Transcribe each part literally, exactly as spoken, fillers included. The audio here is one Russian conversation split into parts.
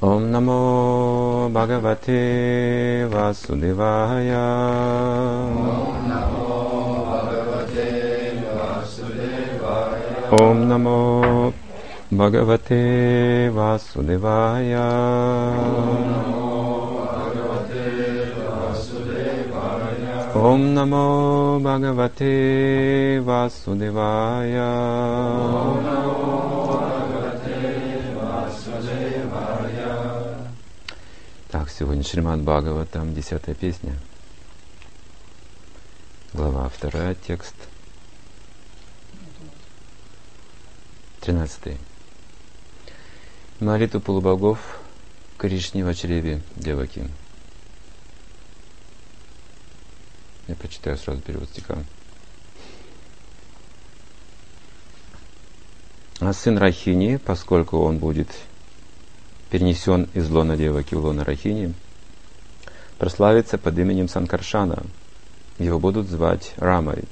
Ом намо Бхагавате Васудевая. Ом намо Бхагавате Васудевая. Ом намо Бхагавате Васудевая. Ом намо Бхагавате Васудевая. Ом намо Бхагавате Васудевая. Так, сегодня Шримад Бхагаватам, десятая песня. Глава вторая, текст тринадцатый. Молитву полубогов Кришне в чреве Деваки. Я прочитаю сразу перевод стиха. А сын Рахини, поскольку он будет перенесен из лона Деваки в лона Рахини, прославится под именем Санкаршана. Его будут звать Рамой.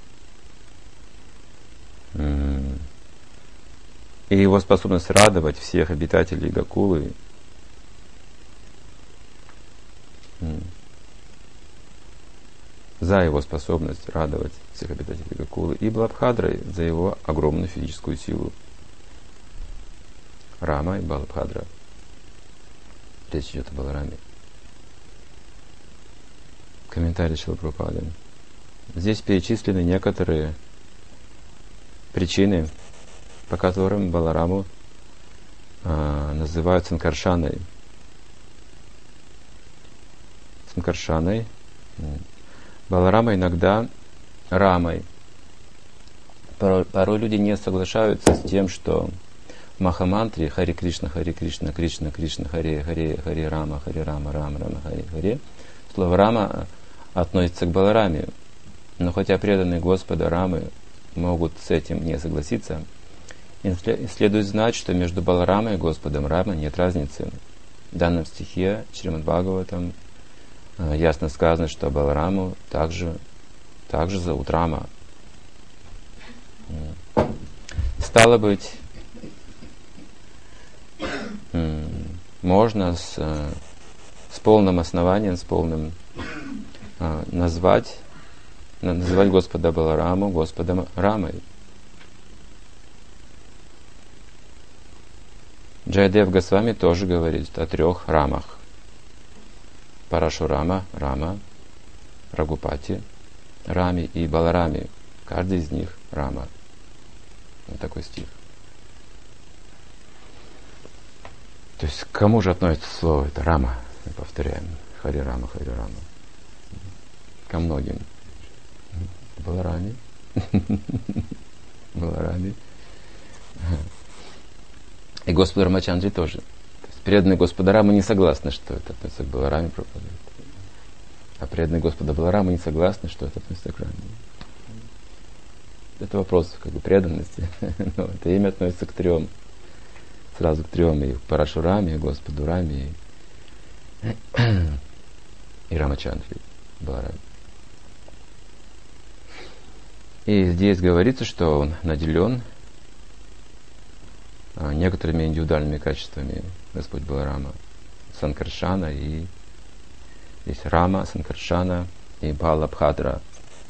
И его способность радовать всех обитателей Гокулы за его способность радовать всех обитателей Гокулы, и Балабхадрой за его огромную физическую силу. Рама и Балабхадра. Речь идет о Балараме. Комментарий Шрилы Прабхупады. Здесь перечислены некоторые причины, по которым Балараму а, называют Санкаршаной. Санкаршаной. Баларама иногда Рамой. Порой, порой люди не соглашаются с тем, что в Махамантре Хари Кришна, Хари Кришна, Кришна, Кришна, Хари, Хари, Хари Рама, Хари Рама, Рама, Рама, Хари, Хари. Слово Рама относится к Балараме. Но хотя преданные Господа Рамы могут с этим не согласиться, им следует знать, что между Баларамой и Господом Рамой нет разницы. В данном стихе Шримад Бхагаватам ясно сказано, что Балараму также, также зовут Рама. Стало быть, можно с, с полным основанием, с полным назвать, называть Господа Балараму Господом Рамой. Джайадев Госвами тоже говорит о трех Рамах. Парашурама, Рама, Рагупати, Рами и Баларами. Каждый из них Рама. Вот такой стих. То есть к кому же относится слово это Рама? Мы повторяем. Хари Рама, Хари Рама. Ко многим. Баларами. Баларами. И Господу Рамачандре тоже. Преданные Господа Рамы не согласны, что это относится к Балараме, пропадает. А преданные Господа Баларамы не согласны, что это относится к Раме. Это вопрос как бы преданности. Но это имя относится к трем. Сразу к трем. И к Парашураме, и Господу Раме, и, и Рамачандре, Балараме. И здесь говорится, что он наделен некоторыми индивидуальными качествами Господь Баларама. Санкаршана и здесь Рама, Санкаршана и Балабхадра.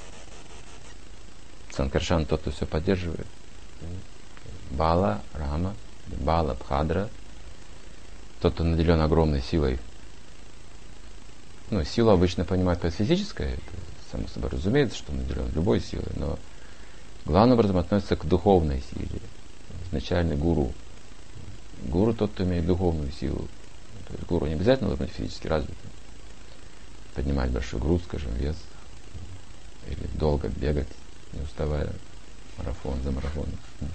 Санкаршан тот, кто все поддерживает. Бала, Рама, Балабхадра тот, кто наделен огромной силой. Ну, силу обычно понимают под физической, это само собой разумеется, что он наделен любой силой, но главным образом относится к духовной силе. Изначальный гуру. Гуру тот, кто имеет духовную силу. То есть гуру не обязательно должен быть физически развитым. Поднимать большой груз, скажем, вес. Или долго бегать, не уставая. Марафон за марафоном.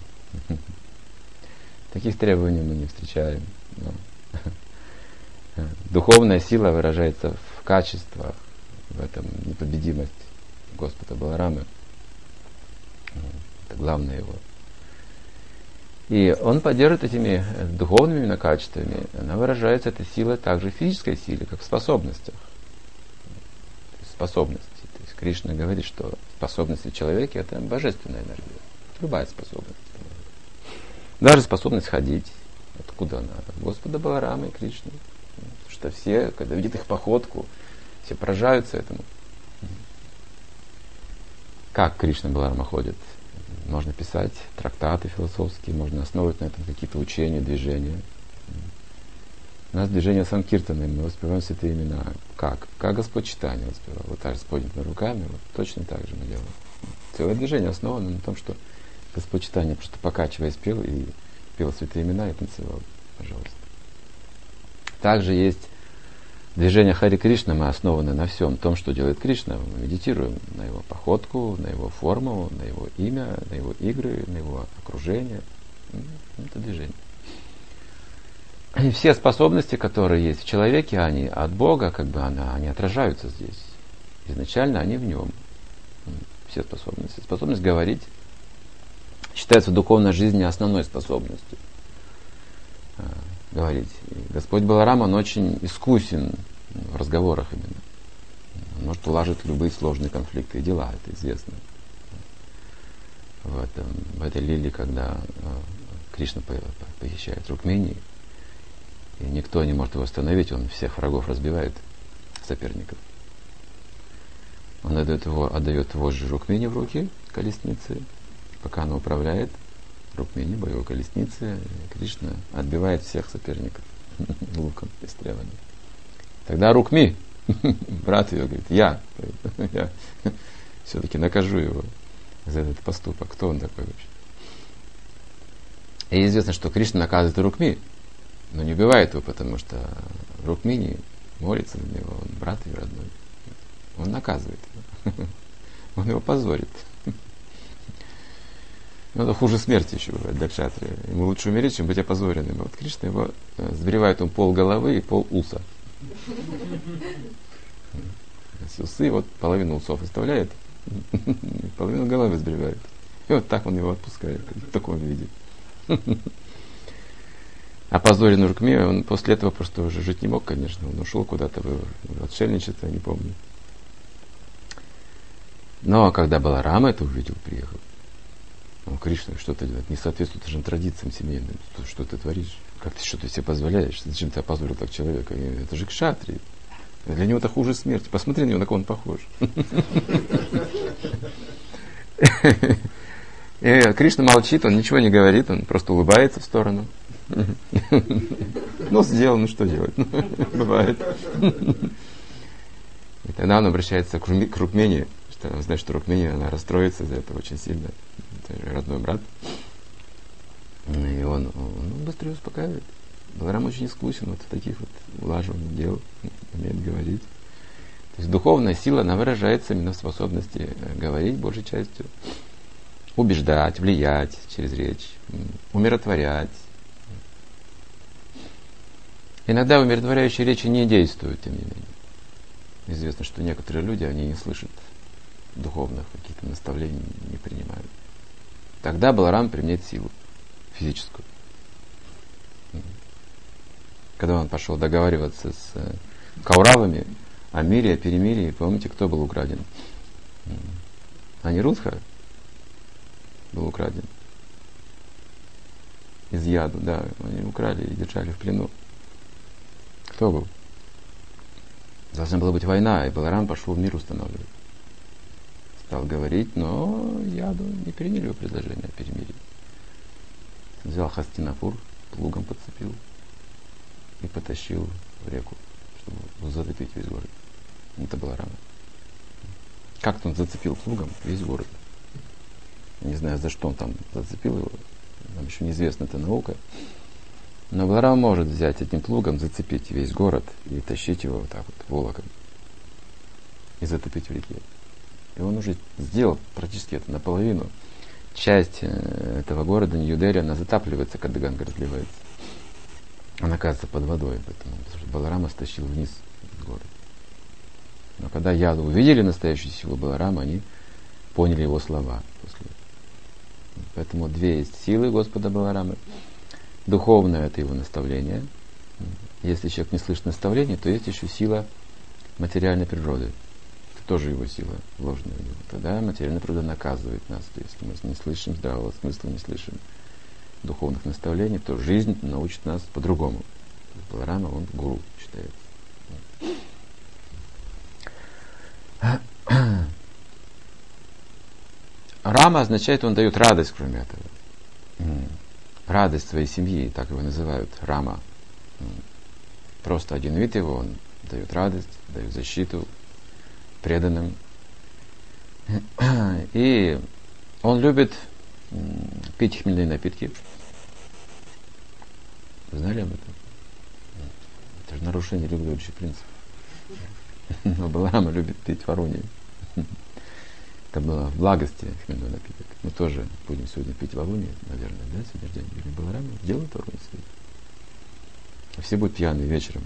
Таких требований мы не встречаем. Но духовная сила выражается в качествах, в этом непобедимость Господа Баларамы. Это главное его. И он поддерживает этими духовными именно качествами. Она выражается, эта сила, также в физической силе, как в способностях. Способности. То есть Кришна говорит, что способности в человеке — это божественная энергия. Любая способность. Даже способность ходить. Вот Откуда она? От Господа Баларама и Кришны. Потому что все, когда видят их походку, все поражаются этому. Как Кришна Баларама ходит? Можно писать трактаты философские, можно основывать на этом какие-то учения, движения. У нас движение Санкиртаны, мы воспеваем святые имена. Как? Как Господь читание воспевал. Вот так с поднятыми руками, вот точно так же мы делаем. Целое движение основано на том, что Господь читание просто покачиваясь пел и пел святые имена и танцевал. Пожалуйста. Также есть движение Хари Кришна, мы основаны на всем том, что делает Кришна. Мы медитируем на его походку, на его форму, на его имя, на его игры, на его окружение. Это движение. И все способности, которые есть в человеке, они от Бога, как бы она, они отражаются здесь. Изначально они в нем. Все способности. Способность говорить считается в духовной жизни основной способностью. Говорить. И Господь Баларам, он очень искусен в разговорах именно. Он может улаживать любые сложные конфликты и дела, это известно. В, этом, в этой лиле, когда Кришна похищает Рукмини, и никто не может его остановить, он всех врагов разбивает, соперников. Он отдает его, отдает вожжи Рукмини в руки, колесницы, пока она управляет Рукмини, боевой колесницы, Кришна отбивает всех соперников луком и стрелами. Тогда Рукми, брат ее, говорит, я, я все-таки накажу его за этот поступок. Кто он такой вообще? И известно, что Кришна наказывает Рукми, но не убивает его, потому что Рукмини молится за него, он брат ее родной. Он наказывает его. Он его позорит. Но это хуже смерти еще бывает для кшатри. Ему лучше умереть, чем быть опозоренным. Вот Кришна его сбривает он пол головы и пол уса. Усы, вот половину усов оставляет, половину головы сбривает. И вот так он его отпускает, в таком виде. Опозоренный Рукми, он после этого просто уже жить не мог, конечно. Он ушел куда-то в отшельничество, я не помню. Но когда Баларама это увидел, приехал, он, Кришна, что ты делаешь? Не соответствует же традициям семейным. Что, что ты творишь? Как ты, что ты себе позволяешь? Зачем ты опозорил так человека? Это же кшатри. Для него это хуже смерти. Посмотри на него, на кого он похож. И Кришна молчит, он ничего не говорит, он просто улыбается в сторону. Ну, сделал, ну что делать? Бывает. И тогда он обращается к Рукмини, что он знает, что Рукмини, она расстроится из-за этого очень сильно. Это же родной брат. И он, он быстро ее успокаивает. Баларам очень искусен вот в таких вот улаживаниях дел, умеет говорить. То есть духовная сила, она выражается именно в способности говорить большей частью, убеждать, влиять через речь, умиротворять. Иногда умиротворяющие речи не действуют, тем не менее. Известно, что некоторые люди, они не слышат духовных каких-то наставлений, не принимают. Тогда Баларам применяет силу физическую. Когда он пошел договариваться с Кауравами о мире, о перемирии, помните, кто был украден? Анирудха был украден. Из яду, да. Они украли и держали в плену. Кто был? Должна была быть война, и Баларам пошел мир устанавливать. Стал говорить, но яду не приняли его предложение о перемирии. Взял Хастинапур, плугом подцепил и потащил в реку, чтобы затопить весь город. Это Баларама. Как-то он зацепил плугом весь город. Не знаю, за что он там зацепил его. Нам еще неизвестна эта наука. Но Баларама может взять этим плугом, зацепить весь город и тащить его вот так вот волоком и затопить в реке. И он уже сделал практически это наполовину. Часть этого города, Нью-Дели, она затапливается, когда Ганга разливается. Она оказывается под водой, поэтому Баларама стащил вниз город. Но когда яду увидели настоящую силу Баларама, они поняли его слова после этого. Поэтому две есть силы Господа Баларамы. Духовное — это его наставление. Если человек не слышит наставления, то есть еще сила материальной природы. Это тоже его сила, ложная у него. Тогда материальная природа наказывает нас. Если мы не слышим здравого смысла, не слышим духовных наставлений, то жизнь научит нас по-другому. Баларама, он гуру считается. Рама означает, он дает радость, кроме этого. Радость своей семьи, так его называют, Рама. Просто один вид его, он дает радость, дает защиту преданным. И он любит пить хмельные напитки. Вы знали об этом? Это же нарушение регулирующих принципов. Но Баларама любит пить варуньи. Это было в благости хмельной напиток. Мы тоже будем сегодня пить варуньи, наверное, да, сегодня день или Баларама делают варуньи сегодня. Все будут пьяные вечером.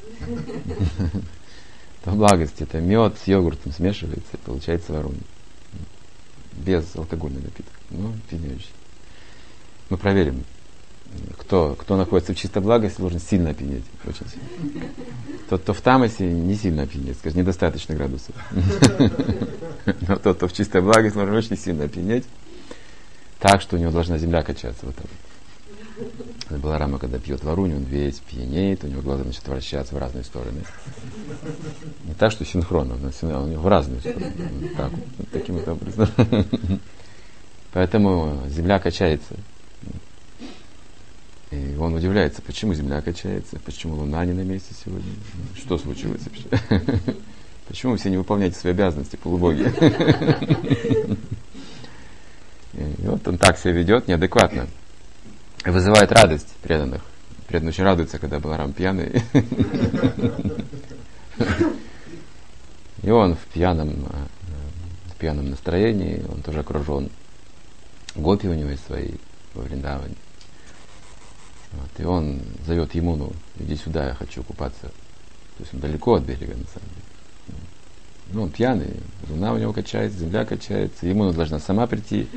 Это в благости, это мед с йогуртом смешивается, и получается варуньи. Без алкогольный напиток, но пьяняющий. Мы проверим. Кто, кто находится в чистой благости, должен сильно опьянеть. Очень сильно. Тот, кто в тамасе, не сильно опьянеть, скажем, недостаточно градусов. Но тот, кто в чистой благости, должен очень сильно опьянеть. Так, что у него должна земля качаться. Вот так. Баларама, когда пьет варунью, он весь пьянеет, у него глаза начинают вращаться в разные стороны. Не так, что синхронно, но у него в разные стороны. Вот так вот, вот таким вот образом. Поэтому земля качается. И он удивляется, почему земля качается, почему луна не на месте сегодня, что случилось вообще, почему вы все не выполняете свои обязанности, полубоги. И вот он так себя ведет, неадекватно, вызывает радость преданных. Преданные очень радуются, когда Баларам пьяный. И он в пьяном, в пьяном настроении, он тоже окружен. Гопи у него есть свои во Вриндаване. Вот, и он зовет Ямуну: иди сюда, я хочу купаться. То есть он далеко от берега, на самом деле. Ну, он пьяный, луна у него качается, земля качается, Ямуна должна сама прийти.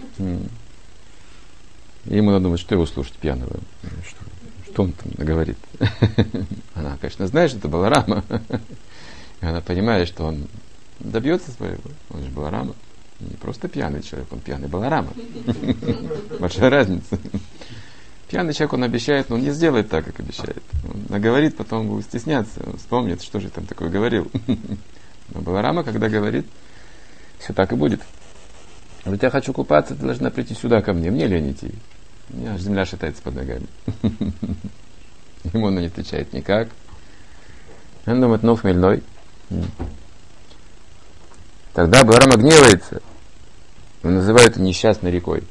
И Ямуна думает, что его слушать пьяного, что, что он там говорит. Она, конечно, знает, что это Баларама. И она понимает, что он добьется своего. Он же Баларама. Не просто пьяный человек, он пьяный Баларама. Большая разница. Пьяный человек, он обещает, но он не сделает так, как обещает. Он наговорит, потом будет стесняться, он вспомнит, что же там такое говорил. Но Баларама, когда говорит, все так и будет. Вот я хочу купаться, ты должна прийти сюда ко мне, мне лень идти. У меня земля шатается под ногами. Ему он не отвечает никак. Он думает, ну, хмельной. Тогда Баларама гневается. Он называет это несчастной рекой.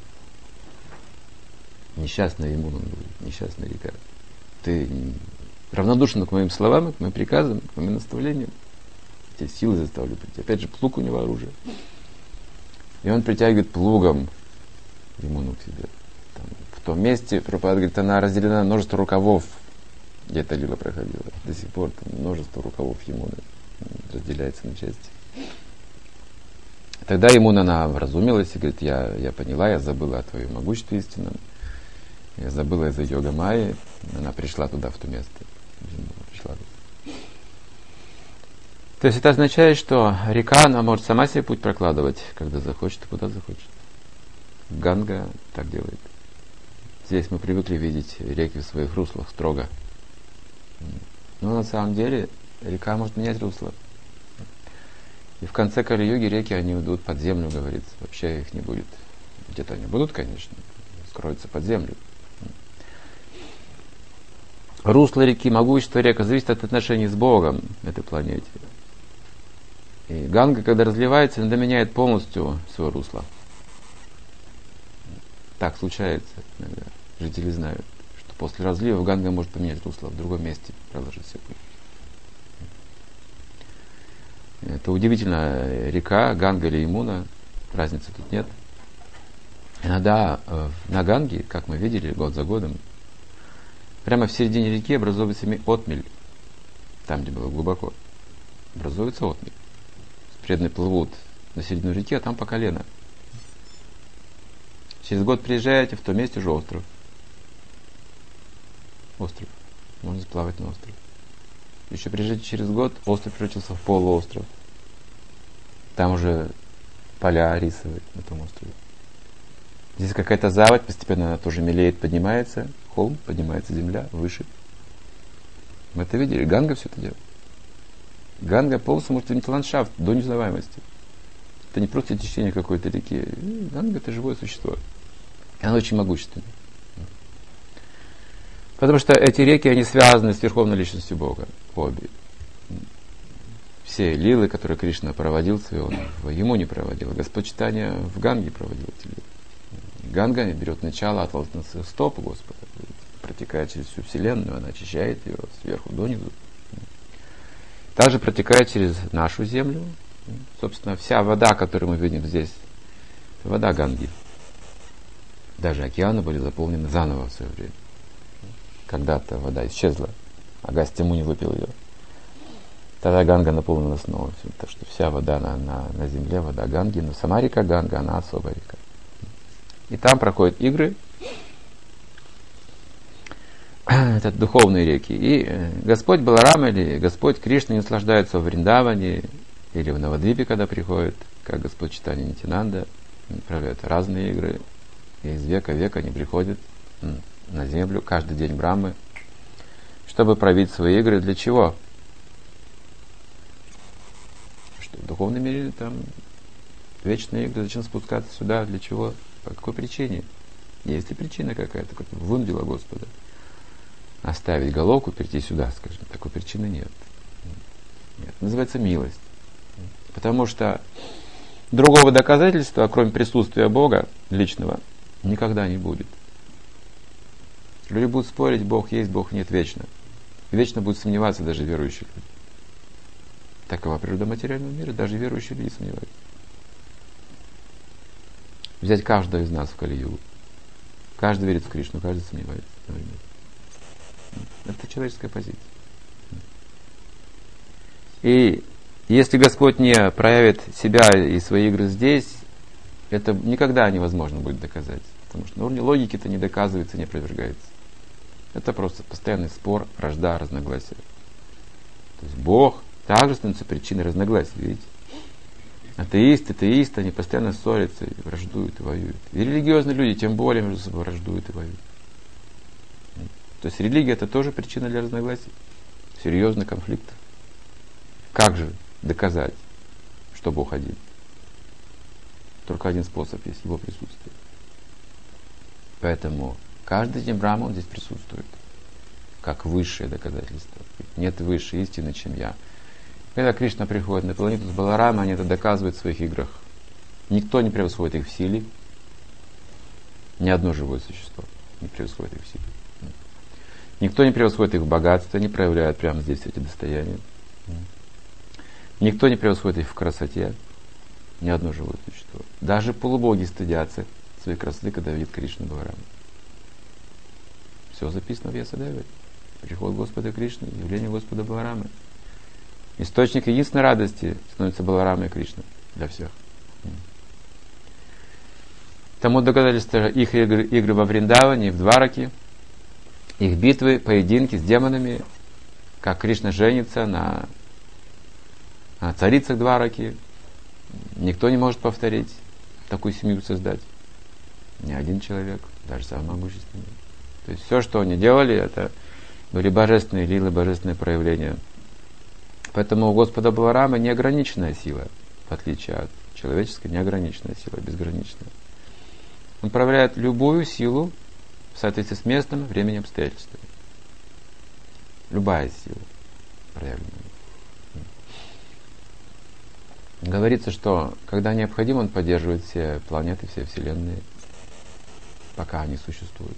Несчастная Ямуна, он говорит, несчастная река. Ты равнодушен к моим словам, к моим приказам, к моим наставлениям. Я тебя силой заставлю прийти. Опять же, плуг у него оружие. И он притягивает плугом Ямуну к себе. Там, в том месте, Прабхупада говорит, она разделена на множество рукавов, где эта лила проходила. До сих пор там множество рукавов Ямуны разделяется на части. Тогда Ямуна, она вразумилась и говорит, я, я поняла, я забыла о твоем могуществе истинном. Я забыла из-за йога Майи, она пришла туда, в то место. Пришла туда. То есть это означает, что река, она может сама себе путь прокладывать, когда захочет и куда захочет. Ганга так делает. Здесь мы привыкли видеть реки в своих руслах строго. Но на самом деле река может менять русло. И в конце Кали-юги реки, они уйдут под землю, говорится. Вообще их не будет. Где-то они будут, конечно, скроются под землю. Русло реки, могущество рек зависит от отношений с Богом на этой планете. И Ганга, когда разливается, она меняет полностью свое русло. Так случается иногда. Жители знают, что после разлива Ганга может поменять русло в другом месте, проложить себе путь. Это удивительная река, Ганга или Ямуна, разницы тут нет. Иногда э, на Ганге, как мы видели год за годом, прямо в середине реки образуется отмель, там, где было глубоко, образуется отмель. Преданные плывут на середину реки, а там по колено. Через год приезжаете, в том месте уже остров. Остров. Можно сплавать на остров. Еще приезжаете через год, остров превратился в полуостров. Там уже поля рисовые на том острове. Здесь какая-то заводь, постепенно она тоже мелеет, поднимается, холм, поднимается земля, выше. Мы это видели, Ганга все это делает. Ганга полностью может изменить ландшафт до неузнаваемости. Это не просто течение какой-то реки. Ганга — это живое существо. Оно очень могущественное. Потому что эти реки, они связаны с Верховной Личностью Бога. Обе. Все лилы, которые Кришна проводил свои, он в Ямуне проводил. Господь читания в Ганге проводил эти лилы. Ганга берет начало от лотосных стоп Господа, протекает через всю Вселенную, она очищает ее сверху донизу. Также протекает через нашу землю. Собственно, вся вода, которую мы видим здесь, это вода Ганги. Даже океаны были заполнены заново в свое время. Когда-то вода исчезла, Агастья Муни выпил ее. Тогда Ганга наполнена снова. Так что вся вода на, на, на земле, вода Ганги, но сама река Ганга, она особая река. И там проходят игры, это духовные реки. И Господь Баларам или Господь Кришна не наслаждается в Вриндаване или в Навадвипе, когда приходит, как Господь Чайтанья Нитянанда, проводят разные игры. И из века в век они приходят на землю каждый день Брамы, чтобы провить свои игры. Для чего? Что в духовном мире там вечные игры, зачем спускаться сюда, для чего? По какой причине? Есть ли причина какая-то, которая вынудила Господа оставить головку, перейти сюда, скажем. Такой причины нет. Нет. Называется милость. Потому что другого доказательства, кроме присутствия Бога личного, никогда не будет. Люди будут спорить, Бог есть, Бог нет, вечно. И вечно будут сомневаться даже верующие люди. Такова природа материального мира, даже верующие люди сомневаются. Взять каждого из нас в Кали-югу. Каждый верит в Кришну, каждый сомневается. Это человеческая позиция. И если Господь не проявит себя и свои игры здесь, это никогда невозможно будет доказать. Потому что на уровне логики это не доказывается, не опровергается. Это просто постоянный спор, вражда, разногласия. То есть Бог также становится причиной разногласий, видите? Атеисты, теисты, они постоянно ссорятся, и враждуют и воюют. И религиозные люди тем более между собой враждуют и воюют. То есть религия — это тоже причина для разногласий, серьезный конфликт. Как же доказать, что Бог один? Только один способ есть — его присутствие. Поэтому каждый день Брахма он здесь присутствует, как высшее доказательство. Нет высшей истины, чем я. Когда Кришна приходит на планету с Баларамой, они это доказывают в своих играх. Никто не превосходит их в силе. Ни одно живое существо не превосходит их в силе. Никто не превосходит их в богатстве, не проявляет прямо здесь эти достояния. Никто не превосходит их в красоте. Ни одно живое существо. Даже полубоги стыдятся своей красоты, когда видят Кришну Баларама. Все записано в Ясадеве. Приход Господа Кришны, явление Господа Баларамы. Источник единственной радости становится Баларама и Кришна для всех. Тому доказательство их игры, игры во Вриндаване, в Двараке, их битвы, поединки с демонами, как Кришна женится на, на царицах Двараки. Никто не может повторить, такую семью создать. Ни один человек, даже самый могущественный. То есть все, что они делали, это были божественные лилы, божественные проявления. Поэтому у Господа Баларамы неограниченная сила, в отличие от человеческой, неограниченная сила, безграничная. Он проявляет любую силу в соответствии с местом, временем, обстоятельствами. Любая сила проявлена. Говорится, что когда необходимо, он поддерживает все планеты, все вселенные, пока они существуют.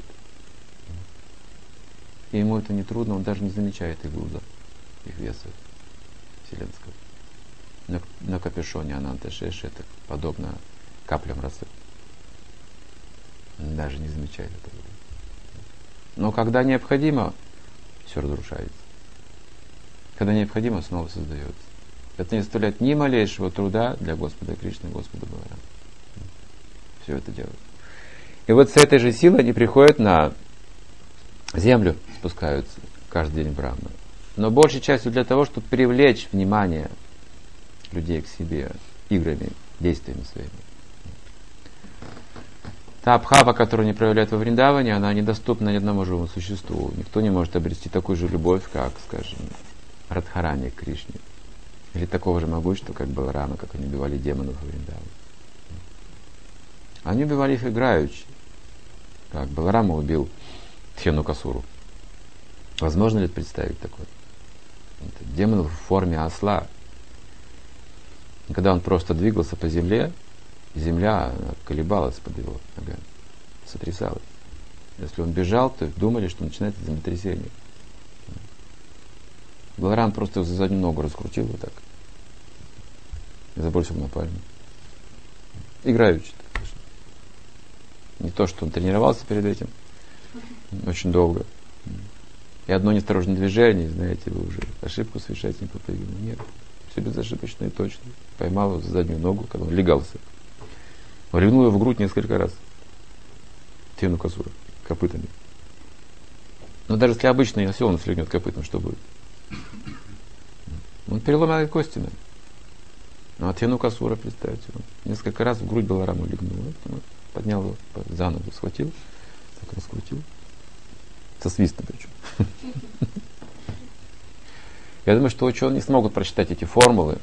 И ему это не трудно, он даже не замечает их груза, их веса вселенского. На, на капюшоне Ананта Шеши это подобно каплям росы. Он даже не замечает этого. Но когда необходимо, все разрушается. Когда необходимо, снова создается. Это не составляет ни малейшего труда для Господа Кришны, Господа Баларама. Все это делают. И вот с этой же силой они приходят на землю, спускаются каждый день Брахмы. Но большей частью для того, чтобы привлечь внимание людей к себе играми, действиями своими. Та абхава, которую они проявляют во Вриндаване, она недоступна ни одному живому существу. Никто не может обрести такую же любовь, как, скажем, Радхарани к Кришне. Или такого же могущества, как Баларама, как они убивали демонов во Вриндаване. Они убивали их играючи. Как Баларама убил Тхенукасуру. Возможно ли представить такое? Это демон в форме осла. И когда он просто двигался по земле, земля колебалась под его ногами, сотрясалась. Если он бежал, то думали, что начинается землетрясение. Баларам просто за заднюю ногу раскрутил вот так и забросил на пальму. Играючи. Не то, что он тренировался перед этим очень долго. И одно неосторожное движение, знаете, вы уже ошибку совершаете непоправимую. Нет, все безошибочно и точно. Поймал его за заднюю ногу, когда он легался. Легнул его в грудь несколько раз. Тхенукасура копытами. Но даже если обычный осел он слегнет копытом, что будет? Он переломает кости. Да? Ну а Тхенукасура, представьте, он несколько раз в грудь Балараму легнул. Поднял его за ногу, схватил, так раскрутил. Со свистом причем. Я думаю, что ученые не смогут прочитать эти формулы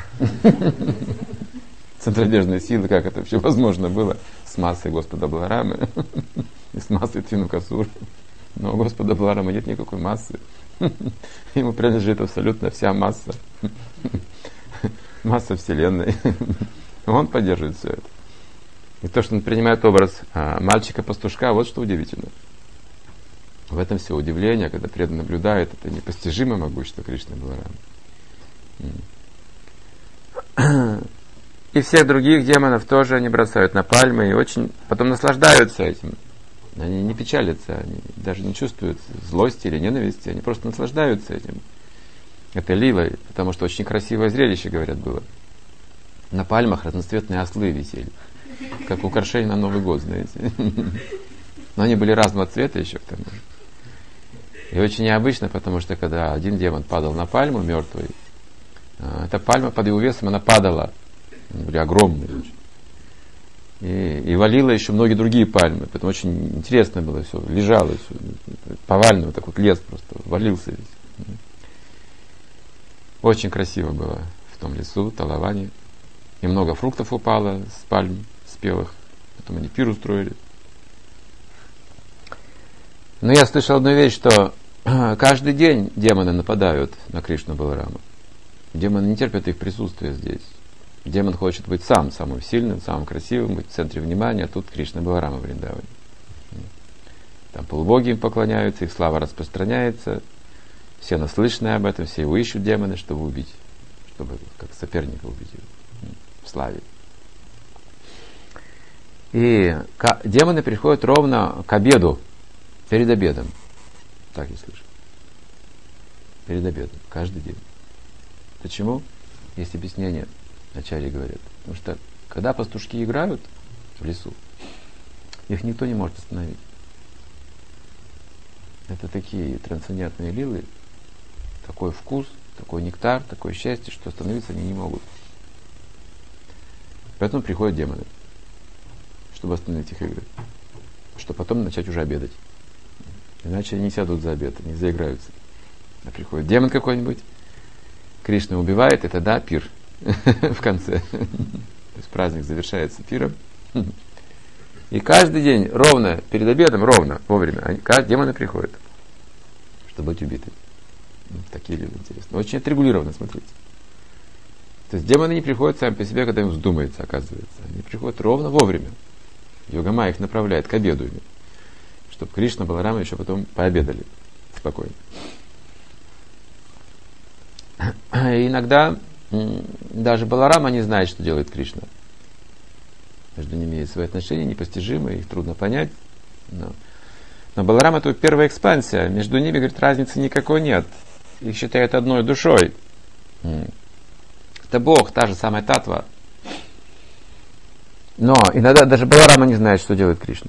центробежной силы, как это вообще возможно было с массой Господа Баларамы и с массой Тхенукасуры. Но у Господа Баларамы нет никакой массы. Ему принадлежит абсолютно вся масса. Масса Вселенной. Он поддерживает все это. И то, что он принимает образ а, мальчика-пастушка, вот что удивительно. В этом все удивление, когда преданный наблюдает это непостижимое могущество Кришны Баларама. И всех других демонов тоже они бросают на пальмы и очень потом наслаждаются этим. Они не печалятся, они даже не чувствуют злости или ненависти, они просто наслаждаются этим. Это лилой, потому что очень красивое зрелище, говорят, было. На пальмах разноцветные ослы висели, как украшение на Новый год, знаете. Но они были разного цвета еще к тому же. И очень необычно, потому что когда один демон падал на пальму мертвый, эта пальма под его весом, она падала. Они были огромные очень. И, и валила еще многие другие пальмы. Поэтому очень интересно было все. Лежало все. Повально вот так вот лес просто валился весь. Очень красиво было в том лесу, Талаване. И много фруктов упало с пальм спелых. Потом они пир устроили. Но я слышал одну вещь, что каждый день демоны нападают на Кришну Баларама. Демоны не терпят их присутствия здесь. Демон хочет быть сам, самым сильным, самым красивым, быть в центре внимания, а тут Кришна Баларама в Вриндаване. Там полубоги им поклоняются, их слава распространяется, все наслышаны об этом, все его ищут демоны, чтобы убить, чтобы как соперника убить его в славе. И демоны приходят ровно к обеду, перед обедом. Так я слышу. Перед обедом, каждый день. Почему? Есть объяснение. Вначале говорят. Потому что, когда пастушки играют в лесу, их никто не может остановить. Это такие трансцендентные лилы, такой вкус, такой нектар, такое счастье, что остановиться они не могут. Поэтому приходят демоны, чтобы остановить их игры. Чтобы потом начать уже обедать. Иначе они сядут за обед, они заиграются. А приходит демон какой-нибудь, Кришна убивает, и тогда пир в конце. То есть праздник завершается пиром. И каждый день, ровно перед обедом, ровно, вовремя, они, демоны приходят, чтобы быть убиты. Такие люди интересные. Очень отрегулировано, смотрите. То есть демоны не приходят сами по себе, когда им вздумается, оказывается. Они приходят ровно вовремя. Йога-майя их направляет к обеду, чтобы Кришна, Баларама еще потом пообедали спокойно. И иногда даже Баларама не знает, что делает Кришна. Между ними есть свои отношения непостижимые, их трудно понять. Но, но Баларама — это первая экспансия. Между ними, говорит, разницы никакой нет. Их считают одной душой. Это Бог, та же самая татва. Но иногда даже Баларама не знает, что делает Кришна.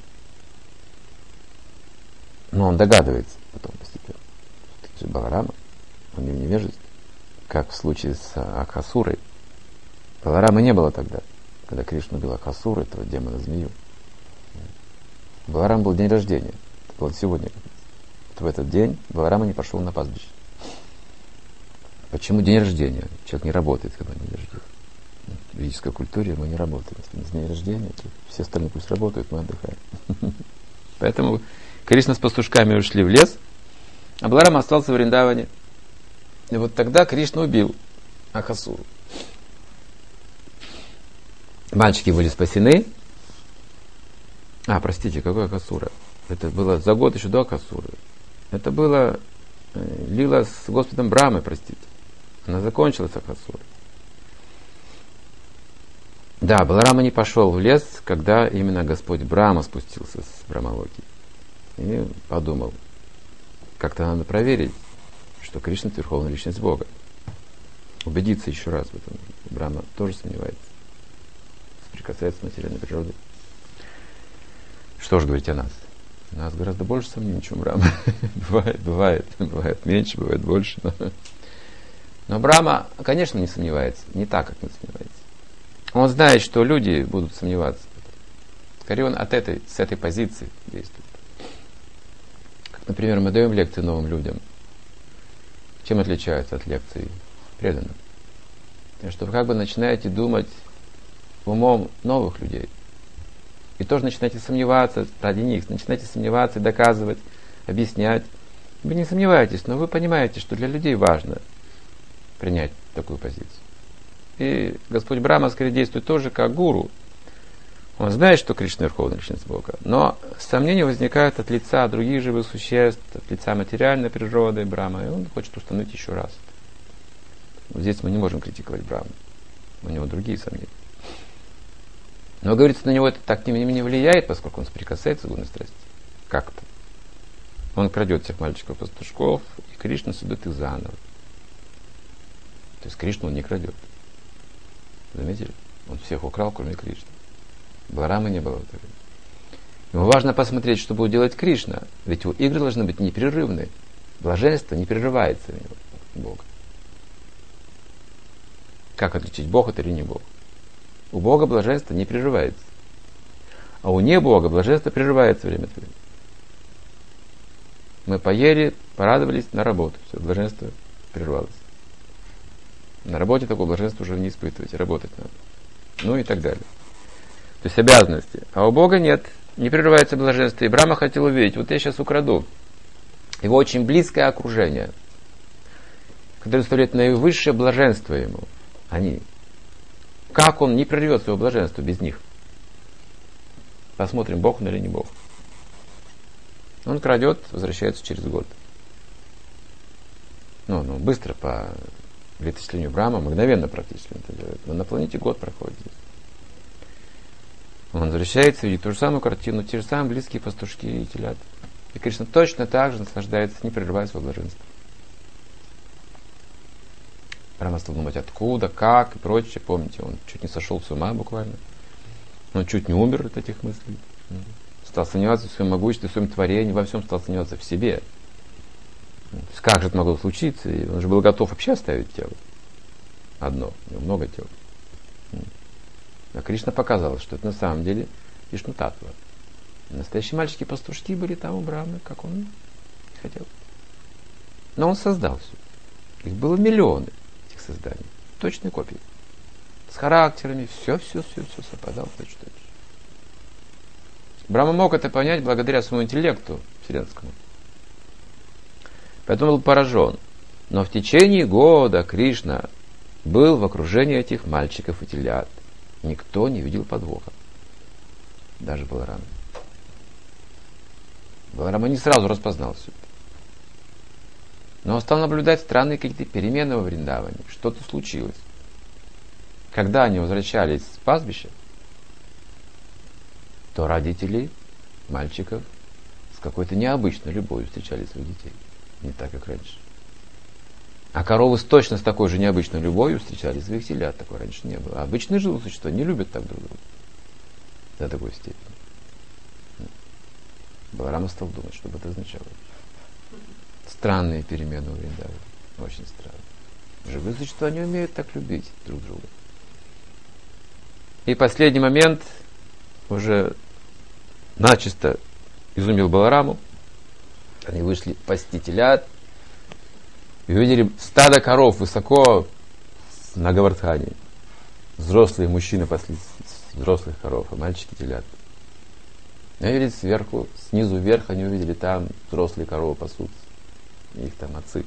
Но он догадывается потом постепенно. Это же Баларама, он не в невежестве. Как в случае с Акхасурой. Баларамы не было тогда, когда Кришна убил Акхасуру, этого демона-змею. Баларам был день рождения. Это было сегодня. Вот в этот день Баларама не пошел на пастбище. Почему день рождения? Человек не работает, когда день рождения. В ведической культуре мы не работаем. Если у нас день рождения, то все остальные пусть работают, мы отдыхаем. Поэтому Кришна с пастушками ушли в лес, а Баларам остался в Вриндаване. И вот тогда Кришна убил Ахасуру. Мальчики были спасены. А, простите, какой Ахасура? Это было за год еще до Ахасуры. Это было э, лила с Господом Брамой, простите. Она закончилась Ахасурой. Да, Баларама не пошел в лес, когда именно Господь Брама спустился с Брамалоки. И подумал, как-то надо проверить, что Кришна — верховная личность Бога. Убедиться еще раз в этом. Брама тоже сомневается. Соприкасается с материальной природой. Что же говорить о нас? У нас гораздо больше сомнений, чем Брама. бывает, бывает, бывает меньше, бывает больше. Но... но Брама, конечно, не сомневается. Не так, как не сомневается. Он знает, что люди будут сомневаться. Скорее, он от этой, с этой позиции действует. Как, например, мы даем лекции новым людям. Чем отличаются от лекций преданных? Тем, что вы как бы начинаете думать умом новых людей. И тоже начинаете сомневаться ради них. Начинаете сомневаться, доказывать, объяснять. Вы не сомневаетесь, но вы понимаете, что для людей важно принять такую позицию. И Господь Брама скорее действует тоже как гуру. Он знает, что Кришна — верховная личность Бога. Но сомнения возникают от лица других живых существ, от лица материальной природы Брама. И он хочет установить еще раз. Здесь мы не можем критиковать Браму. У него другие сомнения. Но, говорится, на него это так не, не влияет, поскольку он соприкасается с гунной страстью. Как-то. Он крадет всех мальчиков-пастушков, и Кришна судит их заново. То есть Кришну он не крадет. Заметили? Он всех украл, кроме Кришны. Баларамы не было в это время. Ему важно посмотреть, что будет делать Кришна. Ведь его игры должны быть непрерывны. Блаженство не прерывается у него, Бога. Как отличить, Бог это или не Бог? У Бога блаженство не прерывается. А у не Бога блаженство прерывается время от времени. Мы поели, порадовались на работу. Все, блаженство прервалось. На работе такого блаженства уже не испытываете, работать надо. Ну и так далее. То есть обязанности. А у Бога нет, не прерывается блаженство. И Брама хотел увидеть, вот я сейчас украду его очень близкое окружение, которое доставляет наивысшее блаженство ему. Они. Как он не прервет своего блаженства без них? Посмотрим, Бог он или не Бог. Он крадет, возвращается через год. Ну, ну быстро по летоисчислению Брама, мгновенно практически он это делает. Но на планете год проходит здесь. Он возвращается, видит ту же самую картину, те же самые близкие пастушки и телята. И Кришна точно так же наслаждается, не прерывая своего блаженства. Брама стал думать, откуда, как и прочее. Помните, он чуть не сошел с ума буквально. Он чуть не умер от этих мыслей. Стал сомневаться в своем могуществе, в своем творении, во всем стал сомневаться в себе. Как же это могло случиться? И он же был готов вообще оставить тело. Одно, у него много тел. А Кришна показал, что это на самом деле Вишну-татва. Настоящие мальчики-пастушки были там у Брамы, как он хотел. Но он создал все. Их было миллионы, этих созданий. Точные копии. С характерами, все, все, все, все совпадало точно. Брама мог это понять благодаря своему интеллекту вселенскому. Поэтому был поражен. Но в течение года Кришна был в окружении этих мальчиков и телят. Никто не видел подвоха. Даже Баларама. Баларама не сразу распознал все это. Но он стал наблюдать странные какие-то перемены во Вриндаване. Что-то случилось. Когда они возвращались с пастбища, то родители мальчиков с какой-то необычной любовью встречали своих детей. Не так, как раньше. А коровы с точно с такой же необычной любовью встречали своих телят. Такого раньше не было. А обычные живые существа не любят так друг друга. До такой степени. Баларама стал думать, что бы это означало. Странные перемены у Вриндавана. Очень странные. Живые существа не умеют так любить друг друга. И последний момент, уже начисто изумил Балараму. Они вышли пасти телят и увидели стадо коров высоко на Говардхане. Взрослые мужчины пасли взрослых коров, а мальчики телят. Они увидели сверху, снизу вверх, они увидели там взрослые коровы пасутся. И их там отцы.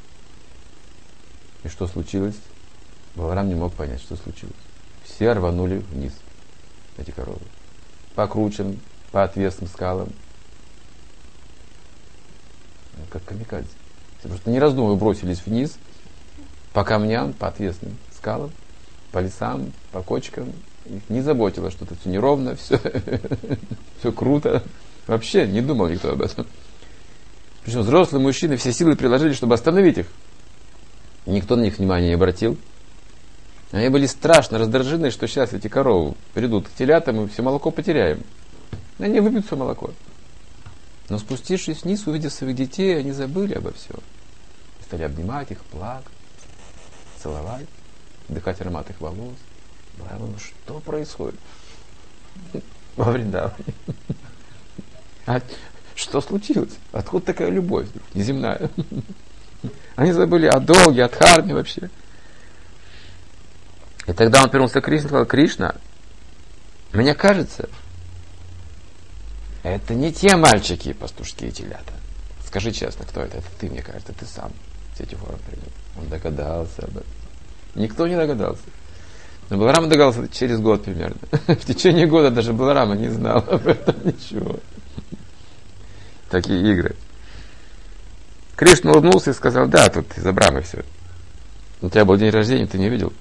И что случилось? Баларам не мог понять, что случилось. Все рванули вниз, эти коровы. По кручам, по отвесным скалам. Как камикадзе. Все просто не раздумывая бросились вниз, по камням, по отвесным скалам, по лесам, по кочкам. Их не заботило, что это все неровно, все, все круто. Вообще не думал никто об этом. Причем взрослые мужчины все силы приложили, чтобы остановить их. Никто на них внимания не обратил. Они были страшно раздражены, что сейчас эти коровы придут к телятам и все молоко потеряем. Они выпьют все молоко. Но спустившись вниз, увидев своих детей, они забыли обо всем. И стали обнимать их, плакать, целовать, вдыхать аромат их волос. Ну что происходит во Вриндаване? А что случилось? Откуда такая любовь неземная? Они забыли о долге, о дхарме вообще. И тогда он повернулся к Кришне и сказал: Кришна, мне кажется, это не те мальчики, пастушки и телята. Скажи честно, кто это? Это ты, мне кажется, ты сам все эти формы принял. Он догадался об этом. Никто не догадался. Но Баларама догадался через год примерно. В течение года даже Баларама не знал об этом ничего. Такие игры. Кришна улыбнулся и сказал: да, тут из-за Брамы все. У тебя был день рождения, ты не видел?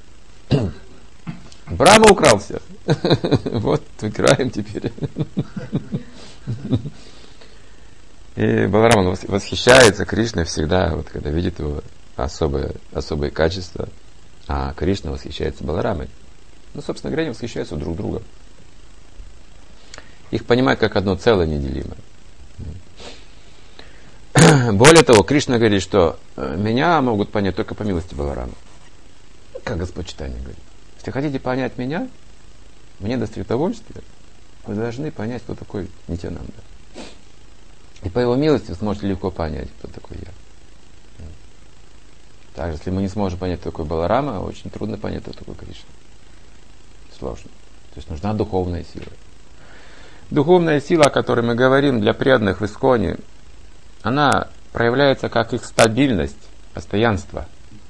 Брама украл всех. Вот, играем теперь. И Баларама восхищается Кришной всегда, вот когда видит его особые, особые качества. А Кришна восхищается Баларамой. Ну, собственно говоря, они восхищаются друг другом. Их понимают как одно целое неделимое. Более того, Кришна говорит, что меня могут понять только по милости Баларама. Как Господь Чайтанья говорит. Если хотите понять меня, мне доставит удовольствие, вы должны понять, кто такой Нитьянанда. И по его милости вы сможете легко понять, кто такой я. Также, если мы не сможем понять, кто такой Баларама, очень трудно понять, кто такой Кришна. Сложно. То есть нужна духовная сила. Духовная сила, о которой мы говорим для преданных в Исконе, она проявляется как их стабильность, постоянство.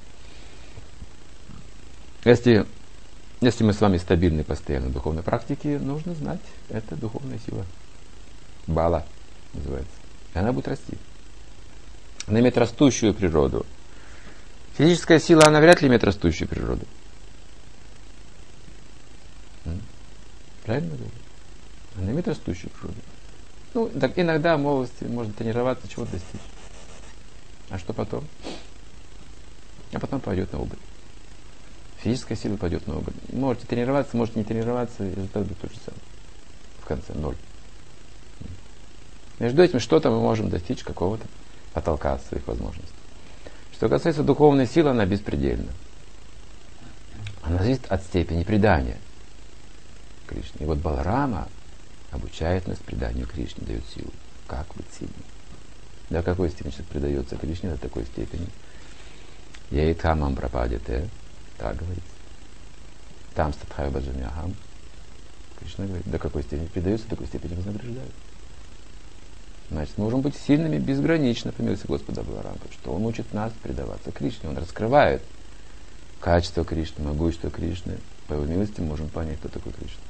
Если, если мы с вами стабильны постоянно в духовной практике, нужно знать, это духовная сила. Бала называется. И она будет расти. Она имеет растущую природу. Физическая сила, она вряд ли имеет растущую природу. Правильно говорю? Она имеет растущую природу. Ну, так иногда в молодости можно тренироваться, чего-то достичь. А что потом? А потом пойдет на убыль. Физическая сила пойдет на убыль. Можете тренироваться, можете не тренироваться, результат будет тот же самый. В конце ноль. Между этим что-то мы можем достичь какого-то потолка своих возможностей. Что касается духовной силы, она беспредельна. Она зависит от степени предания Кришне. И вот Баларама обучает нас преданию Кришне, дает силу. Как быть сильным? До какой степени сейчас предается Кришне, до такой степени. Я и тамам прападите, так говорится. Там статхаю баджамяхам. Кришна говорит, до какой степени предается, до какой степени вознаграждают. Значит, мы можем быть сильными безгранично, по милости Господа Баларама, потому что Он учит нас предаваться Кришне. Он раскрывает качество Кришны, могущество Кришны. По Его милости мы можем понять, кто такой Кришна.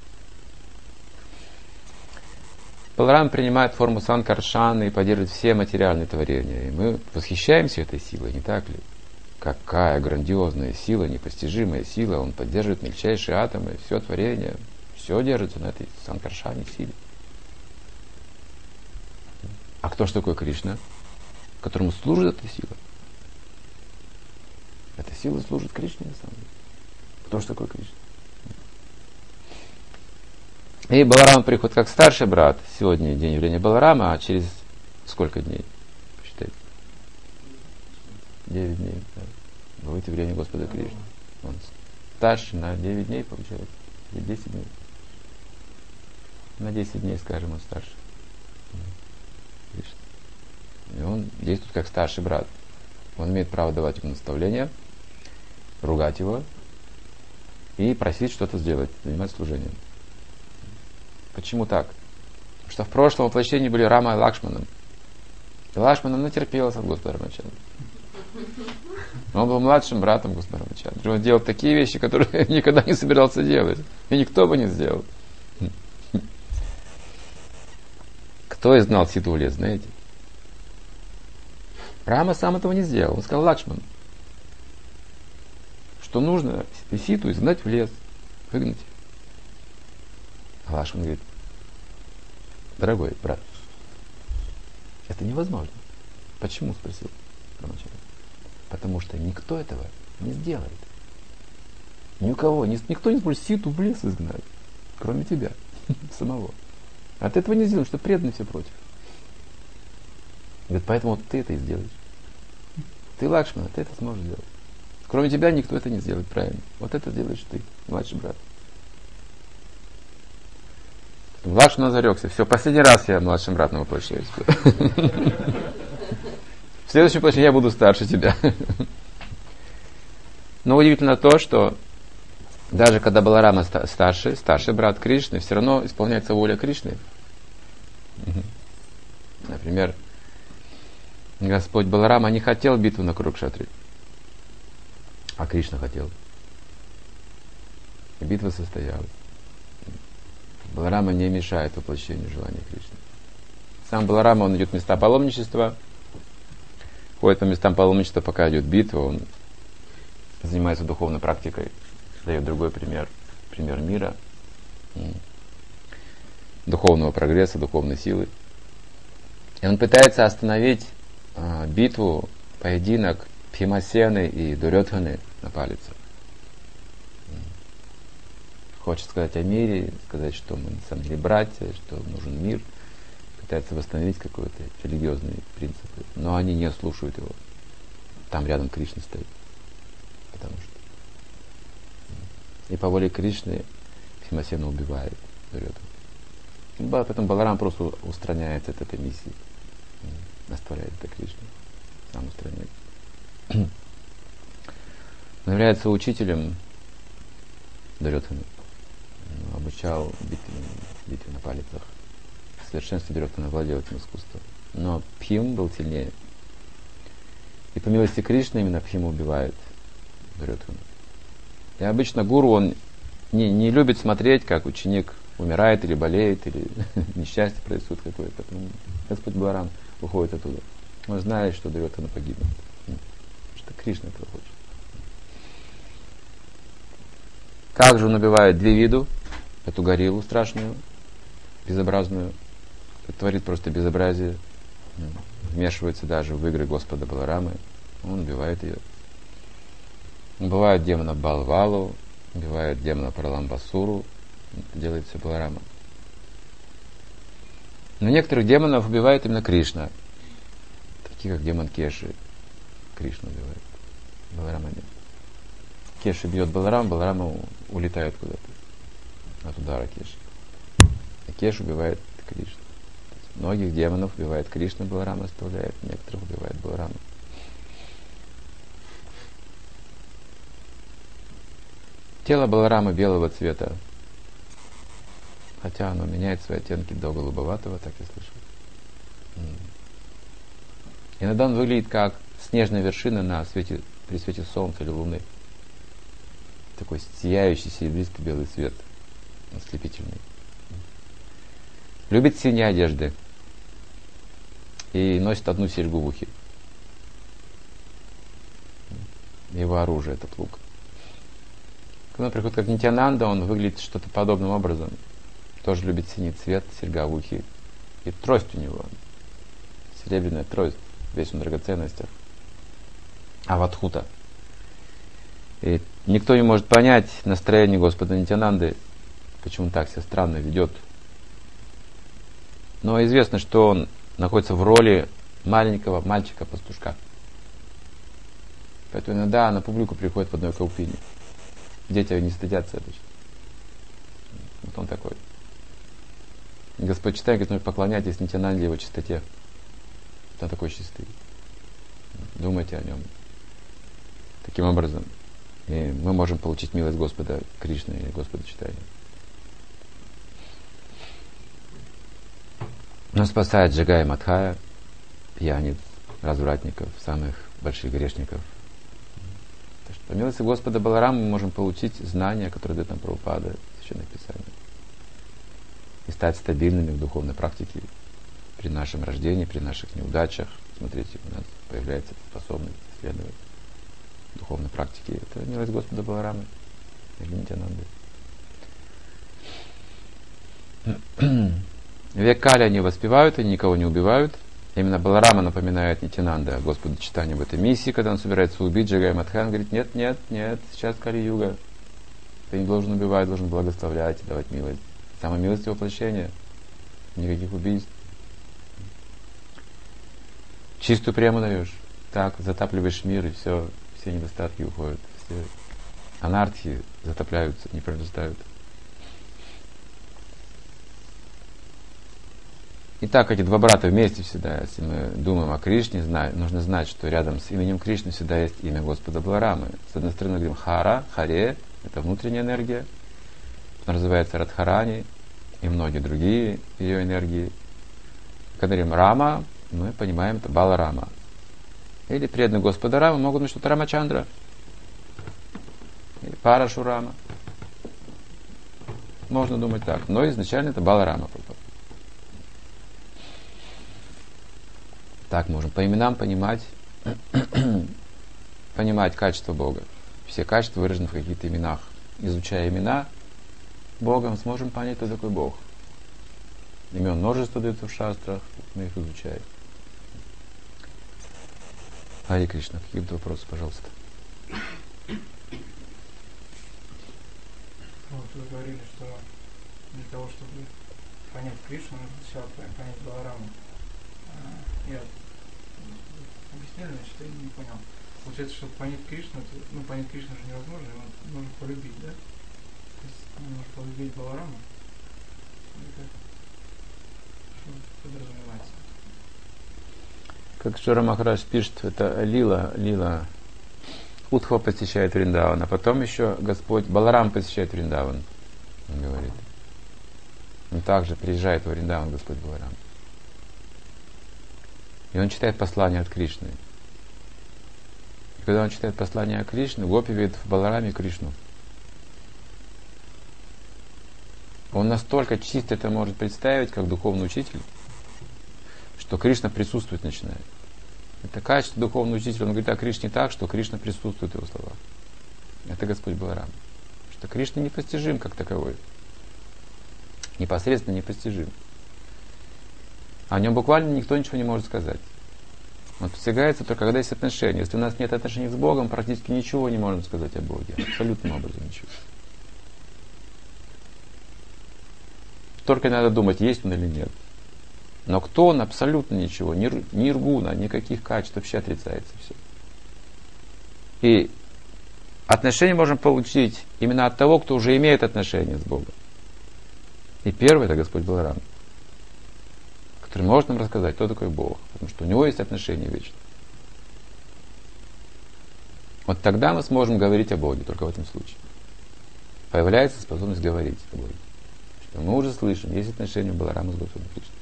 Баларам принимает форму Санкаршаны и поддерживает все материальные творения. И мы восхищаемся этой силой, не так ли? Какая грандиозная сила, непостижимая сила. Он поддерживает мельчайшие атомы, все творение. Все держится на этой Санкаршане силе. А кто же такой Кришна, которому служит эта сила? Эта сила служит Кришне, на самом деле. Кто же такой Кришна? И Баларам приходит как старший брат. Сегодня день явления Баларама, а через сколько дней? Посчитайте. Девять дней. Да. Будет явление Господа Кришны. Он старше на девять дней, получается. Или десять дней. На десять дней, скажем, он старше. И он действует как старший брат. Он имеет право давать ему наставления, ругать его и просить что-то сделать, заниматься служением. Почему так? Потому что в прошлом воплощении были Рама и Лакшманом. И Лакшмана натерпелся от Господа Рамачандры. Он был младшим братом Господа Рамачандры. Он делал такие вещи, которые никогда не собирался делать. И никто бы не сделал. Кто изгнал Ситу в лес, знаете? Рама сам этого не сделал. Он сказал Лакшману, что нужно Ситу изгнать в лес, выгнать. А Лакшман говорит: дорогой брат, это невозможно. Почему? Спросил Рамачандра. Потому что никто этого не сделает. Ни у кого, никто не сможет Ситу в лес изгнать, кроме тебя самого. А ты этого не сделаешь, что преданные все против. Говорит, поэтому вот ты это и сделаешь. Ты Лакшмана, ты это сможешь сделать. Кроме тебя никто это не сделает, правильно. Вот это делаешь ты, младший брат. Лакшман зарекся. Все, последний раз я младшим братом воплощаюсь. В следующем воплощении я буду старше тебя. Но удивительно то, что даже когда Баларама старший, старший брат Кришны, все равно исполняется воля Кришны. Например, Господь Баларама не хотел битву на Курукшетре, а Кришна хотел. И битва состоялась. Баларама не мешает воплощению желания Кришны. Сам Баларама, он идет в места паломничества, ходит по местам паломничества, пока идет битва, он занимается духовной практикой, дает другой пример, пример мира, духовного прогресса, духовной силы. И он пытается остановить а, битву, поединок Бхимасены и Дурьодханы на палице. Хочет сказать о мире, сказать, что мы на самом деле братья, что нужен мир. Пытается восстановить какой-то религиозные принципы. Но они не слушают его. Там рядом Кришна стоит. Потому что. И по воле Кришны Бхимасена убивает Дурьодхану. Потом Баларам просто устраняется от этой миссии. Оставляет это Кришне. Сам устраняется. Он является учителем Дурьодханы. Обучал битве, битве на палицах. В совершенстве Дурьодхана владел этим искусством. Но Бхим был сильнее. И по милости Кришны именно Бхима убивает Дурьодхану. И обычно гуру, он не, не любит смотреть, как ученик умирает или болеет, или несчастье происходит какое-то. Поэтому Господь Баларам уходит оттуда. Он знает, что Дурьодхана погибнет. Что Кришна этого хочет. Как же он убивает Двивиду, эту гориллу страшную, безобразную, творит просто безобразие, вмешивается даже в игры Господа Баларамы, он убивает ее. Убивает демона Балвалу, убивает демона Параламбасуру, делает все Баларама. Но некоторых демонов убивает именно Кришна, такие как демон Кеши. Кришна убивает, Баларама нет. Кеши бьет Баларам, Баларама улетает куда-то от удара Кеши. А Кеш убивает Кришну. Многих демонов убивает Кришна, Баларама оставляет, некоторых убивает Баларама. Тело Баларама белого цвета, хотя оно меняет свои оттенки до голубоватого, так я слышал. Иногда он выглядит как снежная вершина на свете, при свете солнца или луны. Такой сияющий серебристый белый цвет, ослепительный. Любит синие одежды и носит одну серьгу в ухе. Его оружие — этот лук. Когда он приходит как Нитьянанда, он выглядит что-то подобным образом. Тоже любит синий цвет, серьга в ухе. И трость у него. Серебряная трость, весь он в драгоценностях. Аватхута. И никто не может понять настроение Господа Нитьянанды, почему он так себя странно ведет. Но известно, что он находится в роли маленького мальчика-пастушка. Поэтому иногда на публику приходит в одной колпине. Дети не стыдятся обычно. Вот он такой. Господь Читания говорит, поклоняйтесь Нитьянанде его чистоте. Кто такой чистый? Думайте о нем. Таким образом, и мы можем получить милость Господа Кришны или Господа Чайтаньи. Но спасает Джагая Мадхая, пьяниц, развратников, самых больших грешников. Так что по милости Господа Баларама мы можем получить знания, которые дает нам Прабхупада в Священных Писаниях. И стать стабильными в духовной практике при нашем рождении, при наших неудачах. Смотрите, у нас появляется способность исследовать духовной практики. Это милость Господа Баларамы или Нитянанды. Век Кали они воспевают, они никого не убивают. Именно Баларама напоминает Нитянанда о Господу Чайтаньи в этой миссии, когда он собирается убить Джагая Мадхая. Он говорит: нет, нет, нет, сейчас Кали-юга. Ты не должен убивать, должен благословлять и давать милость. Самая милость воплощения. Никаких убийств. Чистую прему даешь. Так, затапливаешь мир, и все, все недостатки уходят. Все анархии затопляются, не прорастают. Итак, эти два брата вместе всегда. Если мы думаем о Кришне, знать, нужно знать, что рядом с именем Кришны всегда есть имя Господа Баларамы. С одной стороны говорим Хара, Харе, это внутренняя энергия. Она называется Радхарани и многие другие ее энергии. Когда говорим Рама, мы понимаем, это Баларама. Или преданные Господа Рама могут быть что-то Рамачандра. Или Парашурама. Можно думать так. Но изначально это Баларама. Так можем по именам понимать, понимать качество Бога. Все качества выражены в каких-то именах. Изучая имена Бога, мы сможем понять, кто такой Бог. Имен множество дается в шастрах, мы их изучаем. Харе Кришна, какие-то вопросы, пожалуйста. Вот вы говорили, что для того, чтобы понять Кришну, нужно сначала понять Балараму. Я объяснили, значит, я не понял. Получается, чтобы понять Кришну, то, ну, понять Кришну же невозможно, его нужно полюбить, да? То есть нужно полюбить Балараму. Это что подразумевается? Как Шора Махарадж пишет, это Лила, Лила. Удхва посещает Вриндаван, а потом еще Господь Баларам посещает Вриндаван, он говорит. Он также приезжает во Вриндаван, Господь Баларам. И он читает послание от Кришны. И когда он читает послание от Кришны, гопи видит в Балараме Кришну. Он настолько чисто это может представить, как духовный учитель, что Кришна присутствует начинает. Это качество духовного учителя. Он говорит о Кришне так, что Кришна присутствует в его словах. Это Господь Баларам. Что Кришна непостижим как таковой. Непосредственно непостижим. О нем буквально никто ничего не может сказать. Он постигается только когда есть отношения. Если у нас нет отношений с Богом, практически ничего не можем сказать о Боге. Абсолютным образом ничего. Только надо думать, есть он или нет. Но кто он, абсолютно ничего. Ни, ни ргуна, никаких качеств, вообще отрицается все. И отношения можем получить именно от того, кто уже имеет отношения с Богом. И первый это Господь Баларам, который может нам рассказать, кто такой Бог, потому что у него есть отношения вечные. Вот тогда мы сможем говорить о Боге, только в этом случае. Появляется способность говорить о Боге. Что мы уже слышим, есть отношения Баларама с Господом Кришной.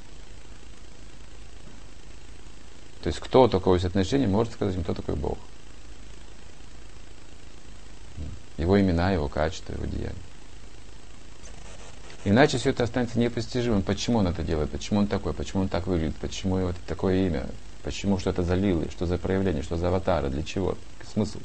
То есть кто такое есть отношение, может сказать, кто такой Бог. Его имена, его качества, его деяния. Иначе все это останется непостижимым. Почему он это делает? Почему он такой? Почему он так выглядит? Почему его такое имя? Почему что это за лилы? Что за проявление? Что за аватары? Для чего? Смысл?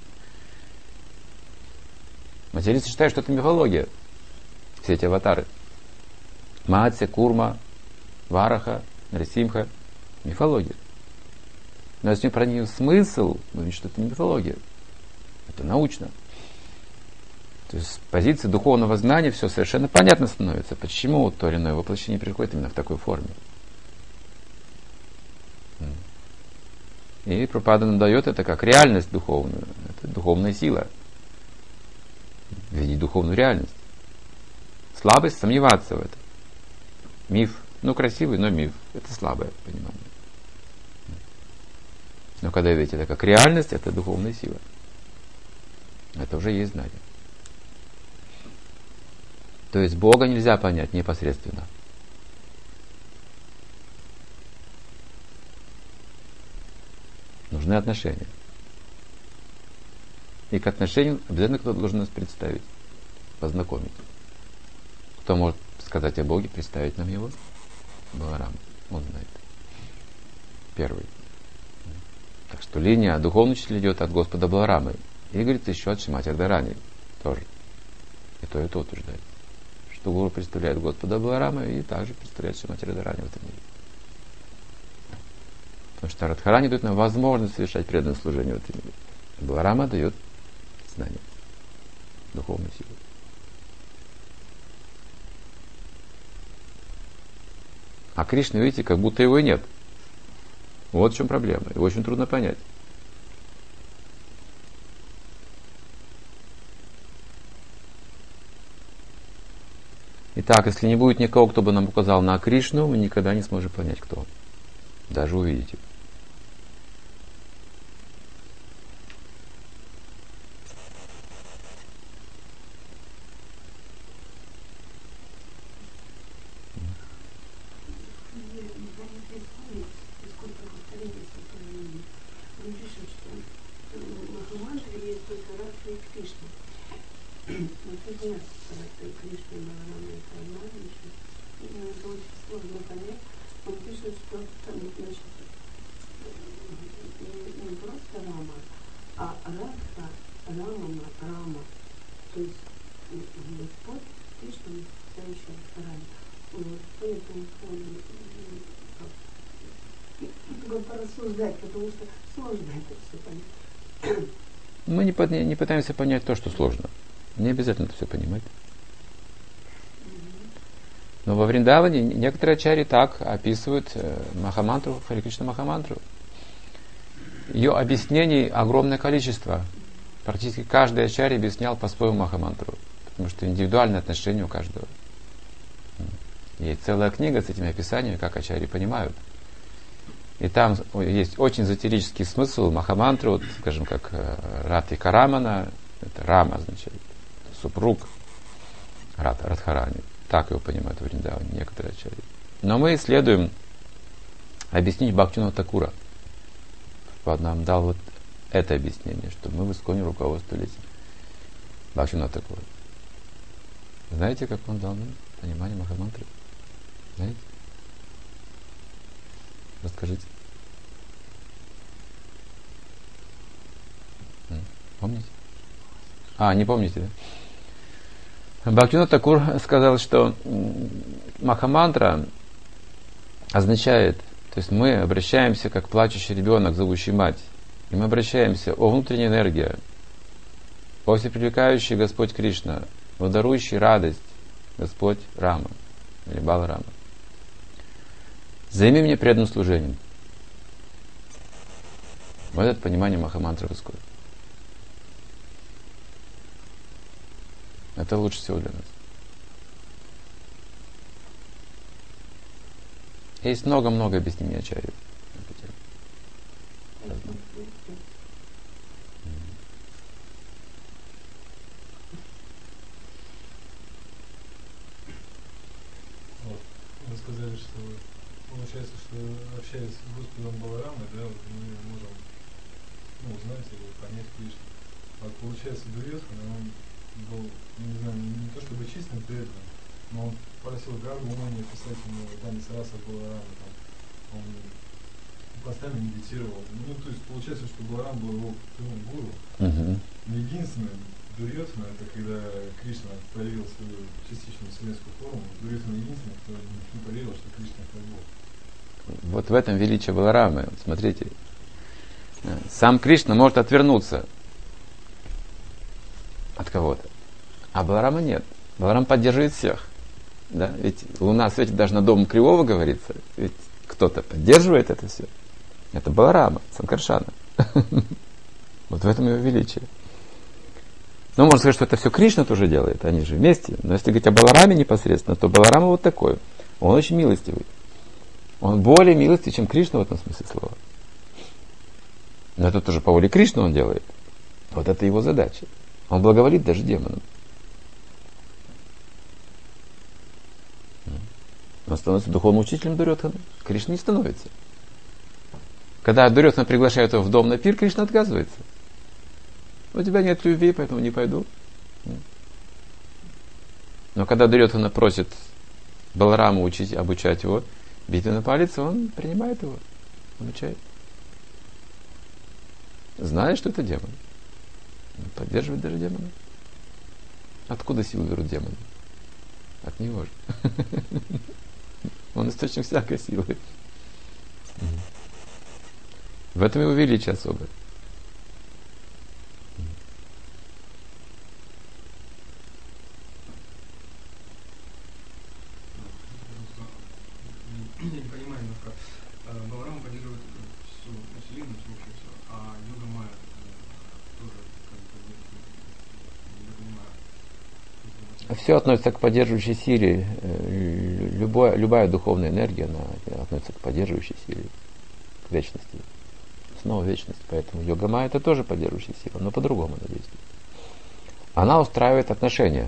Материалисты считают, что это мифология. Все эти аватары. Матся, Курма, Вараха, Нарисимха. Мифология. Но если мы проникнем в смысл, мы видим, что это не мифология. Это научно. То есть с позиции духовного знания все совершенно понятно становится, почему то или иное воплощение приходит именно в такой форме. И Прабхупада нам дает это как реальность духовную. Это духовная сила. Видеть духовную реальность. Слабость сомневаться в этом. Миф. Ну, красивый, но миф. Это слабое понимание. Но когда видите это как реальность, это духовная сила. Это уже есть знание. То есть Бога нельзя понять непосредственно. Нужны отношения. И к отношениям обязательно кто-то должен нас представить, познакомить. Кто может сказать о Боге, представить нам его? Баларам. Он знает. Первый. Так что линия духовный учитель идет от Господа Баларамы. И говорится еще от Шримати Радхарани тоже. И то, и то утверждает. Что гуру представляет Господа Баларама и также представляет Шримати Радхарани в этом мире. Потому что Радхарани дает нам возможность совершать преданное служение в этом мире. Баларама дает знание, духовную силу. А Кришна, видите, как будто его и нет. Вот в чем проблема. Его очень трудно понять. Итак, если не будет никого, кто бы нам указал на Кришну, мы никогда не сможем понять, кто он. Даже увидеть его. Мы не, под, не пытаемся понять то, что сложно. Не обязательно это все понимать. Но во Вриндаване некоторые ачарьи так описывают Махамантру, Харе Кришна Махамантру. Ее объяснений огромное количество. Практически каждый ачарья объяснял по-своему Махамантру. Потому что индивидуальное отношение у каждого. Есть целая книга с этими описаниями, как ачарьи понимают. И там есть очень эзотерический смысл Махамантры, вот, скажем, как Радхика Рамана, это Рама означает, супруг Рад, Радхарани. Так его понимают в Вриндаване некоторые ачарьи. Но мы исследуем объяснить Бхактивинода Такура. Он нам дал вот это объяснение, что мы в Исконе руководствовались Бхактивинода Такура. Знаете, как он дал нам понимание Махамантры? Знаете? Расскажите. Помните? А, не помните, да? Бхактивинод Такур сказал, что Махамантра означает, то есть мы обращаемся как плачущий ребенок, зовущий мать. И мы обращаемся: о внутренняя энергия, о всепривлекающий Господь Кришна, о дарующий радость Господь Рама или Баларама. Займи мне преданным служением. Вот это понимание Махамантры в Исконе. Это лучше всего для нас. Есть много-много объяснений ачарьев. Вы сказали, что получается, что общаясь с Господом Баларамой, да, вот мы можем, ну, узнать его, понять Кришну. А получается, Дурьодхана, он был, не знаю, не то чтобы чистым преданным, но он просил Гаргу писать ему Дани Сараса Баларама, там, он постоянно медитировал. Ну, то есть получается, что Баларам был его прямым гуру. Uh-huh. Но единственное, Дурьодхана, это когда Кришна проявил свою частичную вселенскую форму, Дурьодхана единственный, кто не поверил, что Кришна это Бог. Вот в этом величие Баларамы. Смотрите, сам Кришна может отвернуться от кого-то, а Баларама нет. Баларам поддерживает всех. Да? Ведь луна светит даже на дом кривого, говорится. Ведь кто-то поддерживает это все. Это Баларама, Санкаршана. Вот в этом его величие. Ну, можно сказать, что это все Кришна тоже делает, они же вместе. Но если говорить о Балараме непосредственно, то Баларама вот такой. Он очень милостивый. Он более милостивый, чем Кришна в этом смысле слова. Но это тоже по воле Кришны он делает. Вот это его задача. Он благоволит даже демонам. Он становится духовным учителем Дурьодханы. Кришна не становится. Когда Дурьодхана приглашает его в дом на пир, Кришна отказывается. У тебя нет любви, поэтому не пойду. Но когда Дурьодхана просит Баларама учить, обучать его битве на палец, он принимает его, обучает. Зная, что это демон. Он поддерживает даже демона. Откуда силы берут демоны? От него же. Он источник всякой силы. В этом его величие особое. Я не понимаю немножко. Баларама поддерживает всю вселенную, всю вообще все, а Йога Майя тоже как бы я понимаю. Все относится к поддерживающей силе. Любая, любая духовная энергия, она относится к поддерживающей силе, к вечности. Снова вечность. Поэтому Йога Майя это тоже поддерживающая сила, но по-другому она действует. Она устраивает отношения.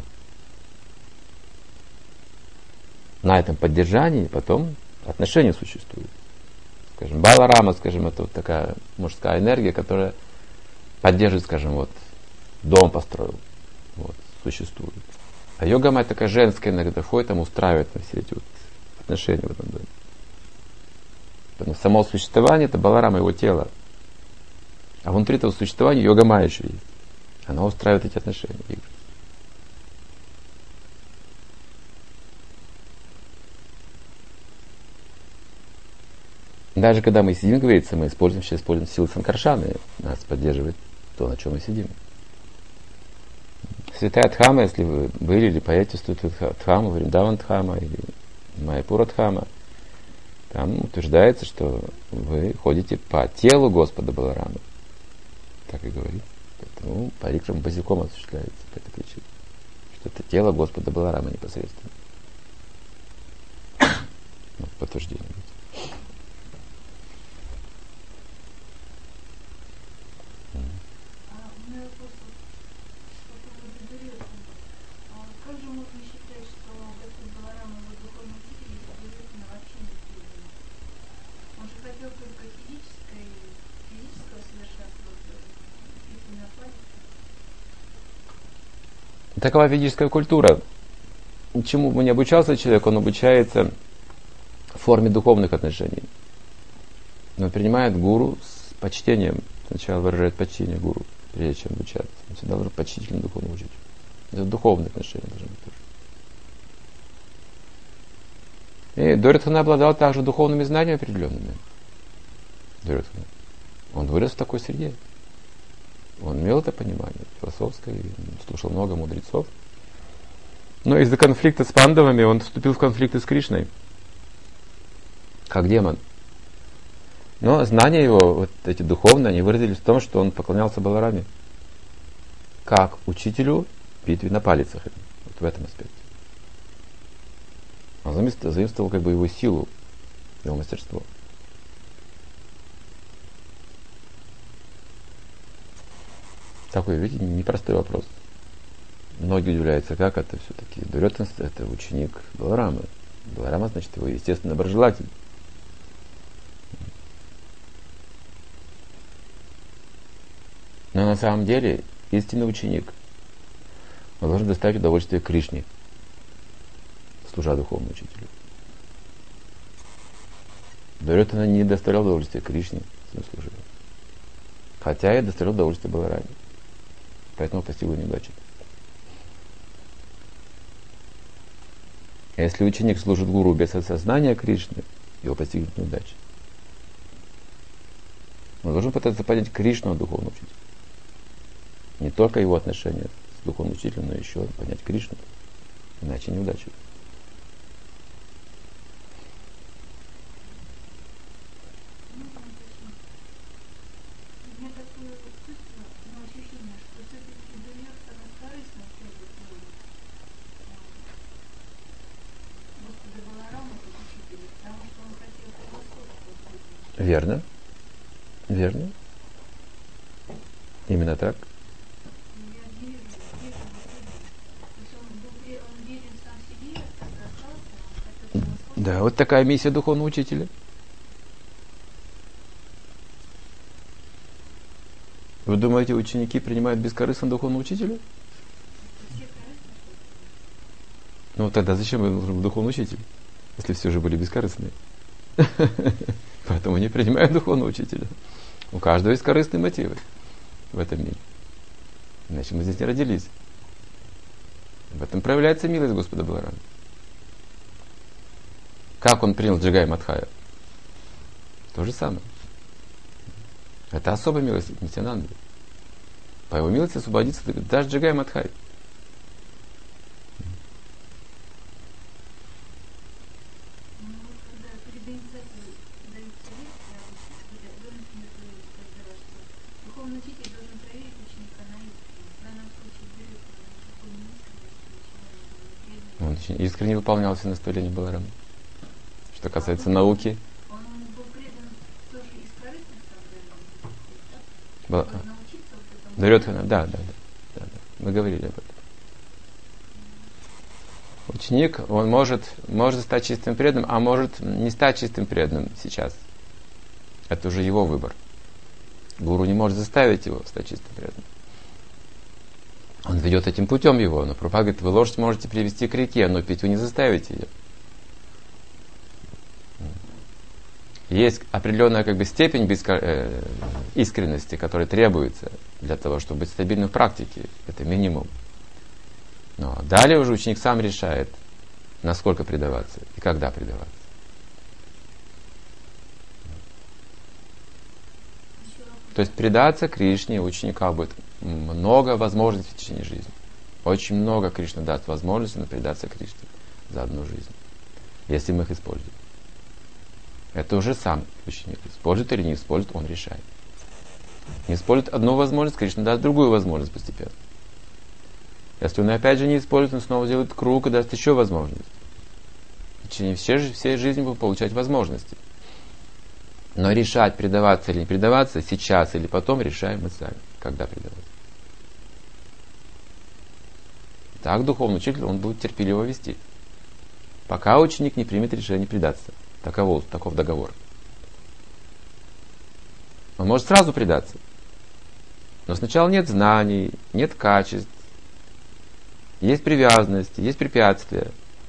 На этом поддержании потом отношения существуют. Скажем, Баларама, скажем, это вот такая мужская энергия, которая поддерживает, скажем, вот дом построил, вот, существует. А Йога Майя такая женская энергия, входит, там устраивает на все эти вот отношения в этом доме. Поэтому само существование это Баларама, его тело. А внутри этого существования Йога Майя еще есть. Она устраивает эти отношения. Игры. Даже когда мы сидим, говорится, мы используем, сейчас используем силы Санкаршаны, нас поддерживает то, на чем мы сидим. Святая Дхама, если вы были или поедете в Дхаму, Вриндаван Дхама или Майяпура Дхама, там утверждается, что вы ходите по телу Господа Баларамы. Так и говорит. Поэтому парикрама босиком осуществляется по этой причине. Что это тело Господа Баларамы непосредственно. Вот подтверждение. Такова ведическая культура. Чему бы ни обучался человек, он обучается в форме духовных отношений. Он принимает гуру с почтением. Сначала выражает почтение гуру, прежде чем обучаться. Он всегда должен почтительно духовно учить. Это духовные отношения должны быть тоже. И Дурьодхана обладал также духовными знаниями определенными. Дурьодхана. Он вырос в такой среде. Он имел это понимание философское, слушал много мудрецов. Но из-за конфликта с пандавами он вступил в конфликты с Кришной, как демон. Но знания его, вот эти духовные, они выразились в том, что он поклонялся Балараме, как учителю битвы на палицах. Вот в этом аспекте. Он заимствовал как бы его силу, его мастерство. Такой, видите, непростой вопрос. Многие удивляются, как это все-таки. Дурьодхана — это ученик Баларамы. Баларама, значит, его естественно доброжелатель. Но на самом деле истинный ученик он должен доставить удовольствие Кришне, служа духовному учителю. Дурьодхана не доставлял удовольствия Кришне, своим служением. Хотя и доставлял удовольствие Балараме. Поэтому постигла неудачу. А если ученик служит гуру без осознания Кришны, его постигнет неудача. Он должен пытаться понять Кришну, духовного учителя. Не только его отношения с духовным учителем, но еще понять Кришну. Иначе неудача. Верно. Верно. Именно так. Да, вот такая миссия духовного учителя. Вы думаете, ученики принимают бескорыстно духовного учителя? Ну тогда зачем им нужен духовный учитель, если все же были бескорыстные? Поэтому не принимают духовного учителя. У каждого есть корыстные мотивы в этом мире. Иначе мы здесь не родились. В этом проявляется милость Господа Баларама. Как он принял Джагай Мадхая? То же самое. Это особая милость Нитьянанды. По его милости освободиться даже Джагай Мадхай. Он очень искренне выполнял все наставления Баларама. Что касается а науки. Он был предан тоже из корыстных соображений. Бал... Дурьодхана, да, да, да, да, да. Мы говорили об этом. Ученик, он может, может стать чистым преданным, а может не стать чистым преданным сейчас. Это уже его выбор. Гуру не может заставить его стать чистым преданным. Он ведет этим путем его, но Прабхупада говорит, вы лошадь можете привести к реке, но пить вы не заставите ее. Есть определенная как бы, степень бескор... э, искренности, которая требуется для того, чтобы быть стабильным в практике. Это минимум. Но далее уже ученик сам решает, насколько предаваться и когда предаваться. То есть предаться Кришне у ученика будет много возможностей в течение жизни. Очень много Кришна даст возможности на предаться Кришне за одну жизнь, если мы их используем. Это уже сам ученик. Использует или не использует, он решает. Не использует одну возможность, Кришна даст другую возможность постепенно. Если он опять же не использует, он снова делает круг и даст еще возможность. В течение всей, всей жизни будем получать возможности. Но решать, предаваться или не предаваться, сейчас или потом, решаем мы сами, когда предаваться. Так духовный учитель, он будет терпеливо вести. Пока ученик не примет решение предаться. Таково, таков договор. Он может сразу предаться. Но сначала нет знаний, нет качеств, есть привязанности, есть препятствия.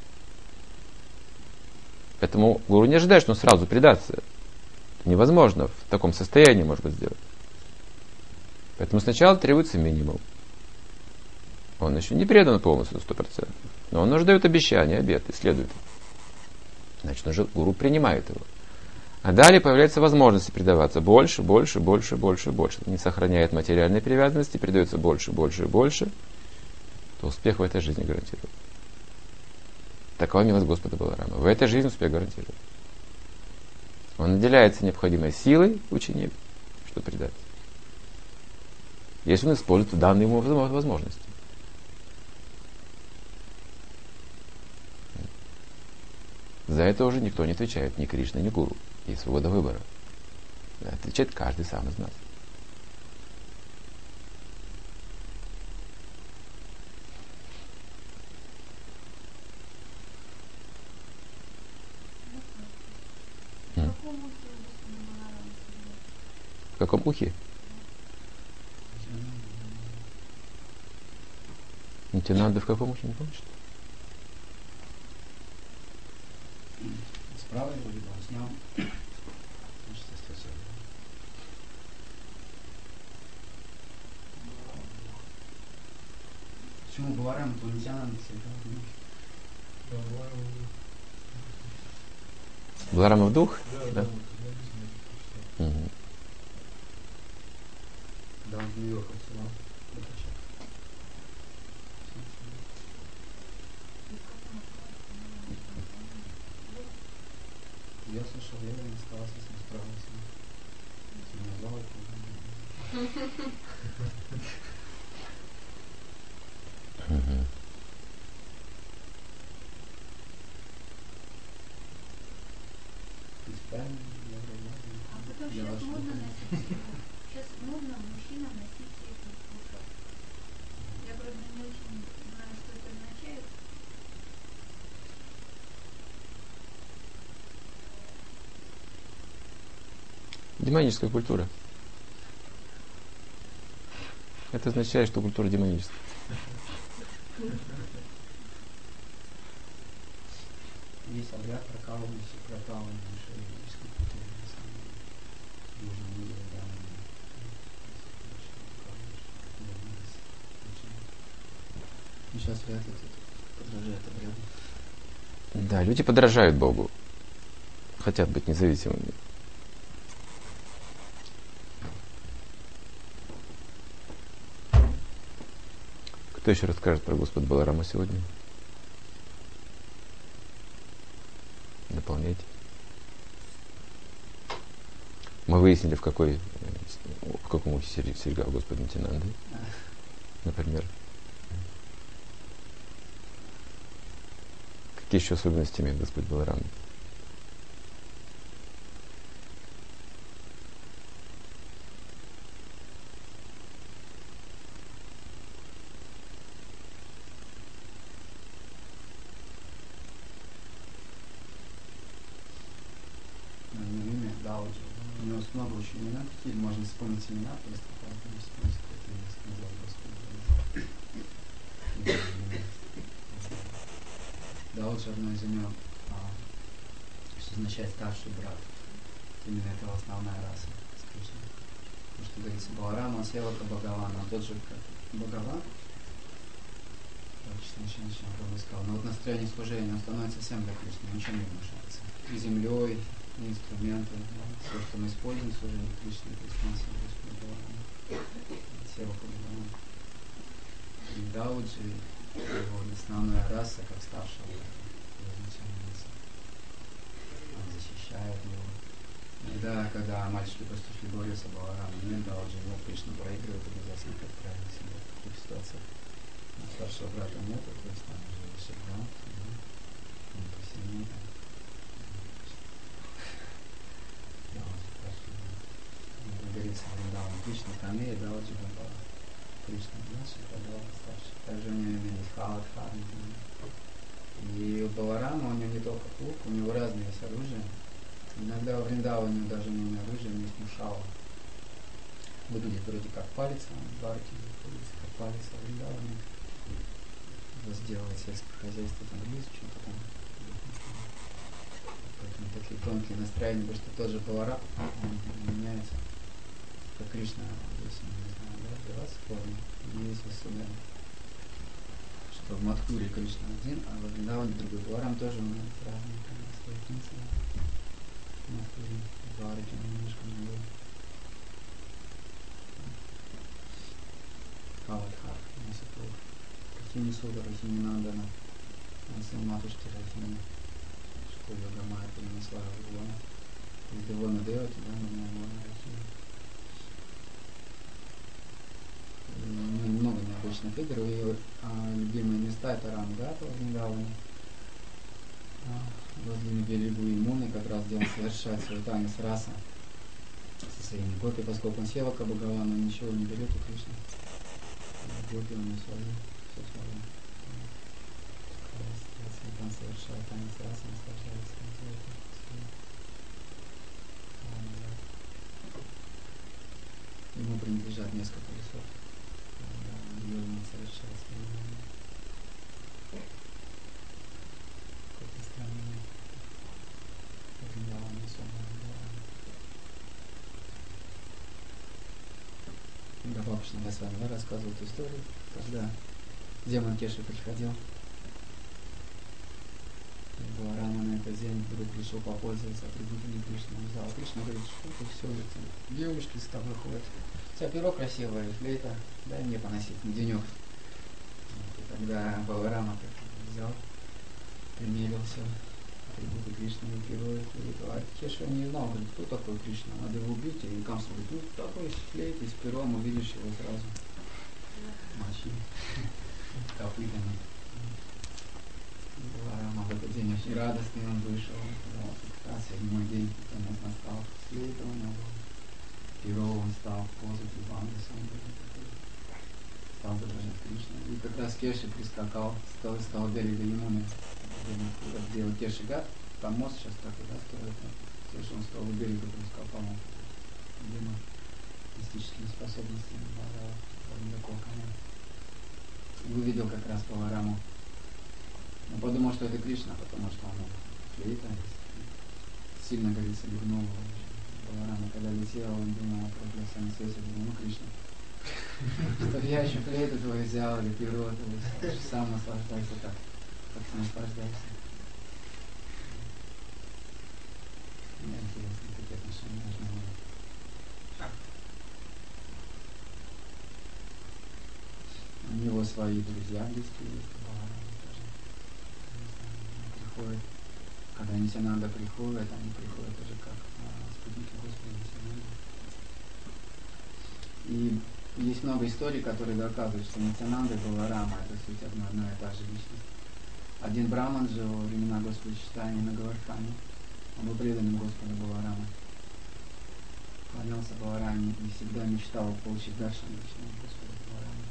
Поэтому гуру не ожидает, что он сразу предастся. Это невозможно в таком состоянии, может быть, сделать. Поэтому сначала требуется минимум. Он еще не предан полностью сто процентов. Но он уже дает обещание, обет, и следует. Значит, уже гуру принимает его. А далее появляется возможность предаваться больше, больше, больше, больше, больше. Не сохраняет материальной привязанности, предается больше, больше, больше. То успех в этой жизни гарантирует. Такова милость Господа Баларама. В этой жизни успех гарантирует. Он наделяется необходимой силой, ученик, чтобы предаться. Если он использует данные ему возможности. За это уже никто не отвечает, ни Кришна, ни Гуру. Есть свобода выбора. Отвечает каждый сам из нас. В каком ухе? Нитьянанда в каком ухе, не помнишь? Справа его либо он снял. Почему Баларама, то Нитьянанда всегда? Баларама в дух? Да, да. да. Угу. Да, он в Нью-Йорк отсылал. Я слышал, я не остался, с ним справился. Угу. А потом сейчас модно носить, сейчас модно мужчинам носить Демоническая культура. Это означает, что культура демоническая. Есть обряд прокалывания, прокалывания души юридической культуры, на самом деле. В Южном мире, да, ну, сейчас вряд ли кто-то подражает обряду. Да, люди подражают Богу. Хотят быть независимыми. Кто еще расскажет про Господа Баларама сегодня? Дополняйте. Мы выяснили, в какой в каком ухе серьга у Господа Нитьянанды, например. Какие еще особенности имеет Господь Баларам? Имя Дауджи. У него много очень имен, такие, можно вспомнить имена, просто поэтому вспомнить, какие я сказал Господь. Дауджи одно из имен, а, что означает старший брат. Именно это основная раса, скажем. Потому что говорится, Баларама, он Севака Бхагавана, он тот же, как Бхагаван. Сначала Прабху сказал, но вот настроение служения, он становится совсем как Кришна, ничего не внушается. И землей, и инструменты, да, все, что мы используем в служении Кришны, это становится Господь Баларама. Севака Бхагавана. И Дауджи, его основная раса, как старшая раса. Он защищает его. Иногда, когда мальчики просто шли борются, Баларама нет, Дауджи, его Кришна проигрывает, обязательно как правильно себя в таких ситуациях. Старшего брата нет, то есть там уже выше брат, да, он посильнее. Да, он старший брат. Он говорится, Вриндаван Кришна Камея, Дауджи Бамбала. Кришна младший, Бамбала старший. Также у него имя есть Халат Харни. И у Баларама у него не только лук, у него разные есть оружия. Иногда во Вриндаване у него даже не оружие, у него есть мушала. Выглядит вроде как палец, а в арке выглядит как палец, а Вриндаване сделать сельское хозяйство, там рис, что-то там. Поэтому такие тонкие настроения, потому что тот же Баларам меняется. Как Кришна, здесь, не знаю, да, для вас форма, и есть Васудена. Что в Мадхуре Кришна один, а в Вриндаване другой. Баларам тоже у нас разные свои принципы. В Мадхуре, в Двараке немножко другой. Кавадхар, у нас это Рахини Суда, Рахини Нандана, сын матушки Рахини, что Йогамая принесла его из Девона Девати, да, на Девона Рахини. Много необычных игр, и ее а, любимые места это Рамгата в Вриндаване, а, возле берегу Ямуны, как раз где он совершает свой танец раса со своими гопи, поскольку он Севака Бхагаван, он ничего не берет у Кришны. Гопи он не свои. Там совершает танец расы, наслаждается ему принадлежат несколько лесов. Он совершает свои какой-то странный Вриндаван особо. Бабушка я с вами да, рассказывал эту историю, когда демон Кеши приходил. Баларама на этот день вдруг решил попользоваться атрибутами Кришны. Он взял Кришна, говорит, что ты все это, девушки с тобой ходят. У тебя перо красивое, флейта, дай мне поносить на денек. Вот, и тогда Баларама взял, примерился атрибуты Кришны и перо, и флейту. А Кеша не знал, говорит, кто такой Кришна, надо его убить. И Камса говорит, ну такой с флейтой, с пером, увидишь его сразу. Мочи. Копытами. Баларама в этот день очень радостный, он вышел. Вот, как раз седьмой день, потом он настал флейта у него. Перо он стал в позу Трибандаса, он стал изображать Кришну. И как раз Кеши прискакал, стал, стал берега Ямуны, где у Кеши гад, там мост сейчас такой, да, строит. Кеши он стал у берега, прискакал. видимо, мистическими способностями обладал, вроде такого коня. И увидел как раз Балараму. Он подумал, что это Кришна, потому что он флейта, сильно, говорится, легнул Баларама. Когда летел, он думал про на свете, думал, ну Кришна, что я еще флейту твою взял, или ты рот, сам наслаждайся так, как ты наслаждаешься. Мне интересно, какие отношения должны быть. У него свои друзья близкие есть, Баларама тоже. Приходят, когда Нитянанда приходит, они приходят уже как а, спутники Господа Нитянанда. И есть много историй, которые доказывают, что Нитянанда и Баларама это суть одна, одна и та же личность. Один браман жил во времена Господа Чайтаньи на Говардхане. Он был преданным Господу Баларама. Клонялся Балараме и всегда мечтал получить даршан лично Господа Баларама.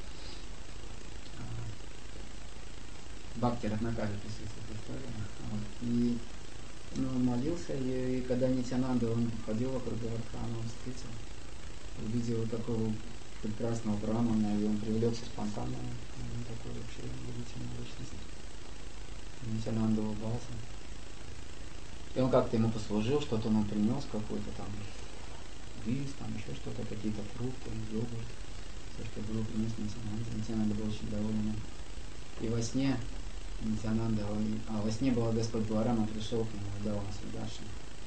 Бхакти Ратнакари присутствует в истории. Вот. И ну, он молился, и, и когда Нитянанда, он ходил вокруг Говардхана, он встретил, увидел такого прекрасного брамана, и он привлекся спонтанно. Он такой вообще удивительная личность. Нитянанда улыбался. И он как-то ему послужил, что-то он принес, какой-то там рис, там еще что-то, какие-то фрукты, йогурт, все, что было, принес Нитянанда. Нитянанда был очень доволен. И во сне Нитянанда, а во сне был Господь Баларама, пришел к нему и дал ему свидаши.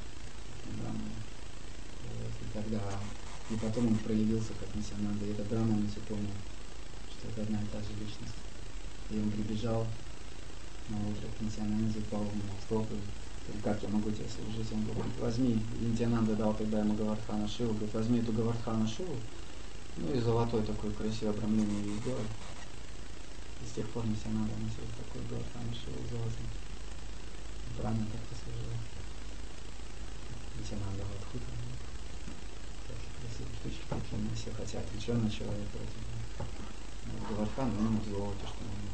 Вот, и тогда, и потом он проявился как Нитянанда, и этот Браман все понял, что это одна и та же личность. И он прибежал на утро к Нитянанде, упал ему на стопы, говорит, как я могу тебе служить? Он говорит, возьми, и Нитянанда дал тогда ему Говардхана Шиву, говорит, возьми эту Говардхана Шиву, ну и золотой такой красивое обрамление ей сделай. И с тех пор Нитянанда носил такой Говардхана Шиву золотым. Браман как-то служил. Нитянанда вот хута. Красивые штучки такие, все хотят. Ученый человек вроде бы. Говардхан, ну ему золото, что нужно.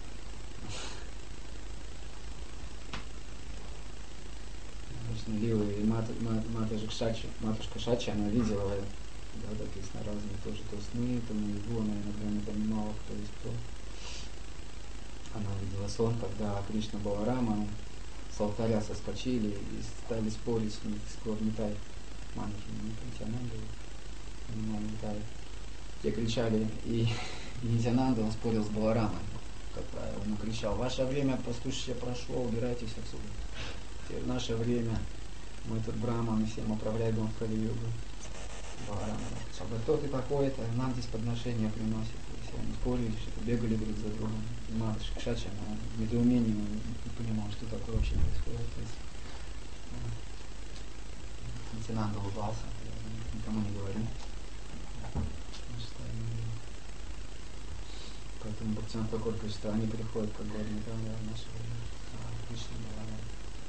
Обычно Лилы и мат, мат, матушка Шачи, матушка Шачи, она видела, да, написано разные тоже, то сны, то наяву, она иногда не понимала, кто есть кто. Она видела сон, когда Кришна Баларама с алтаря соскочили и стали спорить с Нитяй, маленькими Нитянандой, Нитяй. Те кричали, и Нитянанда, он спорил с Баларамой, как правило, он кричал, ваше время пастушье прошло, убирайтесь отсюда. Теперь в наше время мы тут браманы всем управляем в Кали-югу. Баларама сказал, кто ты такой-то, нам здесь подношения приносит. И все они спорили, что бегали друг за другом. И матушка Шачи, она в недоумении не понимала, что такое вообще происходит. То есть, Нитянанда улыбался, никому не говорил. Поэтому Бхактивинода Тхакур говорит, что они приходят как горные камни в наше время. Кришна Баларама.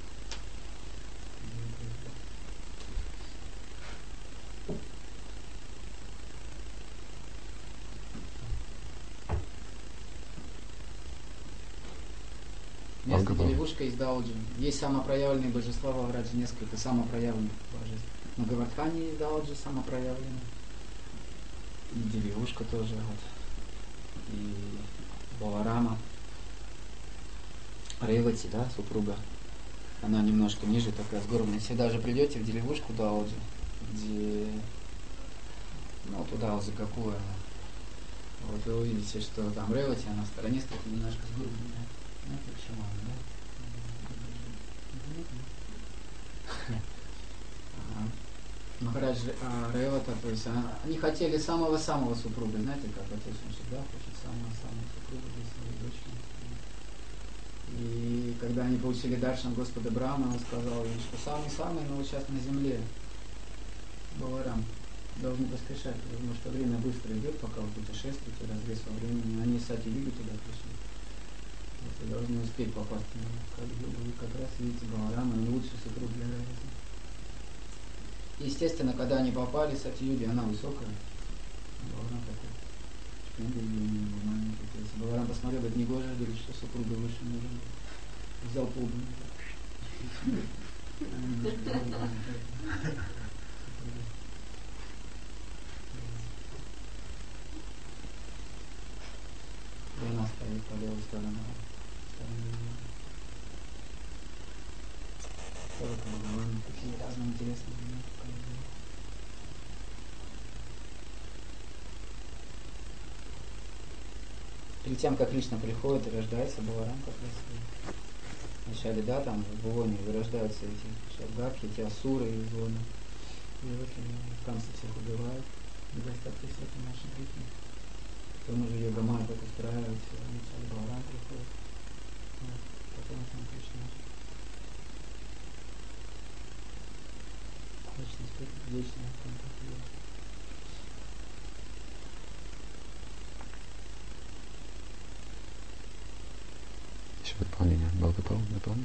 Место деревушка из Дауджи. Есть самопроявленные божества во Враджи, несколько самопроявленных божеств. На Говардхане есть Дауджи самопроявленный. И деревушка тоже. Вот. И Баларама. Ревати, да, супруга. Она немножко ниже, такая сгорбленная. Если даже придете в деревушку Дауджи, где, ну, туда вот за Гакуя, вот вы увидите, что там Ревати, она в стороне стоит немножко сгорбленная. Ну, это почему, да? Ага. Махарадж а, Ревата, то есть она, они хотели самого-самого супруга, знаете, как отец он всегда хочет самого-самого супруга для своей дочери. И когда они получили даршан Господа Брахмы, он сказал им, что самый-самый, но вот сейчас на земле Баларам должны поспешать, потому что время быстро идет, пока вы путешествуете, разрез во времени, они, кстати, любят туда пришли. Вы должны успеть попасть в Кали-югу. Вы как раз видите Баларама, он лучший супруг для Ревати. Естественно, когда они попали, Сати-юги, она высокая. Баларам такой. Маленький. То есть Баларам посмотрел, говорит, не гоже, говорит, что супруга выше мужа. Взял полбу. по левую сторону. Тоже довольно такие разные интересные моменты происходят. Перед тем, как Кришна приходит и рождается Баларам как раз. Вначале, да, там в Бувоне вырождаются эти шаргабхи, эти асуры из Вона. И вот в конце всех убивают. Недостатки всякие наши грехи. Потом уже Йогамая так устраивает, все, вначале Баларам приходит. Вот. Потом сам Кришна. Вечность, вечная контакт. Еще дополнение. Был дополнение? Дополнение?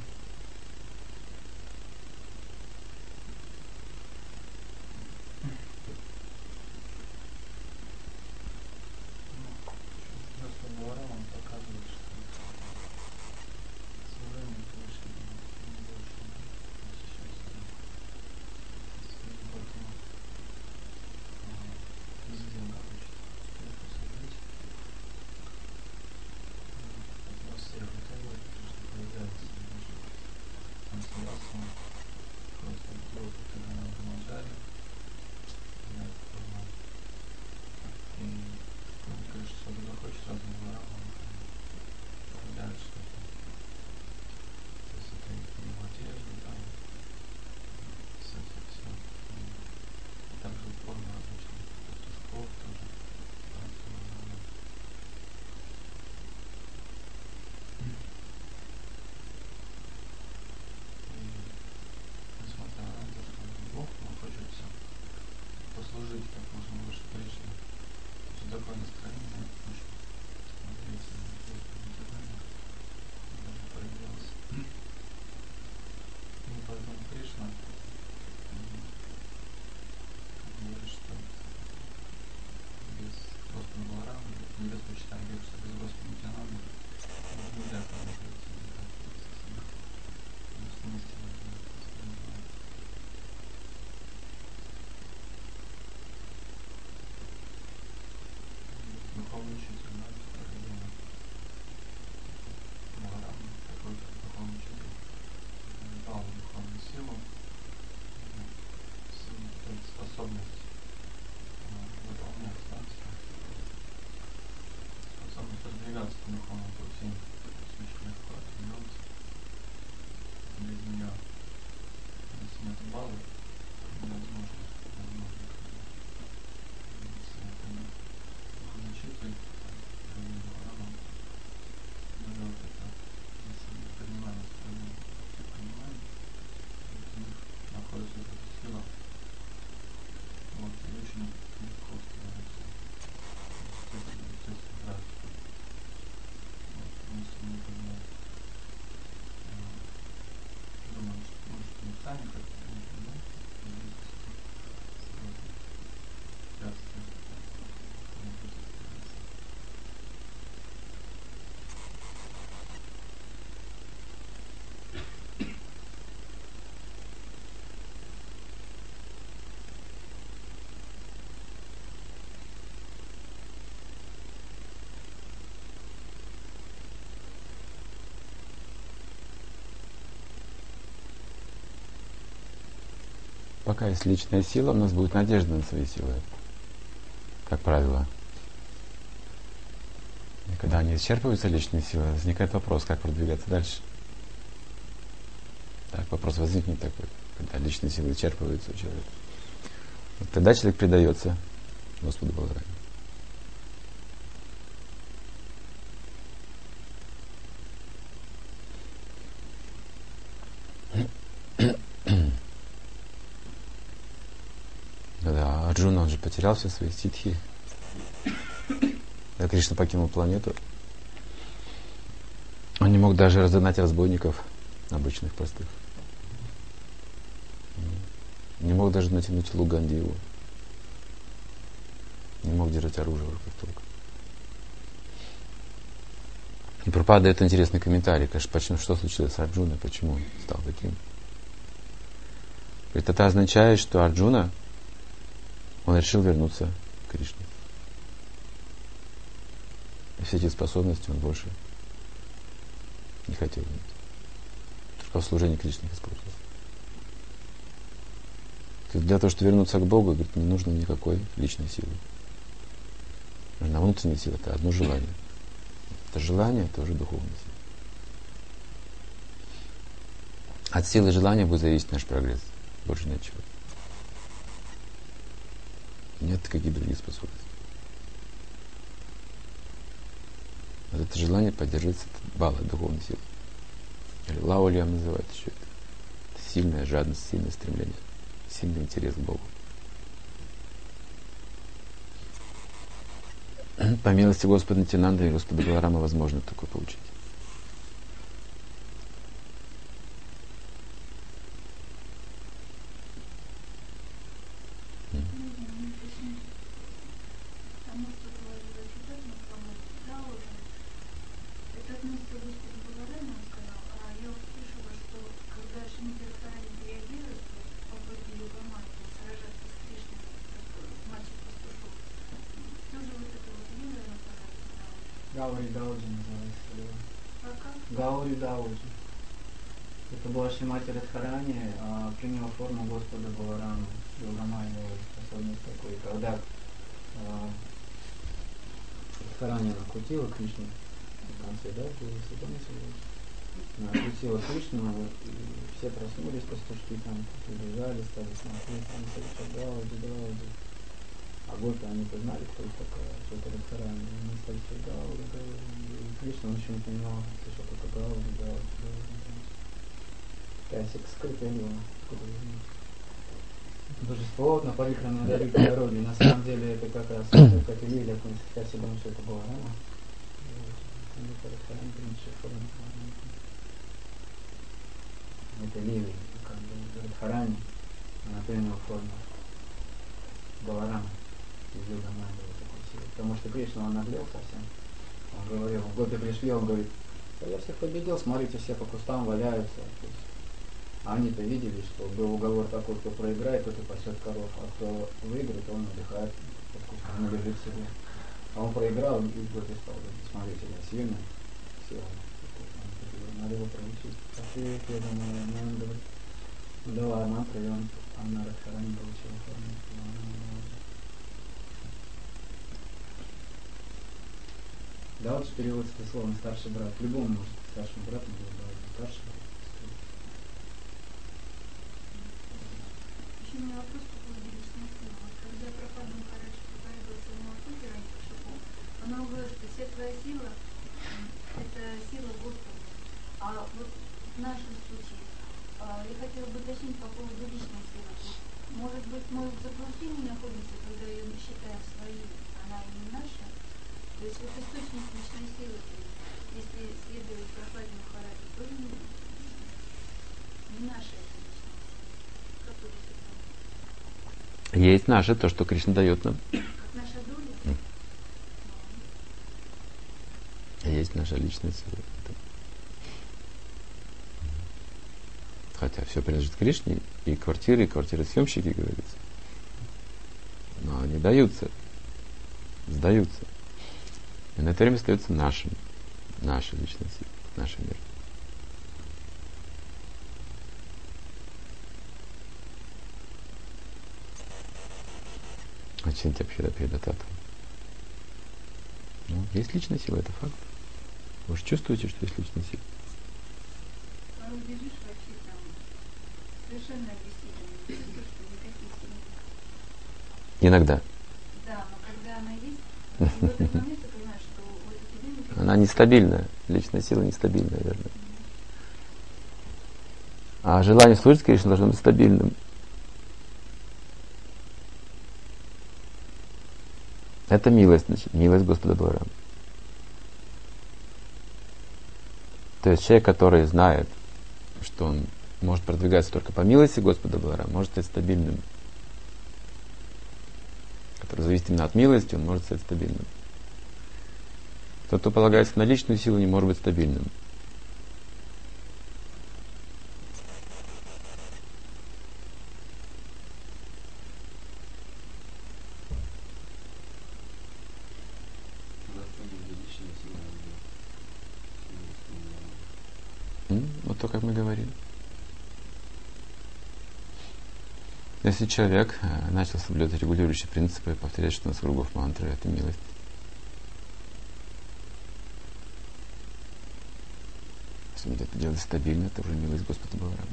Пока есть личная сила, у нас будет надежда на свои силы, как правило. И когда они исчерпываются, личные силы, возникает вопрос, как продвигаться дальше. Так, вопрос возникнет такой, когда личные силы исчерпываются у человека. Вот тогда человек предается Господу Балараме. Да, Арджуна, он же потерял все свои ситхи. Когда Кришна покинул планету, он не мог даже разогнать разбойников обычных, простых. Не мог даже натянуть лук Гандиву. Не мог держать оружие в руках только. И Прабхупада дает интересный комментарий, конечно, почему, что случилось с Арджуной, почему он стал таким. Говорит, это означает, что Арджуна, он решил вернуться к Кришне. И все эти способности он больше не хотел иметь. Только в служении Кришне их использовал. То есть для того, чтобы вернуться к Богу, говорит, не нужно никакой личной силы. Нужна внутренняя сила, это одно желание. Это желание, это уже духовная сила. От силы желания будет зависеть наш прогресс. Больше ни от чего. Нет каких других способностей. Вот это желание поддерживается бала, духовной силы. Или лаулиям называют еще это. Это сильная жадность, сильное стремление, сильный интерес к Богу. По милости Господа Нитянанды и Господа Баларама возможно такое получить. Гаури Дауджи называется. Гаури Дауджи. Это была Шримати Радхарани, а приняла форму Господа Баларама, Йогамайя, способность такой. Когда а, Радхарани она крутила Кришну, в конце, да, было святое. Она крутила Кришну, и все проснулись, пастушки там побежали, стали смотреть, там совершать Дауджи, Дауджи. А гопи, они познали, кто это такая, что это Радхарани. Они стали все Гаури, Гаури. И Кришна, он еще не понимал, что это Гаури, Гаури, Гаури. Такая скрытая лила, откуда вернуть. Божество вот на парикраме одарить дороги. На самом деле это как раз как и Лилия, я все думаю, что это была рана. Это Лилия, как бы Радхарани, она приняла форму Баларама. Потому что Кришна, он наглел совсем. Он говорил, в гопи пришли, он говорит, я всех победил, смотрите, все по кустам валяются. То есть, а они-то видели, что был уговор такой, кто проиграет, тот и пасет коров, а кто выиграет, он отдыхает под кустом, он лежит себе. А он проиграл, и гопи стал говорить, смотрите, я сильный, все, надо его проучить. А ты, я думаю, он говорит, ну да ладно, и он, она Радхарани получила форму. Да, вот переводится это слово старший брат. Любому может быть старшим братом был, да, старший брат. Еще у меня вопрос по поводу личной силы. Вот когда Прабхупада Махарадж проповедовал своему отцу Гираньякшипу, он говорил, что вся твоя сила – это сила Господа. А вот в нашем случае я хотела бы уточнить по поводу личной силы. Может быть, мы в заблуждении находимся, когда ее считаем своей, она не наша? То есть вот источник личной силы, если следовать Прабхупаде Махараджу, тоже не, не наша эта личная сила. Как вы это? Есть наше, то, что Кришна дает нам. Как наша доля? Есть наша личная сила. Хотя все принадлежит Кришне, и квартиры, и квартиросъемщики, говорится. Но они даются, сдаются. И на это время остается нашим, наша личная сила, наша мир. Ачинтя Пхидапхидататва. Ну, есть личная сила, это факт. Вы же чувствуете, что есть личная сила. Порой бежишь вообще там совершенно агрессивно, не чувствуешь, что никаких сил нет. Иногда. Да, но когда она есть, в этот момент ты понимаешь, что вот у тебя не... Она нестабильная. Личная сила нестабильная, верно. А желание служить Кришне должно быть стабильным. Это милость, значит, милость Господа Баларама. То есть человек, который знает, что он может продвигаться только по милости Господа Баларама, может стать стабильным. Который зависит именно от милости, он может стать стабильным. Тот, кто полагается на личную силу, не может быть стабильным. На самом деле Вот то, как мы говорили. Если человек начал соблюдать регулирующие принципы, повторять шестнадцать кругов мантры, это милость. Если он это делает стабильно, это уже милость Господа Баларама.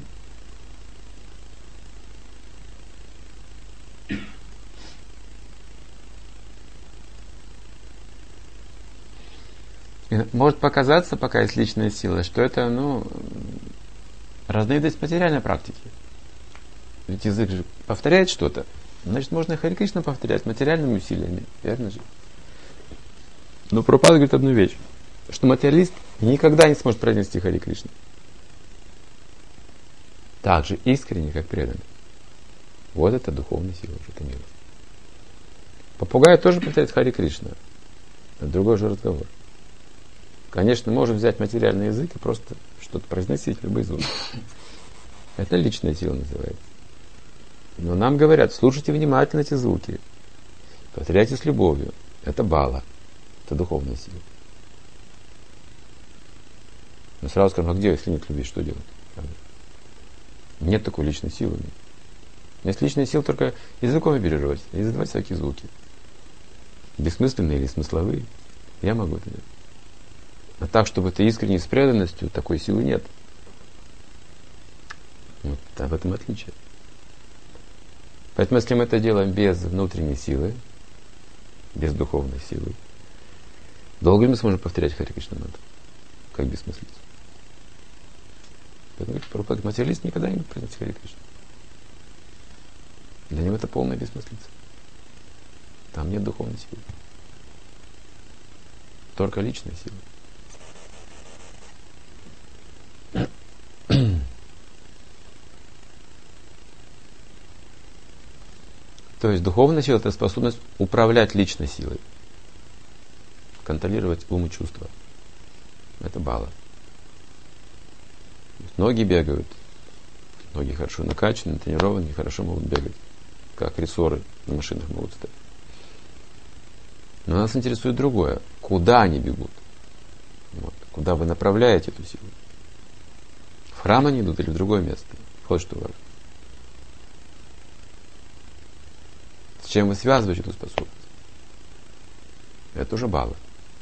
И может показаться, пока есть личная сила, что это, ну, разновидность материальной практики. Ведь язык же повторяет что-то, значит, можно Хари Кришна повторять материальными усилиями, верно же? Но Прабхупада говорит одну вещь, что материалист никогда не сможет произнести Хари Кришна. Так же искренне, как преданный. Вот это духовная сила, это милость. Попугай тоже повторяет Хари Кришна. Это другой же разговор. Конечно, можем взять материальный язык и просто что-то произносить, любой звук. Это личная сила называется. Но нам говорят, слушайте внимательно эти звуки. Повторяйте с любовью. Это бала. Это духовная сила. Но сразу скажем, а где, если нет любви, что делать? Правда? Нет такой личной силы. Есть личная сила только языком оперировать, и издавать всякие звуки. Бессмысленные или смысловые. Я могу это делать. А так, чтобы это искренне с преданностью, такой силы нет. Вот об этом отличие. Поэтому, если мы это делаем без внутренней силы, без духовной силы, долго ли мы сможем повторять Хари Кришна мантру? Как бессмыслица. Поэтому Прабхупада, материалист никогда не будет произносить Хари Кришна. Для него это полная бессмыслица. Там нет духовной силы. Только личная сила. То есть духовная сила — это способность управлять личной силой, контролировать ум и чувства. Это бала. Ноги бегают, ноги хорошо накачаны, тренированы, хорошо могут бегать, как рессоры на машинах могут стать. Но нас интересует другое. Куда они бегут? Вот. Куда вы направляете эту силу? В храм они идут или в другое место? Вот что важно. С чем вы связываете эту способность? Это уже бала.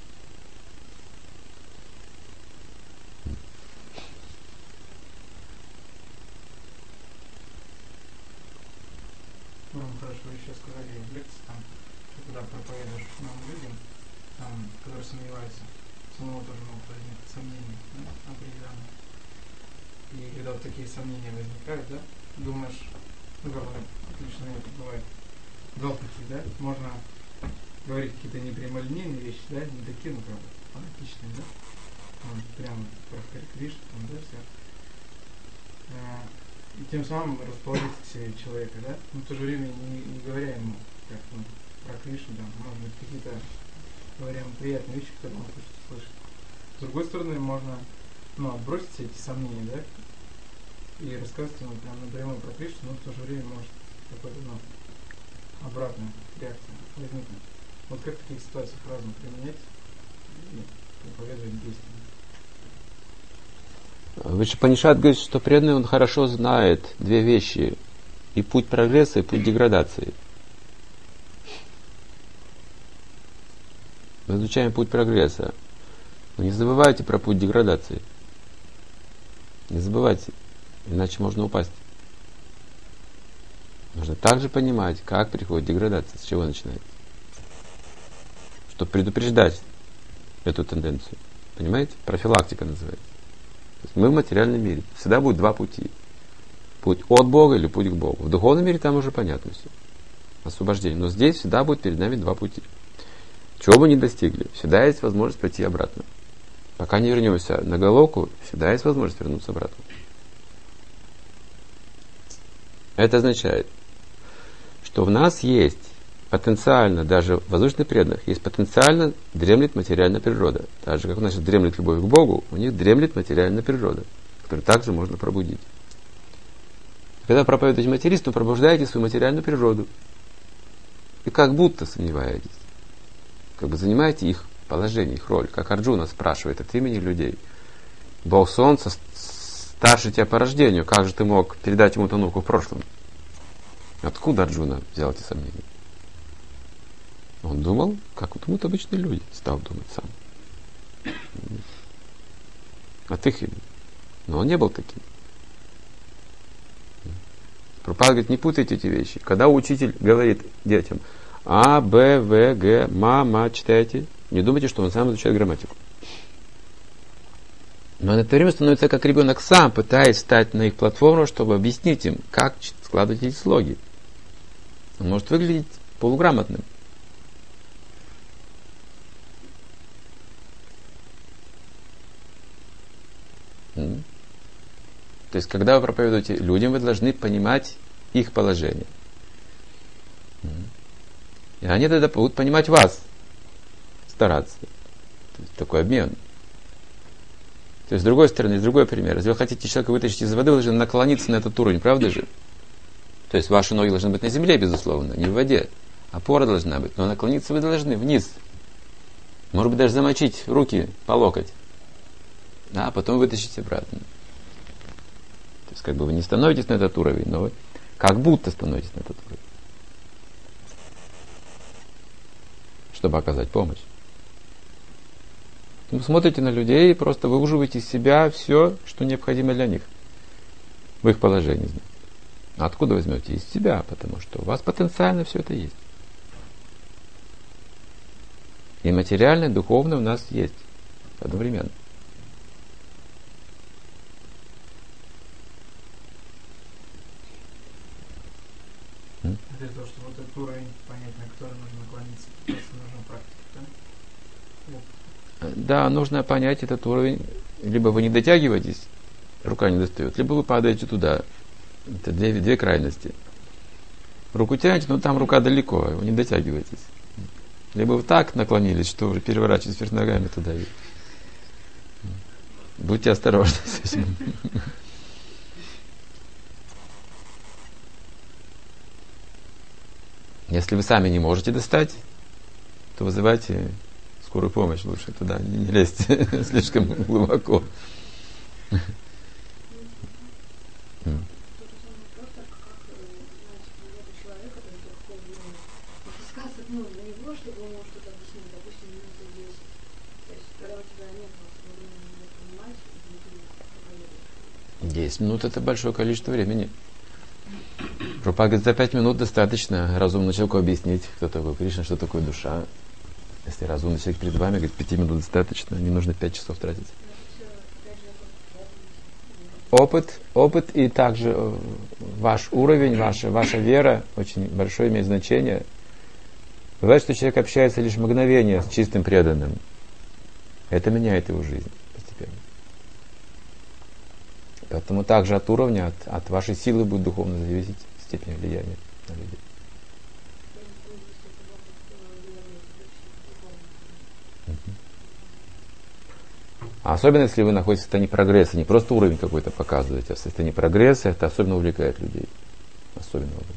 Ну, хорошо, вы еще сказали в лекции, там, что когда проповедуешь новым людям, там, которые сомневаются, самого тоже могут возникнуть сомнения, да, определенные. И когда вот такие сомнения возникают, да, думаешь, ну как отлично это бывает, два пути, да, можно говорить какие-то непрямолинейные вещи, да, не такие, ну как бы, фанатичные, да, вот, прямо про Хари Кришну, там, да, все. И тем самым расположить к себе человека, да, но в то же время не, не говоря ему, как, ну, про Кришну, там, может быть, какие-то, говоря ему приятные вещи, которые он хочет услышать. С другой стороны, можно, ну, отбросить все эти сомнения, да, и рассказывать ему прям напрямую про Кришну, но в то же время может какой-то, ну, обратная реакция возникнуть. Вот как в таких ситуациях разум применять и проповедовать действия? Вишапанишат говорит, что преданный, он хорошо знает две вещи: и путь прогресса, и путь деградации. Мы изучаем путь прогресса, но не забывайте про путь деградации. Не забывайте, иначе можно упасть. Нужно также понимать, как приходит деградация, с чего начинается, чтобы предупреждать эту тенденцию. Понимаете? Профилактика называется. То есть мы в материальном мире. Всегда будет два пути. Путь от Бога или путь к Богу. В духовном мире там уже понятно все. Освобождение. Но здесь всегда будет перед нами два пути. Чего бы ни достигли, всегда есть возможность пойти обратно. Пока не вернемся на Галоку, всегда есть возможность вернуться обратно. Это означает, что в нас есть потенциально, даже в воздушных преданных, есть потенциально дремлет материальная природа. Так же, как у нас дремлет любовь к Богу, у них дремлет материальная природа, которую также можно пробудить. Когда проповедуете материалисту, вы пробуждаете свою материальную природу. И как будто сомневаетесь. Как бы занимаете их положение, их роль. Как Арджуна спрашивает от имени людей. Бог Солнца старше тебя по рождению. Как же ты мог передать ему Тануку в прошлом? Откуда Арджуна взял эти сомнения? Он думал, как думают обычные люди. Стал думать сам. От их имени. Но он не был таким. Прабхупада говорит, не путайте эти вещи. Когда учитель говорит детям А, Б, В, Г, Ма, Ма, читайте, не думайте, что он сам изучает грамматику. Но он это время становится как ребенок сам, пытаясь встать на их платформу, чтобы объяснить им, как складывать эти слоги. Он может выглядеть полуграмотным. То есть, когда вы проповедуете людям, вы должны понимать их положение. И они тогда будут понимать вас. Стараться. То есть, такой обмен. То есть, с другой стороны, с другой пример. Если вы хотите человека вытащить из воды, вы должны наклониться на этот уровень, правда же? То есть, ваши ноги должны быть на земле, безусловно, не в воде. Опора должна быть. Но наклониться вы должны вниз. Может быть, даже замочить руки по локоть. А потом вытащить обратно. То есть, как бы вы не становитесь на этот уровень, но вы как будто становитесь на этот уровень. Чтобы оказать помощь. Вы смотрите на людей и просто выуживаете из себя все, что необходимо для них. В их положении. А откуда возьмете? Из себя, потому что у вас потенциально все это есть. И материальное, и духовное у нас есть одновременно. Для того, чтобы вот этот уровень понять, на который нужно наклониться, просто нужна практика, да? Да, нужно понять этот уровень. Либо вы не дотягиваетесь, рука не достает, либо вы падаете туда. Это две, две крайности. Руку тянете, но там рука далеко, вы не дотягиваетесь. Либо вы так наклонились, что уже переворачиваетесь вверх ногами туда. Будьте осторожны с этим. Если вы сами не можете достать, то вызывайте скорую помощь лучше. Туда не, не лезьте слишком глубоко. десять минут это большое количество времени. Прабхупада говорит, за пять минут достаточно разумному человеку объяснить, кто такой Кришна, что такое душа. Если разумный человек перед вами, говорит, пяти минут достаточно, не нужно пять часов тратить. Опыт, опыт и также ваш уровень, ваша, ваша вера очень большое имеет значение. Бывает, что человек общается лишь мгновение с чистым преданным. Это меняет его жизнь постепенно. Поэтому также от уровня, от, от вашей силы будет духовно зависеть степень влияния на людей. А особенно, если вы находитесь в состоянии прогресса, не просто уровень какой-то показываете, а в состоянии прогресса, это особенно увлекает людей. Особенно образом.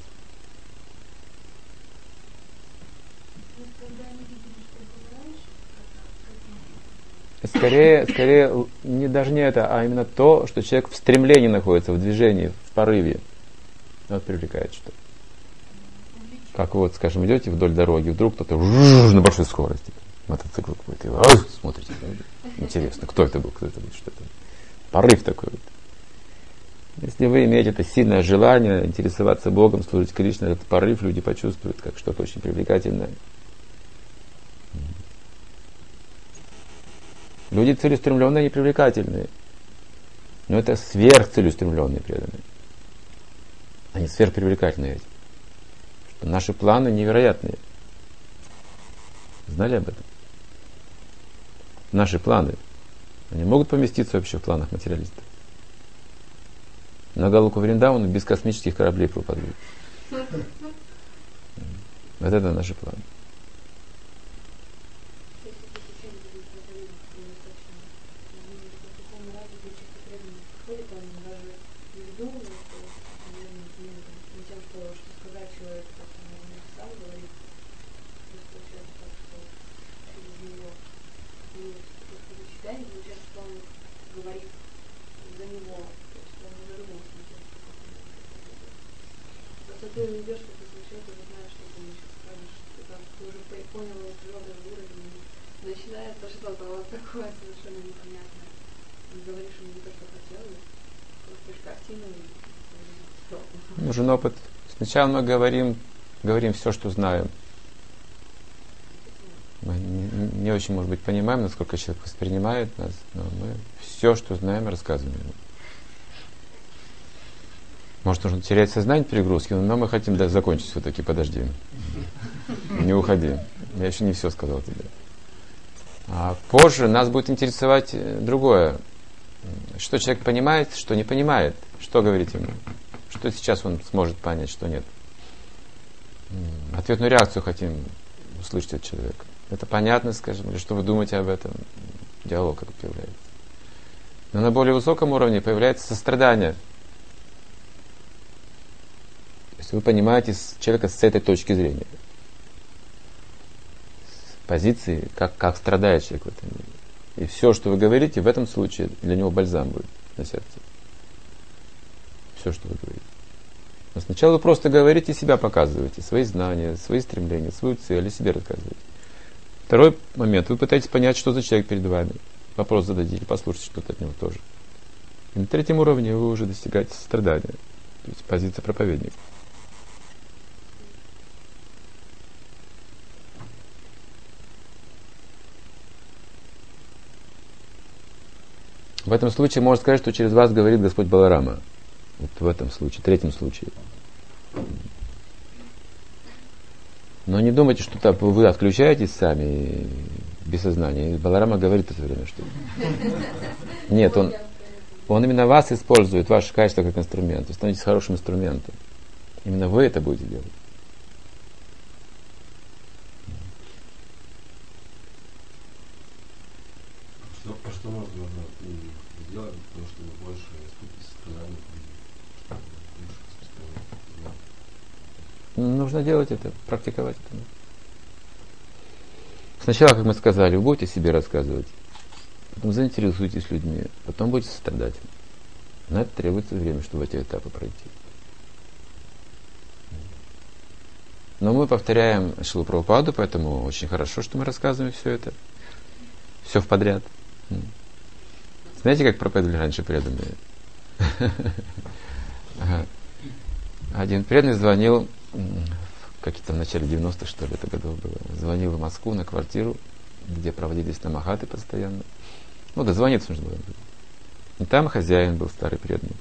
Скорее, скорее не, даже не это, а именно то, что человек в стремлении находится, в движении, в порыве. Вот привлекает что. Как вот, скажем, идете вдоль дороги, вдруг кто-то на большой скорости, мотоцикл какой-то, и вы смотрите, интересно, кто это был, кто это был, что это был. Порыв такой вот. Если вы имеете это сильное желание интересоваться Богом, служить Кришне, этот порыв люди почувствуют как что-то очень привлекательное. Люди целеустремленные и привлекательные. Но это сверхцелеустремленные преданные. Они сверхпривлекательные. Что наши планы невероятные. Знали об этом? Наши планы, они могут поместиться вообще в планах материалистов. На Галоку Вриндавану без космических кораблей пропадают. Вот это наши планы. состоянии, получается, что он говорит за него, то есть он уже любом случае. Просто ты идешь как бы с человека, не знаешь, что ты ему сейчас скажешь. Ты, там, ты уже понял его твердый уровень, начинается что-то вот такое совершенно непонятное. Не говоришь ему не то, что хотел, просто картину и все. Нужен опыт. Сначала мы говорим, говорим все, что знаем. Мы не, не очень, может быть, понимаем, насколько человек воспринимает нас, но мы все, что знаем, рассказываем ему. Может, нужно терять сознание перегрузки, но мы хотим да, закончить все-таки, подожди. Не уходи. Я еще не все сказал тебе. А позже нас будет интересовать другое. Что человек понимает, что не понимает. Что говорить ему. Что сейчас он сможет понять, что нет. Ответную реакцию хотим услышать от человека. Это понятно, скажем, или что вы думаете об этом? Диалог как появляется. Но на более высоком уровне появляется сострадание. То есть вы понимаете человека с этой точки зрения. С позиции, как, как страдает человек в этом мире. И все, что вы говорите, в этом случае для него бальзам будет на сердце. Все, что вы говорите. Но сначала вы просто говорите и себя показываете, свои знания, свои стремления, свою цель, и себе рассказываете. Второй момент. Вы пытаетесь понять, что за человек перед вами. Вопрос зададите, послушайте что-то от него тоже. И на третьем уровне вы уже достигаете сострадания. То есть позиция проповедника. В этом случае можно сказать, что через вас говорит Господь Баларама. Вот в этом случае, в третьем случае. Но не думайте, что так вы отключаетесь сами без сознания. И Баларама говорит в это время, что... Нет, он, он именно вас использует, ваше качество как инструмент. Вы становитесь хорошим инструментом. Именно вы это будете делать. Что, что можно сделать для того, чтобы больше испытывать страдания, чтобы больше распространять знания? Нужно делать это, практиковать это. Сначала, как мы сказали, вы будете себе рассказывать, потом заинтересуйтесь людьми, потом будете сострадать. На это требуется время, чтобы эти этапы пройти. Но мы повторяем Шрилу Прабхупаду, поэтому очень хорошо, что мы рассказываем все это. Все в подряд. Знаете, как проповедовали раньше преданные? Один преданный звонил, как-то в начале девяностых, что ли, это годов было, звонил в Москву на квартиру, где проводились намахаты постоянно. Ну, дозвониться нужно было. И там хозяин был, старый преданный.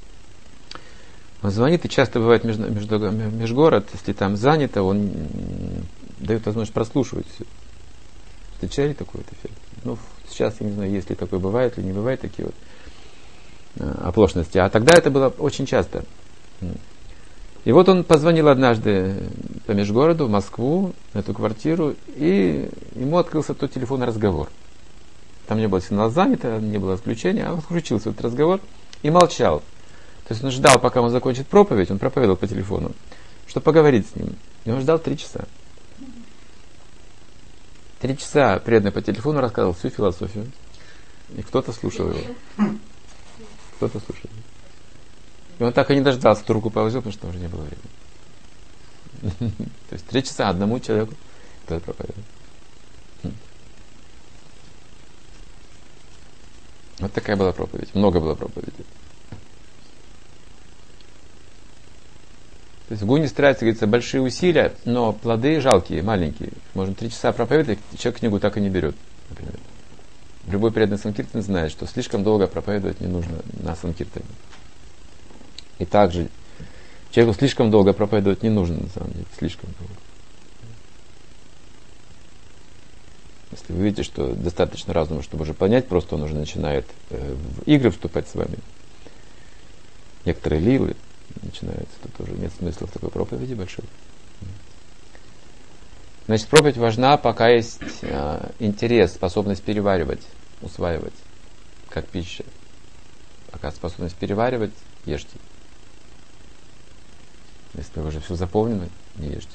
Он звонит, и часто бывает между, между, межгород, если там занято, он дает возможность прослушивать все. Встречали такой вот эффект? Ну, сейчас я не знаю, есть ли такое, бывает или не бывает такие вот а, оплошности. А тогда это было очень часто. И вот он позвонил однажды по межгороду, в Москву, на эту квартиру, и ему открылся тот телефонный разговор. Там не было сигнала занято, не было отключения, а он включился в этот разговор и молчал. То есть он ждал, пока он закончит проповедь, он проповедовал по телефону, чтобы поговорить с ним. И он ждал три часа. Три часа преданный по телефону рассказывал всю философию. И кто-то слушал его. Кто-то слушал его. И он так и не дождался, трубку положил, потому что уже не было времени. То есть три часа одному человеку кто-то проповедовал. Вот такая была проповедь. Много было проповедей. То есть в гуне старается, говорится, большие усилия, но плоды жалкие, маленькие. Можно три часа проповедовать, человек книгу так и не берет, например. Любой преданный санкиртан знает, что слишком долго проповедовать не нужно на санкиртане. И также человеку слишком долго проповедовать не нужно, на самом деле, слишком долго. Если вы видите, что достаточно разума, чтобы уже понять, просто он уже начинает э, в игры вступать с вами. Некоторые лилы начинаются, тут уже нет смысла в такой проповеди большой. Значит, проповедь важна, пока есть э, интерес, способность переваривать, усваивать, как пища. Пока способность переваривать, ешьте. Если уже все заполнено, не ешьте.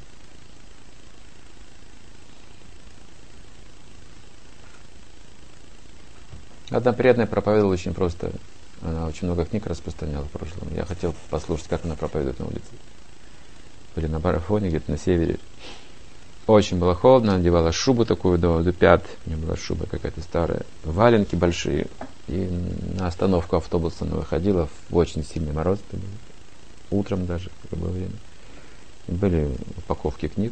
Одна преданная проповедовала очень просто. Она очень много книг распространяла в прошлом. Я хотел послушать, как она проповедует на улице. Были на марафоне где-то на севере. Очень было холодно, надевала шубу такую до, до пят. У нее была шуба какая-то старая. Валенки большие. И на остановку автобуса она выходила в очень сильный мороз. Утром даже, в любое время. И были упаковки книг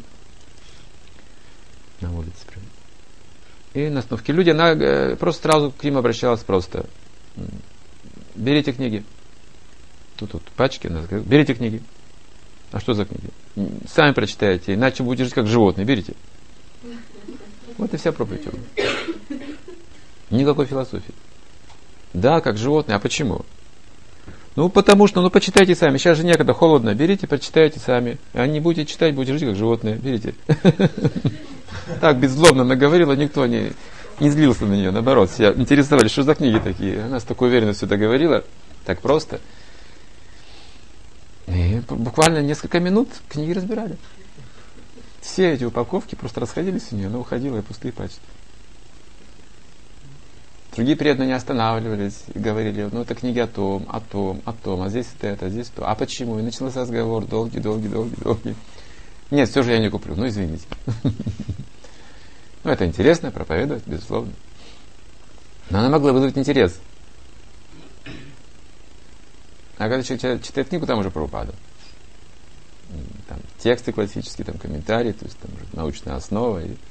на улице прям. И на остановке люди, она э, просто сразу к ним обращалась просто. Берите книги. Тут, тут пачки, она говорит, берите книги. А что за книги? Сами прочитайте, иначе будете жить как животные. Берите. Вот и вся проповедь. Никакой философии. Да, как животные. А почему? Ну, потому что, ну, почитайте сами. Сейчас же некогда, холодно. Берите, прочитайте сами. А не будете читать, будете жить как животные. Берите. Так, беззлобно наговорила, никто не, не злился на нее. Наоборот, все интересовались, что за книги такие. Она с такой уверенностью это говорила. Так просто. И буквально несколько минут книги разбирали. Все эти упаковки просто расходились у нее, она уходила, и пустые пачки. Другие преданные не останавливались и говорили, ну это книги о том, о том, о том, а здесь это, а здесь то. А почему? И начался разговор долгий, долгий, долгий, долгий. Нет, все же я не куплю, ну извините. Ну это интересно, проповедовать, безусловно. Но она могла вызвать интерес. А когда человек читает книгу, там уже Прабхупада. Там тексты классические, там комментарии, то есть там уже научная основа, и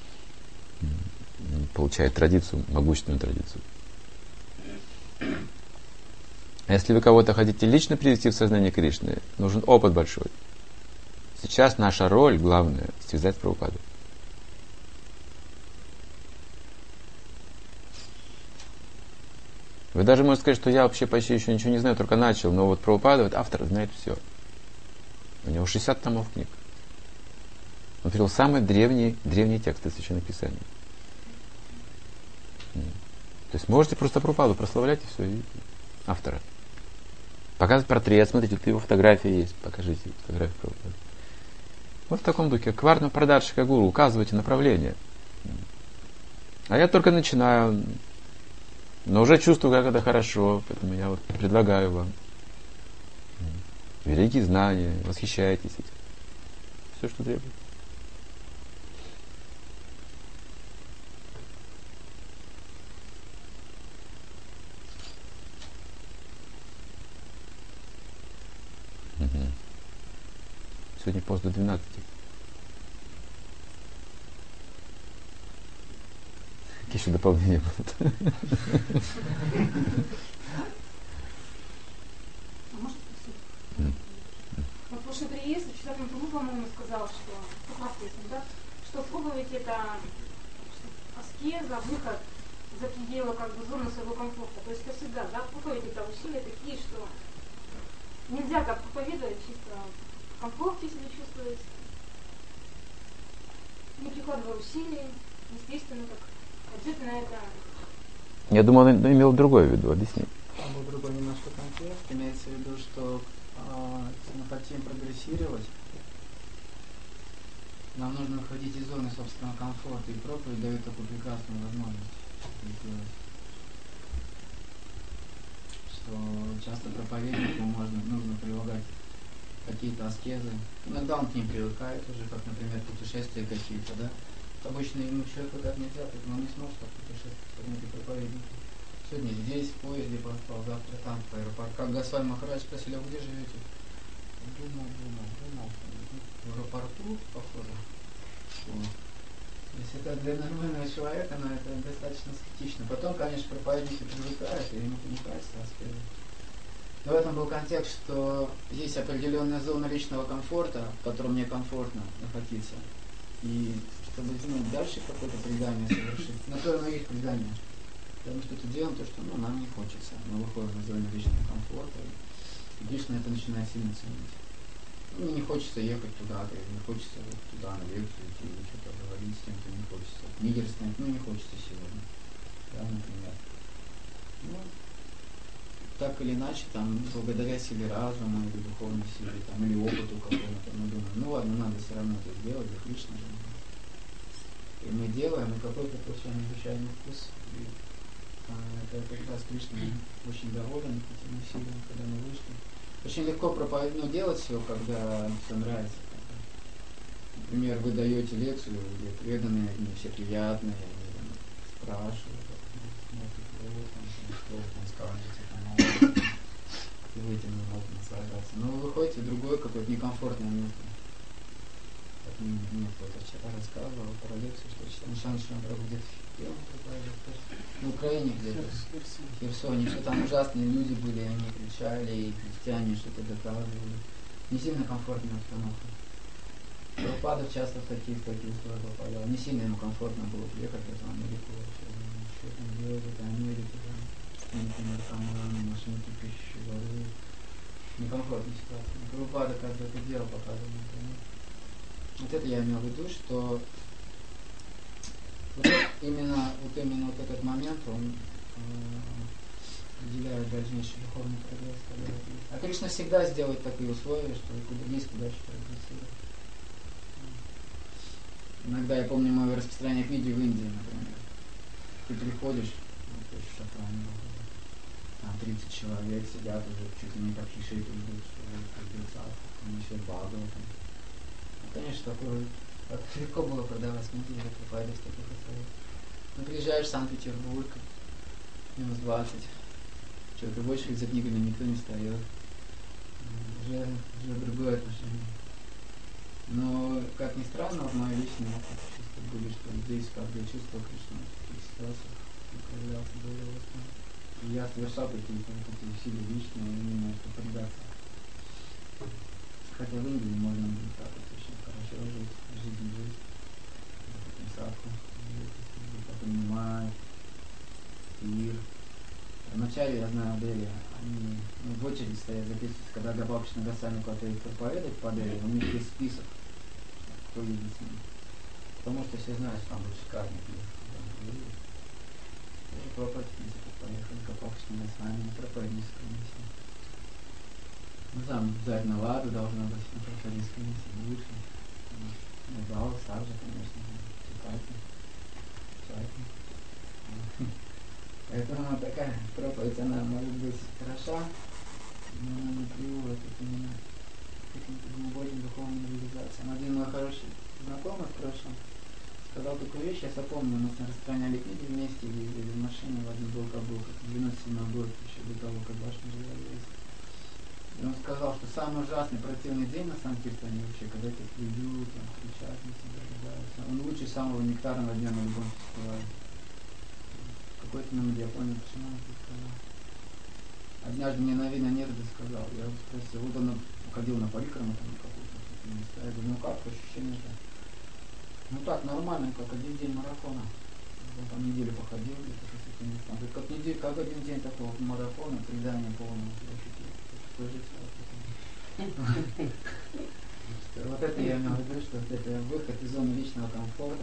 получает традицию, могущественную традицию. А если вы кого-то хотите лично привести в сознание Кришны, нужен опыт большой. Сейчас наша роль, главная, связать с Прабхупадой. Вы даже можете сказать, что я вообще почти еще ничего не знаю, только начал, но вот Прабхупада, вот автор знает все. У него шестьдесят томов книг. Он перевел самые древние, древние тексты Священного Писания. То есть можете просто Прабхупаду прославлять и все, и автора. Показывать портрет, смотрите, тут его фотография есть, покажите фотографию Прабхупады. Вот в таком духе. Кварна Прадаршика Гуру, указывайте направление. А я только начинаю, но уже чувствую, как это хорошо, поэтому я вот предлагаю вам великие знания, восхищайтесь этим. Все, что требуется. Угу. Сегодня пост до двенадцати. Какие еще дополнения будут? В прошлый приезд читатель Прабhu, по-моему, сказал, что да, что проповедь это аскеза, выход за пределы как бы зоны своего комфорта. То есть это всегда, да, проповедь это усилия такие, что нельзя так проповедовать чисто в комфорте себя чувствовать, не прикладывая усилий, естественно, как обязательно это. Я думал, он имел другое в виду, объясни. Там был другой немножко контекст, имеется в виду, что если мы хотим прогрессировать, нам нужно выходить из зоны собственного комфорта, и проповедь дает такую прекрасную возможность сделать. Что часто проповеднику можно, нужно прилагать какие-то аскезы. Иногда он к ним привыкает уже, как, например, путешествия какие-то, да. Обычно ему человеку так нельзя, поэтому он не сможет так путешествовать, как некий проповедник. Сегодня здесь, в поезде поспал, завтра там, в аэропорт. Как Госвами Махарадж спросили, а где живете? Думал, думал, думал. В аэропорту, похоже. Вот. Если это для нормального человека, но это достаточно скептично. Потом, конечно, проповедники привыкают, и ему не кажется аспект. Но в этом был контекст, что здесь определенная зона личного комфорта, в котором мне комфортно находиться. И чтобы ну, дальше какое-то предание совершить. На то оно и есть предание. Потому что это делаем то, что ну, нам не хочется. Мы выходим из зоны личного комфорта. И Кришна это начинает сильно ценить. Ну, мне не хочется ехать туда-то, или не хочется вот туда на лекцию идти, или что-то говорить с кем-то не хочется. Нигер станет, ну не хочется сегодня. Да, например. Ну, так или иначе, там, благодаря силе разума, или духовной силе, там, или опыту какому-то, мы думаем, ну ладно, надо все равно это сделать, для Кришны же. И мы делаем, и какой-то получаем изучаемый вкус. И, а, когда с Кришной очень доволен этим усилием, когда мы вышли. Очень легко проповед... ну, делать все, когда все нравится. Когда... Например, вы даете лекцию, где преданные, они все приятные, они там, спрашивают, смотрят, там, что вы там скажете, там, и вы этим можете наслаждаться. Но вы выходите в другое какое-то некомфортное место. Мне кто-то вчера рассказывал про лекцию, что Шаншан Прабhu где-то в Украине где-то, в Херсоне, что там ужасные люди были, они кричали, и христиане что-то доказывали. Не сильно комфортная обстановка. Прабхупада часто в такие, в такие условия попадал. Не сильно ему комфортно было приехать в Америку вообще. Что там делать в этой Америке, там, какие-то наркоманы, машинки пищи, воруют. Некомфортная ситуация. Прабхупада как-то это дело показывал, например. Вот это я имел в виду, что вот именно, вот именно вот этот момент, он э, определяет дальнейший духовный прогресс. А Кришна всегда сделает такие условия, что куда есть куда еще прогрессировать. Иногда, я помню, мое распространение книги в Индии, например. Ты приходишь, вот, то есть в шафране, там тридцать человек сидят уже, чуть ли не как хиши идут, что придется, несет Бхагаватам. Конечно, такое легко было продавать книги, я попадаю в таких условиях. Ну, приезжаешь в Санкт-Петербург, минус двадцать, что-то в очередь за книгами никто не встает. Уже, уже другое отношение. Но, как ни странно, вот мое личное чувство были, что здесь, как я чувствовал Кришну в таких ситуациях, проявлялся более остро. И я совершал какие-то вот эти усилия личные, именно что предаться. Хотя в Индии можно будет так вот очень хорошо жить, жизнь жить, таким садху, понимать, мир. Вначале, я знаю, в Дели, они ну, в очередь стоят записываться, когда Гопал-Кришна Госвами куда-то идет проповедовать по Дели, у них есть список, кто едет с ним. Потому что все знают, что там будет шикарный мир. Тоже Прабхупада, в принципе, поехали Гопал-Кришна Госвами на проповедническую миссию. Ну, там обязательно Лада должна быть на проповеднической миссии, лучше. Ну, Бал, Саджа, конечно, Чикати, Чайки. Поэтому такая проповедь, она может быть хороша, но она не приводит именно к каким-то глубоким духовным реализациям. Один мой хороший знакомый в прошлом сказал такую вещь, я запомнил, мы распространяли книги вместе, ездили в машине в один долгобок, это девяносто седьмой год, еще до того, как Башня развалилась. И он сказал, что самый ужасный противный день на Санкиртане вообще, когда это плюют, там, кричат на себя, ругаются. Он лучше самого нектарного дня на любом фестивале. Какой-то номер, я помню, почему он это сказал. Однажды мне Навина Нерда сказал, я его спросил, вот он уходил на парикраму там какую-то место. Я говорю, ну как ощущение-то? Ну так, нормально, как один день марафона. Он там неделю походил где-то по этим местам. Как, неделю, как один день такого марафона, предания полного ощутил. Вот это я имел в виду, что это выход из зоны личного комфорта.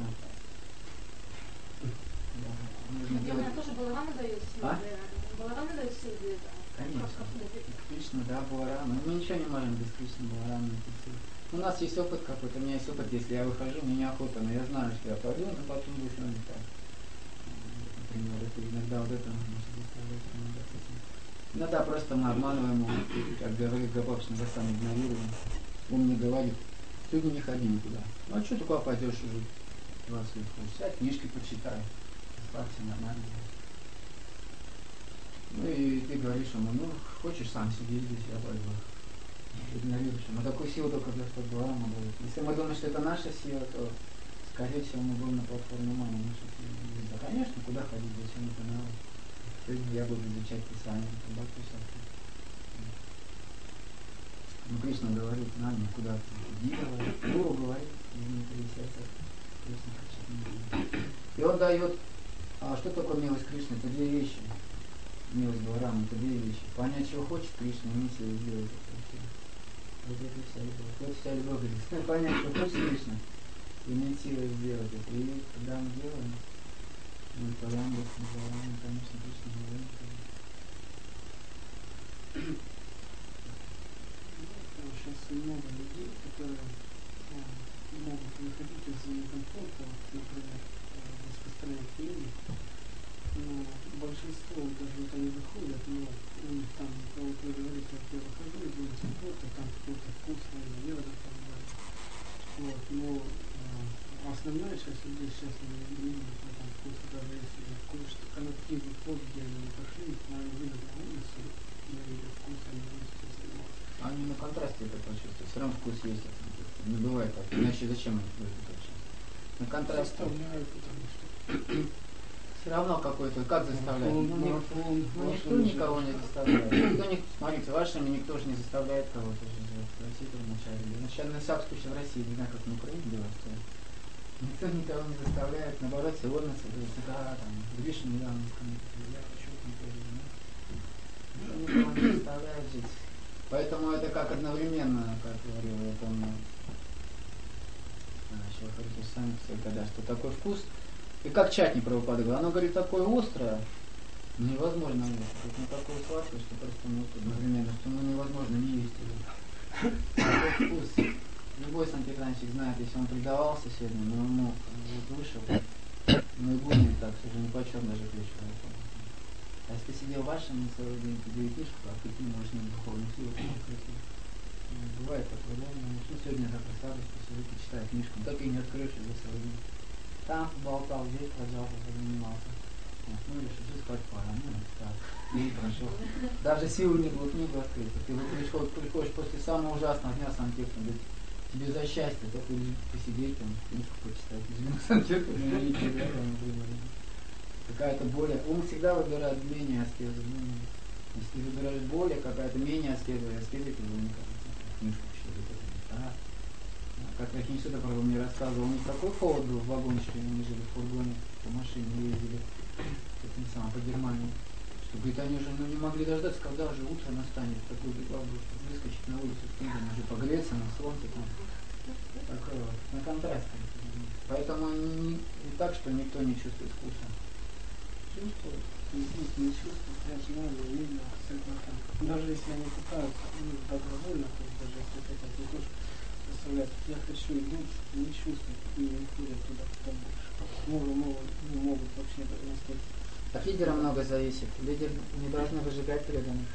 Наверное, тоже Баларама дает силу. А? Баларама дает силу для этого. Конечно. Кришна, да, Баларама. Мы ничего не можем без Кришны, Баларама. У нас есть опыт какой-то, у меня есть опыт, если я выхожу, мне неохота, но я знаю, что я пойду, но потом буду с вами так. Например, это иногда вот это может заставлять иногда с этим. Иногда просто мы обманываем его, как говорит Гопал-Кришна Госвами, игнорируем. Он мне говорит, сегодня не ходи никуда. Ну а что такое пойдешь уже двадцать лет? Сядь, книжки почитай. Все нормально. Ну и ты говоришь ему, ну хочешь сам сиди здесь, я пойду. Игнорируешь. Мы такую силу только для что Баларама будет. Если мы думаем, что это наша сила, то скорее всего мы будем на платформе мамы нашей силы. Да конечно, куда ходить, зачем это надо? Сегодня я буду изучать Писание, туда писать. Ну Кришна говорит, нам куда-то иди, говорит, Гуру говорит, и не пересядься. Кришна кричит. И он дает. А что такое милость Кришны? Это две вещи. Милость Баларама, это две вещи. Понять, чего хочет Кришна, и иметь силу сделать это все. Вот это вся любовь. Вот вся любовь. Если понять, что хочет Кришна, и иметь силу сделать это. И когда мы делаем, мы подаем Господу Баларама, конечно, Кришна говорит. Сейчас много людей, которые а, могут выходить из зоны комфорта, вот, например, распространять книги, но большинство, даже вот они выходят, но у них там, вот вы говорите, вот я выхожу из улицы спорта, там какой-то вкусный, наверное, там, да. Вот, но а, основная часть людей сейчас не видят в этом вкусе, даже если кое-что коллективы под, где они не пошли, они выйдут на улицу, не видят вкуса, они будут этим заниматься. Они на контрасте это почувствуют. Все равно вкус есть. Не бывает так. Иначе зачем они будут вообще? На контрасте. Заставляют, потому что Все равно какой-то, как заставляет? Ну, марафон, ни- марафон, ну, никто ваши никого не заставляет. Никто не, смотрите, вашими никто же не заставляет кого-то же делать. В России вначале. Начальный сапск еще в России, не знаю, как на Украине было, что никто никого не заставляет, наоборот, сегодня говорится, да, там, видишь, недавно сказали, я хочу там тоже, да. Никто никого не заставляет жить. Поэтому это как одновременно, как говорил, я помню, еще говорите сами когда, что такой вкус, и как чатни Прабхупада говорит, оно, говорит, такое острое, невозможно есть. Это не такое сладкое, что просто ну, одновременно, что ну, невозможно не есть его. Такой вкус. Любой санкиртанщик знает, если он предавался сегодня, но ему вот вышел, ну и будет так, уже ни почем даже плечо. А если ты сидел в вашем на целый день, ты делаешь книжку, а какие можешь не духовные силы прийти. Бывает такое, да? Ну, сегодня так расслабишься, посижу, почитаю книжку, так и не откроешь за целый день. Там болтал, здесь лежал, занимался. Ну, решил, что спать пора, ну, так, день прошел. Даже силы не было книгу открыть. Ты вот приходишь, приходишь после самого ужасного дня санкиртана, тебе за счастье только лишь посидеть, там, книжку почитать. Тебе на санкиртане не видите, да, там, какая-то более... Он всегда выбирает менее аскезы. Ну, если ты выбираешь более, какая-то менее аскеза, и аскеза тебе не кажется. Книжку читать, это не так. Как Рахинсута Прабху мне рассказывал, у них такой холод был в вагончике, они жили в фургоне, по машине ездили, этим самым, по Германии. Что, говорит, они уже ну, не могли дождаться, когда уже утро настанет, такой бегло был, чтобы выскочить на улицу с книгами, уже погреться на солнце там. Такое вот, на контрасте. Поэтому не, не так, что никто не чувствует вкуса. Чувствует. не, не чувствуют, я знаю, видно, абсолютно. Даже если они пытаются, ну, добровольно, то есть даже если хотят, не то, что представляют, я хочу идут, не чувствуют и не ходят туда, потом больше. Могут, могут, не могут вообще настолько. От лидера много зависит. Лидер не должен выжигать преданных.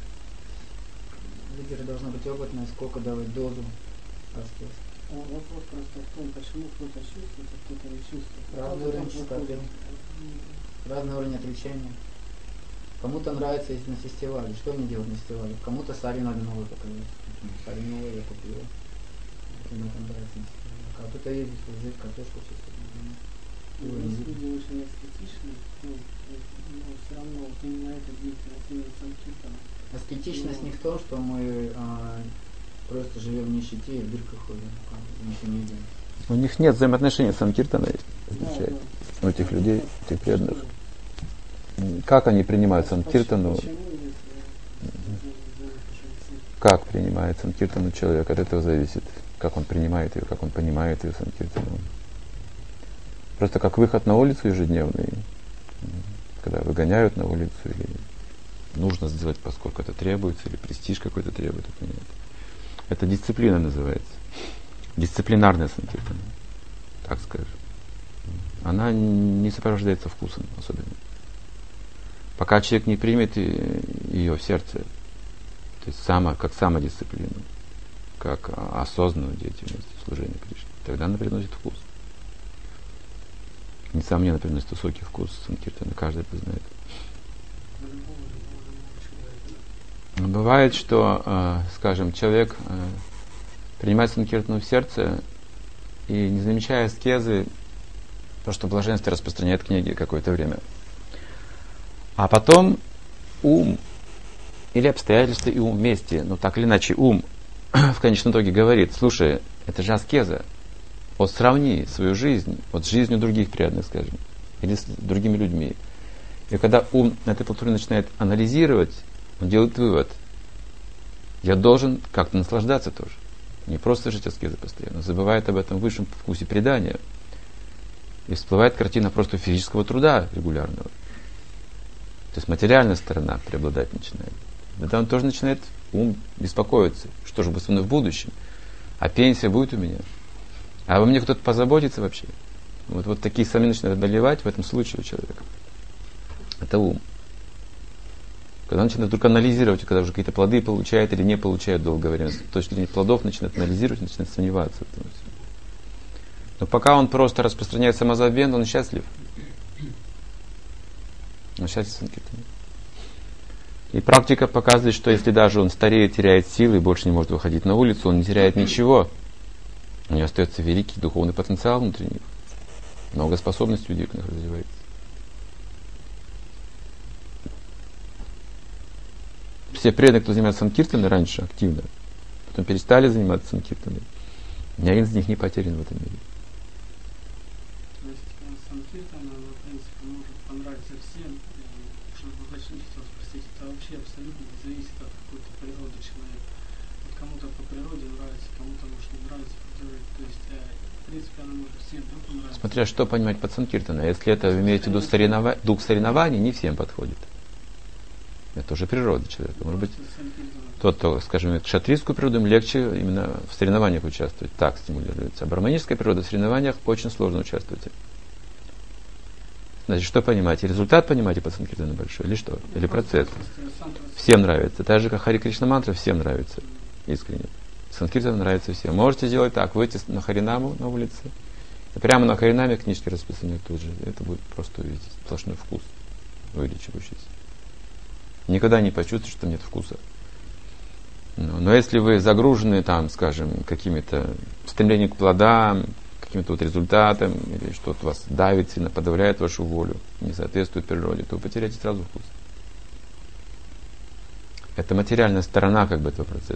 Лидеру должно быть опытное, сколько давать дозу аскез. Вопрос просто в том, почему кто-то чувствует, а кто-то не чувствует. Разный уровень чистоты, разный уровень отречения. Кому-то нравится есть на фестивале. Что они делают на фестивале? Кому-то сари надо новый показать. Сари новый я купил. Кому-то нравится на фестивале. А кто-то ездит, взять картошку чистить. Если люди очень аскетичны, то но все равно вот именно эта деятельность, именно санкиртана. Аскетичность не в том, что мы а, просто живем в нищете и в дырках ходим, ничего не делаем. У них нет взаимоотношений с санкиртаной, означает. Да, да. У этих людей, этих преданных. Как они принимают санкиртану? Как принимает санкиртану человек? От этого зависит, как он принимает ее, как он понимает ее санкиртану. Просто как выход на улицу ежедневный, когда выгоняют на улицу, или нужно сделать, поскольку это требуется, или престиж какой-то требует, это нет. Это дисциплина называется. Дисциплинарная санкиртана, так скажем. Она не сопровождается вкусом особенно. Пока человек не примет ее в сердце, то есть само, как самодисциплину, как осознанную деятельность служения Кришне, тогда она приносит вкус. Несомненно, приносит высокий вкус санкиртана, каждый это знает. Бывает, что, скажем, человек принимает санкиртану в сердце и, не замечая аскезы, то, что блаженство распространяет книги какое-то время. А потом ум или обстоятельства и ум вместе, но так или иначе ум в конечном итоге говорит: слушай, это же аскеза. Вот сравни свою жизнь вот с жизнью других преданных, скажем, или с другими людьми. И когда ум на этой платформе начинает анализировать, он делает вывод: я должен как-то наслаждаться тоже. Не просто жить аскезой постоянно. Забывает об этом высшем вкусе предания. И всплывает картина просто физического труда регулярного. То есть материальная сторона преобладать начинает. Тогда он тоже начинает ум беспокоиться. Что же будет со мной в будущем? А пенсия будет у меня? А обо мне кто-то позаботится вообще? Вот, вот такие сомнения начинают одолевать в этом случае у человека. Это ум. Когда он начинает вдруг анализировать, когда уже какие-то плоды получает или не получает долгое время, с точки зрения плодов начинает анализировать, начинает сомневаться в этом. Но пока он просто распространяет самозабвен, он счастлив. Он счастлив санкиртане. И практика показывает, что если даже он стареет, теряет силы и больше не может выходить на улицу, он не теряет ничего. У него остается великий духовный потенциал внутренний. Много способностей удивительных развивается. Все преданные, кто занимается санкиртаной раньше активно, потом перестали заниматься санкиртаной. Ни один из них не потерян в этом мире. То есть санкиртана, она, в принципе, может понравиться всем. Чтобы уточнить, хотел спросить, это вообще абсолютно не зависит от какой-то природы человека. Вот кому-то по природе нравится, кому-то может не нравится по природе. То есть, в принципе, она может всем да, понравиться. Смотря что понимать под санкиртаной. Если это вы имеете в виду соревнова... дух соревнований, не всем подходит. Это уже природа человека. Может быть, тот, кто, скажем, кшатрийскую природу, им легче именно в соревнованиях участвовать. Так стимулируется. А брахманическая природа в соревнованиях очень сложно участвовать. Значит, что понимаете? Результат понимаете под санкиртаной большой? Или что? Или процесс? Всем нравится. Так же, как Хари Кришна мантра, всем нравится. Искренне. Санкиртана нравится всем. Можете сделать так. Выйти на Харинаму на улице. И прямо на Харинаме книжки распространять тут же. Это будет просто увидеть сплошной вкус. Увеличивающийся. Никогда не почувствуете, что там нет вкуса. Но, но если вы загружены, там, скажем, какими-то стремлением к плодам, каким-то вот результатом, или что-то вас давит, сильно подавляет вашу волю, не соответствует природе, то вы потеряете сразу вкус. Это материальная сторона как бы этого процесса.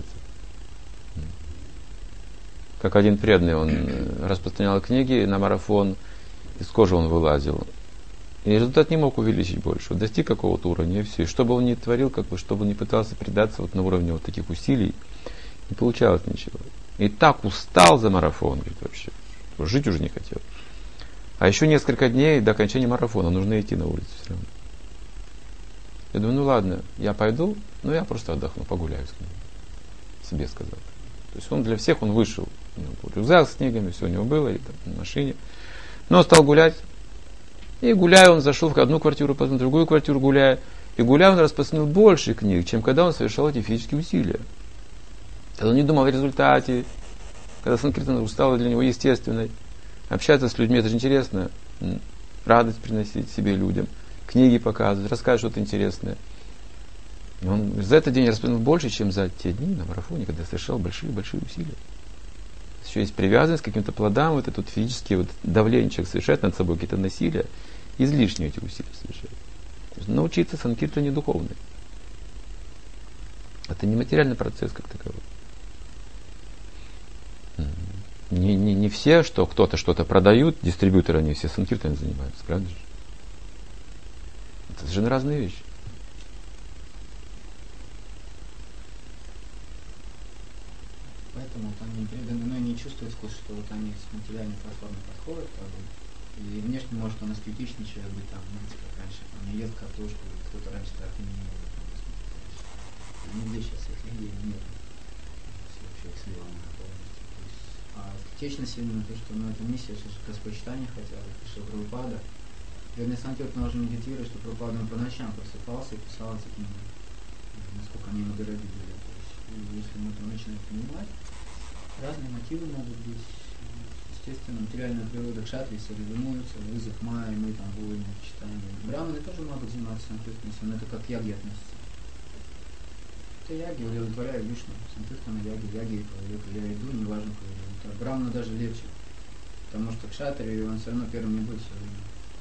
Как один преданный, он распространял книги на марафон, из кожи он вылазил. И результат не мог увеличить больше. Вот достиг какого-то уровня, и все. И что бы он ни творил, как бы, что бы он ни пытался предаться вот на уровне вот таких усилий, не получалось ничего. И так устал за марафон, говорит, вообще. Жить уже не хотел. А еще несколько дней до окончания марафона нужно идти на улицу все равно. Я думаю, ну ладно, я пойду, но я просто отдохну, погуляю с ним. Себе сказал. То есть он для всех, он вышел. У него был рюкзак с книгами, все у него было, и там, на машине. Но он стал гулять. И гуляя, он зашел в одну квартиру, потом в другую квартиру гуляя. И гуляя, он распространил больше книг, чем когда он совершал эти физические усилия. Когда он не думал о результате, когда санкиртана стала для него естественной. Общаться с людьми, это же интересно. Радость приносить себе людям. Книги показывать, рассказывать что-то интересное. И он за этот день распространил больше, чем за те дни на марафоне, когда совершал большие-большие усилия. Еще есть привязанность к каким-то плодам, вот это вот физические вот давление человек совершает над собой, какие-то насилия, излишние эти усилия совершает. Научиться санкиртане духовной. Это не материальный процесс как таковой. Не, не, не все, что кто-то что-то продают, дистрибьюторы, они все санкиртаной занимаются, правда же? Это совершенно разные вещи. Поэтому вот они преданные, но не чувствуют вкус, что вот они с материальной платформы подходят, как бы, и внешне может он аскетичный человек быть, там, знаете, как раньше, там, не ест картошку, кто-то раньше так не ел. Нигде сейчас этих людей нет. Все вообще к сливам полностью. А аскетичность именно то, что, ну, это миссия, что Господь-читание хотя бы, что Прабхупада. Верный санкиртан нужно медитировать, что Прабхупада он по ночам просыпался и писал эти книги. Насколько они ему дороги были. Если мы это начинаем понимать, разные мотивы могут быть. Естественно, материальная природа кшатрии соревнуются, вызов майи, мы там воины, читаем. Браманы тоже могут заниматься санкиртаном, но это как яги относится. Это яги, удовлетворяю Вишну, санкиртана яги, яги, я иду, неважно, кого я иду. А брамана даже легче, потому что кшатрии, он все равно первым не будет все время.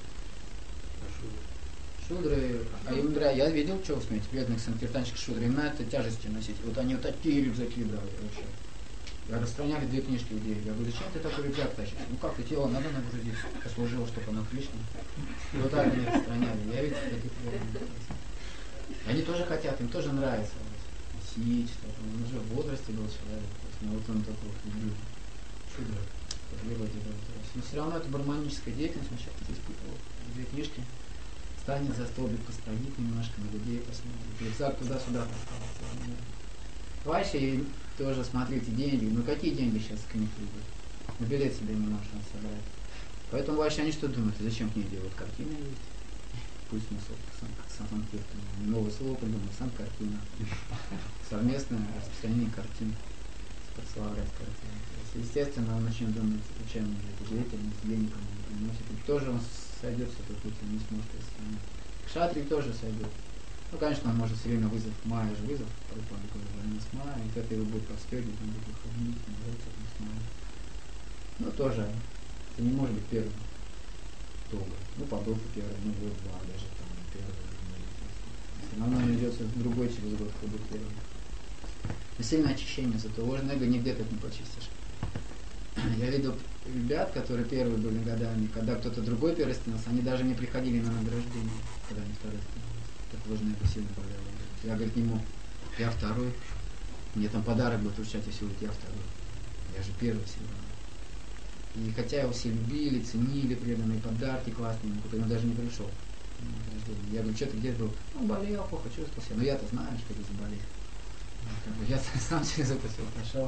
Шудры, а им, я видел, что вы смеете, бедных санкиртанщиков шудры, им надо это тяжести носить. Вот они вот такие рюкзаки брали вообще. Я распространяли две книжки в день. Я говорю, зачем ты такой рюкзак тащишь? Ну как, ты тело надо нагрузить, послужило, чтобы оно Кришне. И вот так они распространяли. Я видел таких преданных. Они тоже хотят, им тоже нравится. Носить, он уже в возрасте был человек. Но вот он такой вот любит. Шудра. Но все равно это барманическая деятельность, он сейчас испытывал. Две книжки. Станет за столбик, постоит немножко, на людей посмотрит. Рюкзак туда-сюда поставил. Товарищи, тоже смотрите, деньги. Ну какие деньги сейчас книг идут? Ну билет себе не можешь собрать. Поэтому вообще они что думают? Зачем книги делают? Картины есть. пусть мы Санкиртана. Новое слово придумал, Санкартина. Совместное распространение картин с прославляет картины. Естественно, он начнет думать, зачем мне эта деятельность, денег он не приносит. И тоже он сойдет с этого пути, не сможет остановить. Кшатри тоже сойдет. Ну, конечно, он может все время вызов, Майя же вызов, война с Майей, и это его будет подстегивать, он будет выходить, бороться с Майей. Ну, тоже, это не может быть первым долго. Ну, по духу первый, ну, год-два, даже там первый. В основном идет другой через год, кто будет первым. И сильное очищение, зато ложное эго нигде так не почистишь. Я видел ребят, которые первые были годами, когда кто-то другой первый становился, они даже не приходили на награждение, когда они вторые становились. Так ложное эго сильно повлияло. Я говорю к нему, я второй, мне там подарок будет вручать, если будет я второй. Я же первый всегда. И хотя его все любили, ценили, преданные подарки классные, он даже не пришел. Я говорю, что ты где был? Ну, болел, плохо чувствовал себя. Но я-то знаю, что это заболеть. Я сам через это все прошел.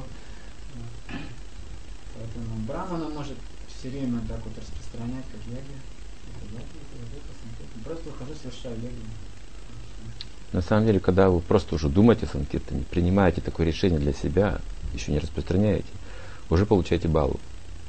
Поэтому Брахмана может все время так вот распространять, как яги. Просто ухожу, совершаю яги. На самом деле, когда вы просто уже думаете о санкиртане, принимаете такое решение для себя, еще не распространяете, уже получаете баллу.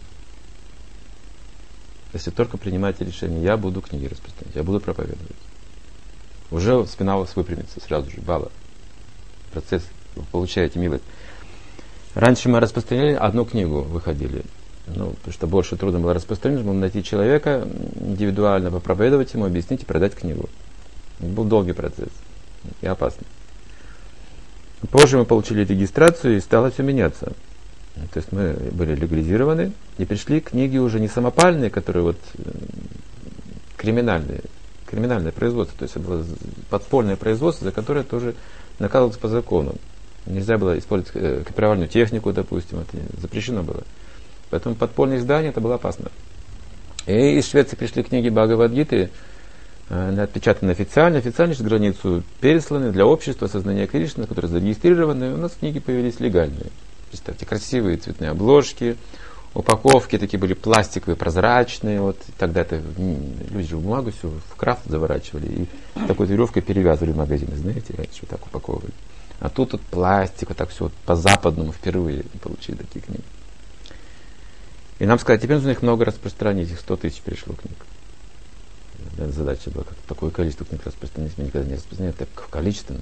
Если только принимаете решение, я буду книги распространять, я буду проповедовать. Уже спина у вас выпрямится сразу же, балла. Процесс, вы получаете милость. Раньше мы распространяли одну книгу, выходили. Ну, потому что больше трудно было распространить, нужно было найти человека, индивидуально попроповедовать ему, объяснить и продать книгу. Это был долгий процесс и опасный. Позже мы получили регистрацию и стало все меняться. То есть мы были легализированы и пришли книги уже не самопальные, которые вот криминальные, криминальное производство, то есть это было подпольное производство, за которое тоже наказывалось по закону. Нельзя было использовать копировальную технику, допустим, это запрещено было. Поэтому подпольное издание это было опасно. И из Швеции пришли книги Бхагавад-гиты, отпечатаны официально, официально через границу пересланы для общества сознания Кришны, которые зарегистрированы. У нас книги появились легальные. Представьте, красивые цветные обложки, упаковки такие были пластиковые, прозрачные. Вот. Тогда это люди же в бумагу все в крафт заворачивали и такой веревкой перевязывали в магазины, знаете, раньше вот так упаковывали. А тут вот пластик, вот так все вот по-западному впервые получили такие книги. И нам сказали, теперь нужно их много распространить, их сто тысяч пришло книг. Задача была, как такое количество книг распространить, мы никогда не распространяли, так количественно.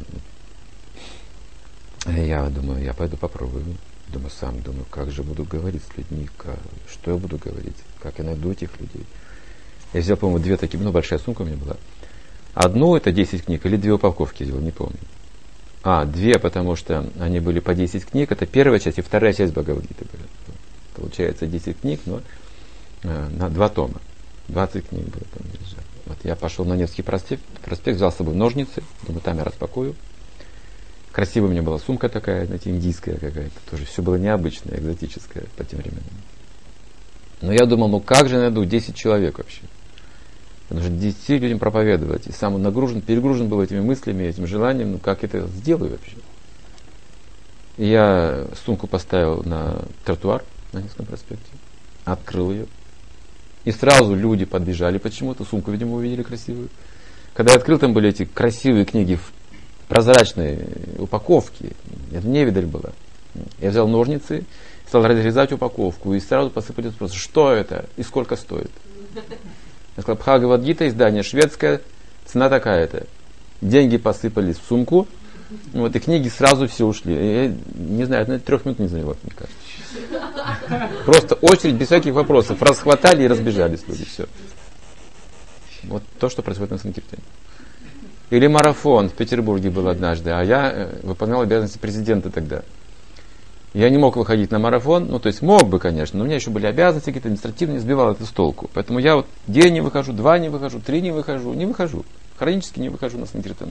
Я думаю, я пойду попробую. Думаю, сам думаю, как же буду говорить с людьми, как, что я буду говорить, как я найду этих людей. Я взял, по-моему, две такие, ну, большая сумка у меня была. Одну это десять книг, или две упаковки взял, не помню. А, две, потому что они были по десять книг, это первая часть и вторая часть Бхагавад-гиты были. Получается десять книг, но э, на два тома. двадцать книг было там лежать. Вот я пошел на Невский проспект, проспект, взял с собой ножницы, думаю, там я распакую. Красивая у меня была сумка такая, знаете, индийская какая-то, тоже все было необычное, экзотическое по тем временам. Но я думал, ну как же найду десять человек вообще? Потому что десяти людям проповедовать. И сам он нагружен, перегружен был этими мыслями, этим желанием, ну как это сделаю вообще? И я сумку поставил на тротуар на Невском проспекте, открыл ее. И сразу люди подбежали почему-то, сумку, видимо, увидели красивую. Когда я открыл, там были эти красивые книги в прозрачной упаковке. Это невидаль было. Я взял ножницы, стал разрезать упаковку, и сразу посыпались вопросы, что это и сколько стоит. Я сказал, Бхагавад-гита, издание шведское, цена такая-то. Деньги посыпались в сумку, вот, и книги сразу все ушли. Я не знаю, это трех минут не заняло, мне кажется. Просто очередь без всяких вопросов. Расхватали и разбежались люди. Все. Вот то, что происходит на Санкиртане. Или марафон в Петербурге был однажды, а я выполнял обязанности президента тогда. Я не мог выходить на марафон, ну то есть мог бы, конечно, но у меня еще были обязанности какие-то административные, сбивал это с толку. Поэтому я вот день не выхожу, два не выхожу, три не выхожу, не выхожу. Хронически не выхожу на Санкиртан.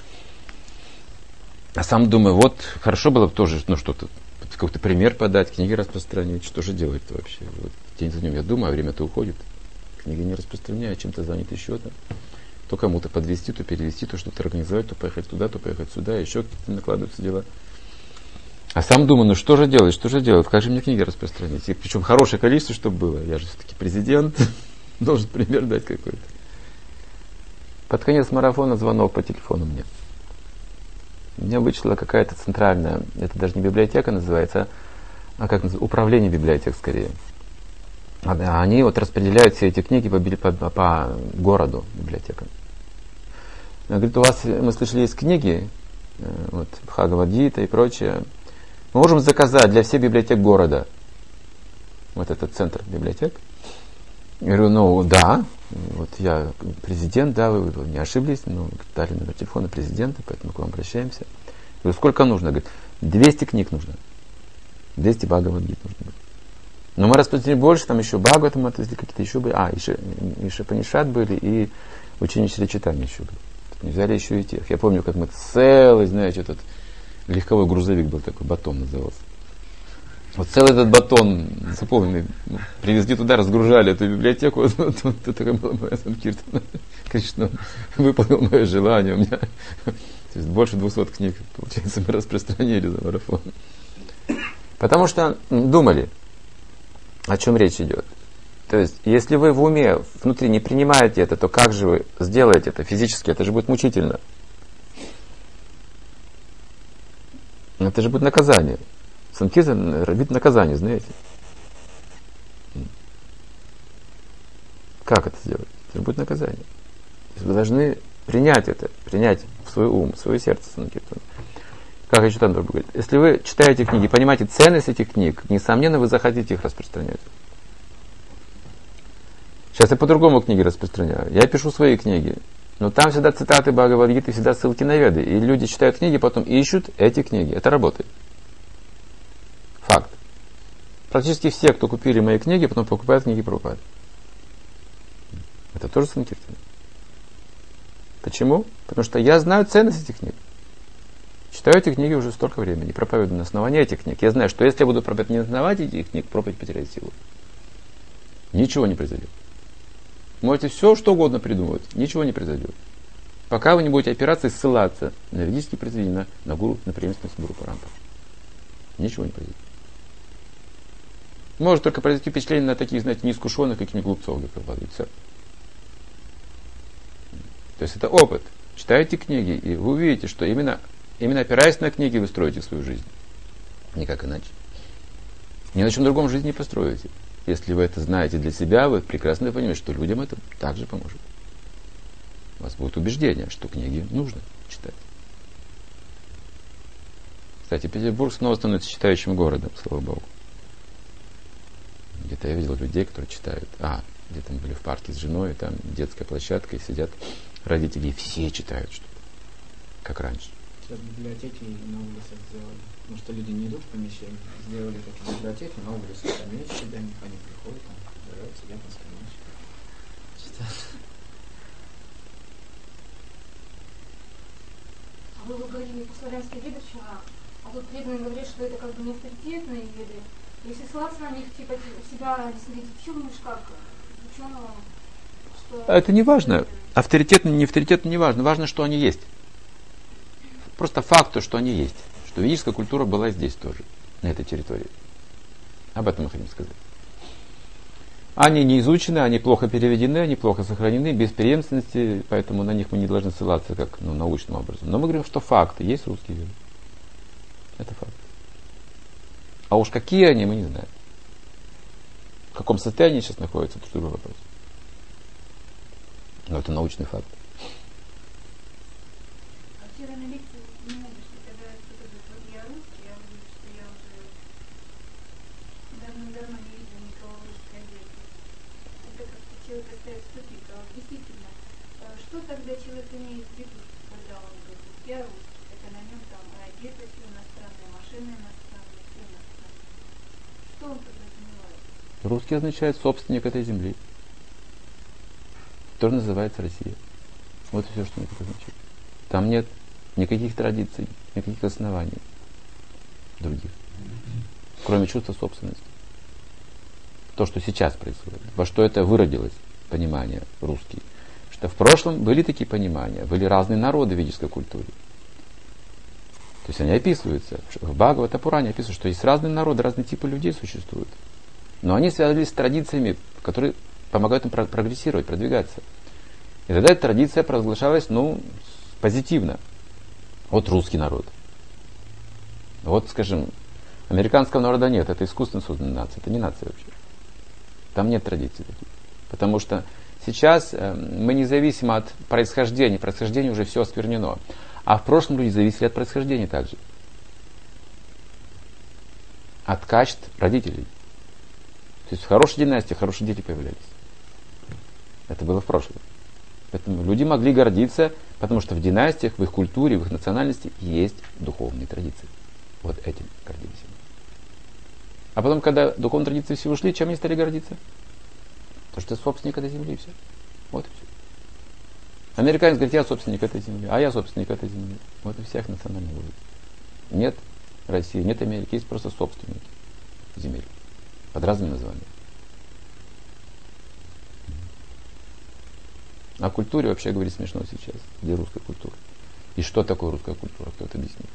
А сам думаю, вот хорошо было бы тоже, ну что-то, какой-то пример подать, книги распространять, что же делать-то вообще. Вот, день за днем я думаю, а время-то уходит. Книги не распространяю, чем-то занят еще там. То кому-то подвести, то перевести, то что-то организовать, то поехать туда, то поехать сюда, еще какие-то накладываются дела. А сам думаю, ну что же делать, что же делать, как же мне книги распространить? И причем хорошее количество, чтобы было. Я же все-таки президент, должен пример дать какой-то. Под конец марафона звонок по телефону мне. У меня вышла какая-то центральная, это даже не библиотека называется, а как называется, управление библиотек скорее. Они вот распределяют все эти книги по, по, по городу, библиотекам. Говорит, у вас, мы слышали, есть книги, вот, Бхагавад-гита и прочее. Мы можем заказать для всех библиотек города. Вот этот центр библиотек. Я говорю, ну да, вот я президент, да, вы, вы не ошиблись, ну, дали номер телефона президента, поэтому к вам обращаемся. Я говорю, сколько нужно? Говорит, двести книг нужно. двести Бхагавад-гит нужно. Но мы распространили больше, там еще Бхагават мы отвезли, какие-то еще были. А, еще, еще Панишат были, и ученичьи читания еще были. Тут взяли еще и тех. Я помню, как мы целый, знаете, этот легковой грузовик был такой, батон назывался. Вот целый этот батон, запомнили, привезли туда, разгружали эту библиотеку. Вот, вот, вот, вот такая была моя Санкиртана. Кришна выполнил мое желание. У меня то есть больше двухсот книг, получается, мы распространили за марафон. Потому что думали, о чем речь идет. То есть, если вы в уме, внутри не принимаете это, то как же вы сделаете это физически? Это же будет мучительно. Это же будет наказание. Санкиртан – вид наказания, знаете. Как это сделать? Это будет наказание. То есть вы должны принять это, принять в свой ум, в свое сердце Санкиртан. Как еще там говорит, если вы читаете книги, понимаете ценность этих книг, несомненно, вы захотите их распространять. Сейчас я по-другому книги распространяю. Я пишу свои книги, но там всегда цитаты Бхагавад-гиты, всегда ссылки на веды. И люди читают книги, потом ищут эти книги. Это работает. Факт. Практически все, кто купили мои книги, потом покупают книги Прабхупады. Это тоже Санкиртан. Почему? Потому что я знаю ценность этих книг. Читаю эти книги уже столько времени, проповедую на основании этих книг. Я знаю, что если я буду проповедовать не на основании этих книг, проповедь потеряет силу. Ничего не произойдет. Можете все, что угодно придумывать, ничего не произойдет. Пока вы не будете опираться и ссылаться на ведические произведения, на, на гуру, на преемственность гуру Парампары. Ничего не произойдет. Может только произойти впечатление на таких, знаете, неискушенных, каких-нибудь глупцов, как Бхагавад. Все. То есть это опыт. Читайте книги, и вы увидите, что именно, именно опираясь на книги, вы строите свою жизнь. Никак иначе. Ни на чем другом жизнь не построите. Если вы это знаете для себя, вы прекрасно понимаете, что людям это также поможет. У вас будет убеждение, что книги нужно читать. Кстати, Петербург снова становится читающим городом, слава Богу. Где-то я видел людей, которые читают. А, где-то мы были в парке с женой, там детская площадка, и сидят родители, и все читают что-то. Как раньше. Сейчас библиотеки на улицах сделали. Потому что люди не идут в помещение. Сделали такие библиотеки на улицах. Скамеечки, да, они приходят, там, забирают, сидят на скамеечке. Читают. А вы говорили по славянской веды вчера, а тут преданные говорят, что это как бы не авторитетные веды. Если ссылаться на них, типа себя не смотрите, почему как ученого, что... Это не важно. Авторитетно, не авторитетно, не важно. Важно, что они есть. Просто факт, то, что они есть. Что ведическая культура была здесь тоже, на этой территории. Об этом мы хотим сказать. Они не изучены, они плохо переведены, они плохо сохранены, без преемственности, поэтому на них мы не должны ссылаться как ну, научным образом. Но мы говорим, что факты, есть русские веды. Это факт. А уж какие они, мы не знаем. В каком состоянии сейчас находятся, это другой вопрос. Но это научный факт. А вчера на лекции упоминали, что когда кто-то говорит, вот я русский, я говорю, что я уже давно-давно не видела никого в русской одежде. Это как-то человек оставит в тупик. А вот действительно, что тогда человек имеет в виду, когда он говорит, я русский, это на нем там одежда все иностранная, машина иностранная, все иностранное. Что он подразумевает? Русский означает собственник этой земли. Тоже называется Россия. Вот и все, что это означает. Там нет никаких традиций, никаких оснований других, кроме чувства собственности. То, что сейчас происходит, во что это выродилось, понимание русский. Что в прошлом были такие понимания, были разные народы в ведической культуре. То есть они описываются. В Бхагавата Пуране описывают, что есть разные народы, разные типы людей существуют. Но они связались с традициями, которые помогают им прогрессировать, продвигаться. И тогда эта традиция провозглашалась, ну, позитивно. Вот русский народ. Вот, скажем, американского народа нет, это искусственно созданная нация, это не нация вообще. Там нет традиций таких. Потому что сейчас мы независимо от происхождения, происхождение уже все осквернено. А в прошлом люди зависели от происхождения также. От качеств родителей. То есть в хорошей династии хорошие дети появлялись. Это было в прошлом. Поэтому люди могли гордиться, потому что в династиях, в их культуре, в их национальности есть духовные традиции. Вот этим гордились. А потом, когда духовные традиции все ушли, чем они стали гордиться? То, что собственник этой земли, все. Вот и все. Американец говорит, я собственник этой земли, а я собственник этой земли. Вот и всех национальных будет. Нет России, нет Америки, есть просто собственники земель. Под разными названиями. О культуре вообще говорить смешно сейчас. Где русская культура? И что такое русская культура? Кто это объяснит?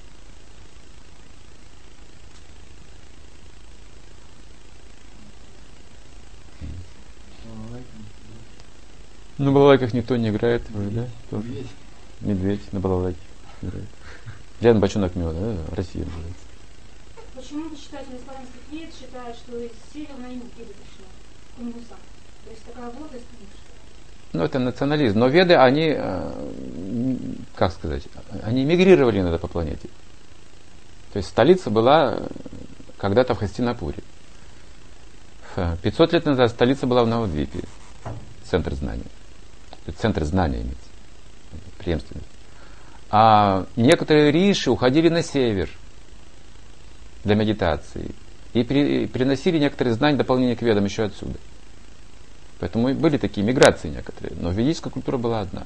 На балалайках никто не играет уже, да? Тоже. Медведь. Медведь на балалайке играет. Рядом бочонок меда, да? Россия называется. Почему вы считаете, на славянских веет считают, что из севера на юг веды пришло? Кунгуса. То есть такая вот из Ну, это национализм. Но веды, они, как сказать, они мигрировали иногда по планете. То есть столица была когда-то в Хастинапуре. пятьсот лет назад столица была в Навадвипе. Центр знания. Центр знания имеется. Преемственность. А некоторые риши уходили на север для медитации. И при, приносили некоторые знания, дополнения к ведам еще отсюда. Поэтому были такие миграции некоторые. Но ведическая культура была одна.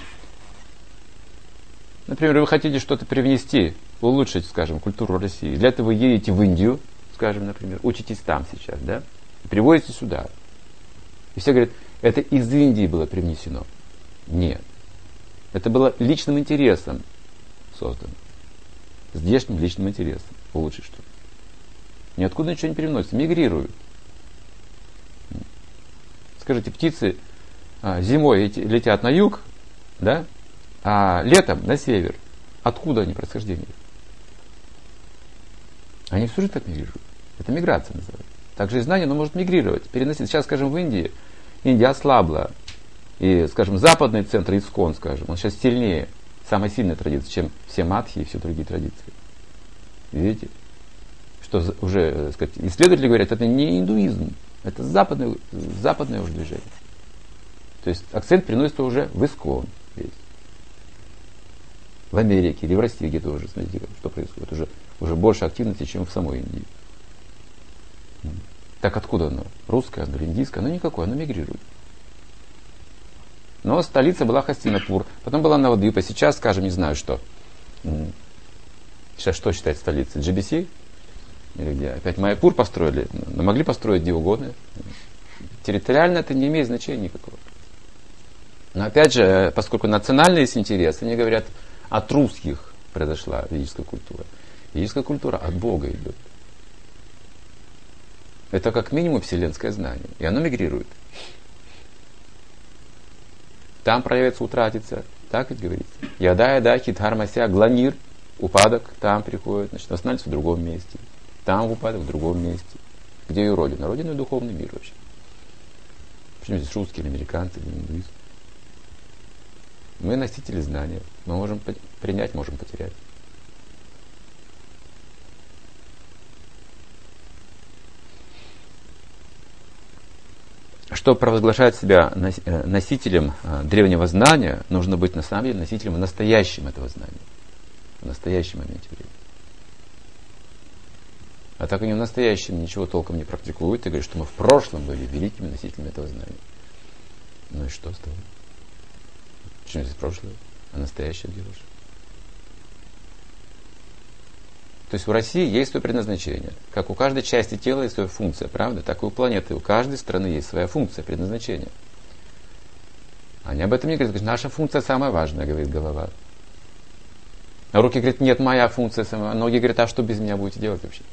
Например, вы хотите что-то привнести, улучшить, скажем, культуру России. Для этого вы едете в Индию, скажем, например, учитесь там сейчас, да? И привозите сюда. И все говорят, это из Индии было привнесено. Нет. Это было личным интересом создано. Здешним личным интересом. Улучшить что-то. Ниоткуда ничего не переносится. Мигрируют. Скажите, птицы а, зимой летят на юг, да? А летом на север. Откуда они происхождение? Они всю жизнь так мигрируют. Это миграция называется. Также и знание, оно может мигрировать, переносить. Сейчас, скажем, в Индии, Индия ослабла. И, скажем, западный центр Искон, скажем, он сейчас сильнее, самая сильная традиция, чем все мадхи и все другие традиции. Видите? Что уже, сказать, исследователи говорят, это не индуизм, это западное, западное уже движение. То есть акцент переносится уже в Искон весь. В Америке или в России где-то уже, смотрите, что происходит. Уже, уже больше активности, чем в самой Индии. Так откуда оно? Русское оно или индийское? Оно никакое, оно мигрирует. Но столица была Хастинапур, потом была Навадвипа. Сейчас, скажем, не знаю что. Сейчас что считать столицей? джи би си? Или где? Опять Майяпур построили. Но могли построить где угодно. Территориально это не имеет значения никакого. Но опять же, поскольку национальные есть интересы, они говорят, от русских произошла ведическая культура. Ведическая культура от Бога идет. Это как минимум вселенское знание. И оно мигрирует. Там проявится, утратится. Так ведь говорится. Яда, яда, хидхармася, гланир, упадок, там приходит, значит, восстанавливается в другом месте. Там упадок, в другом месте. Где ее родина? Родина и духовный мир вообще. Почему здесь русские, или американцы, или индуисты? Мы носители знания. Мы можем принять, можем потерять. Чтобы провозглашать себя носителем древнего знания, нужно быть на самом деле носителем настоящим этого знания. В настоящем моменте времени. А так они в настоящем ничего толком не практикуют и говорят, что мы в прошлом были великими носителями этого знания. Ну и что с того? Почему здесь прошлое, а настоящее делаешь? То есть в России есть свое предназначение. Как у каждой части тела есть своя функция, правда? Так и у планеты, у каждой страны есть своя функция, предназначение. Они об этом не говорят. Наша функция самая важная, говорит голова. А руки говорят, нет, моя функция самая важная. Ноги говорят, а что без меня будете делать вообще?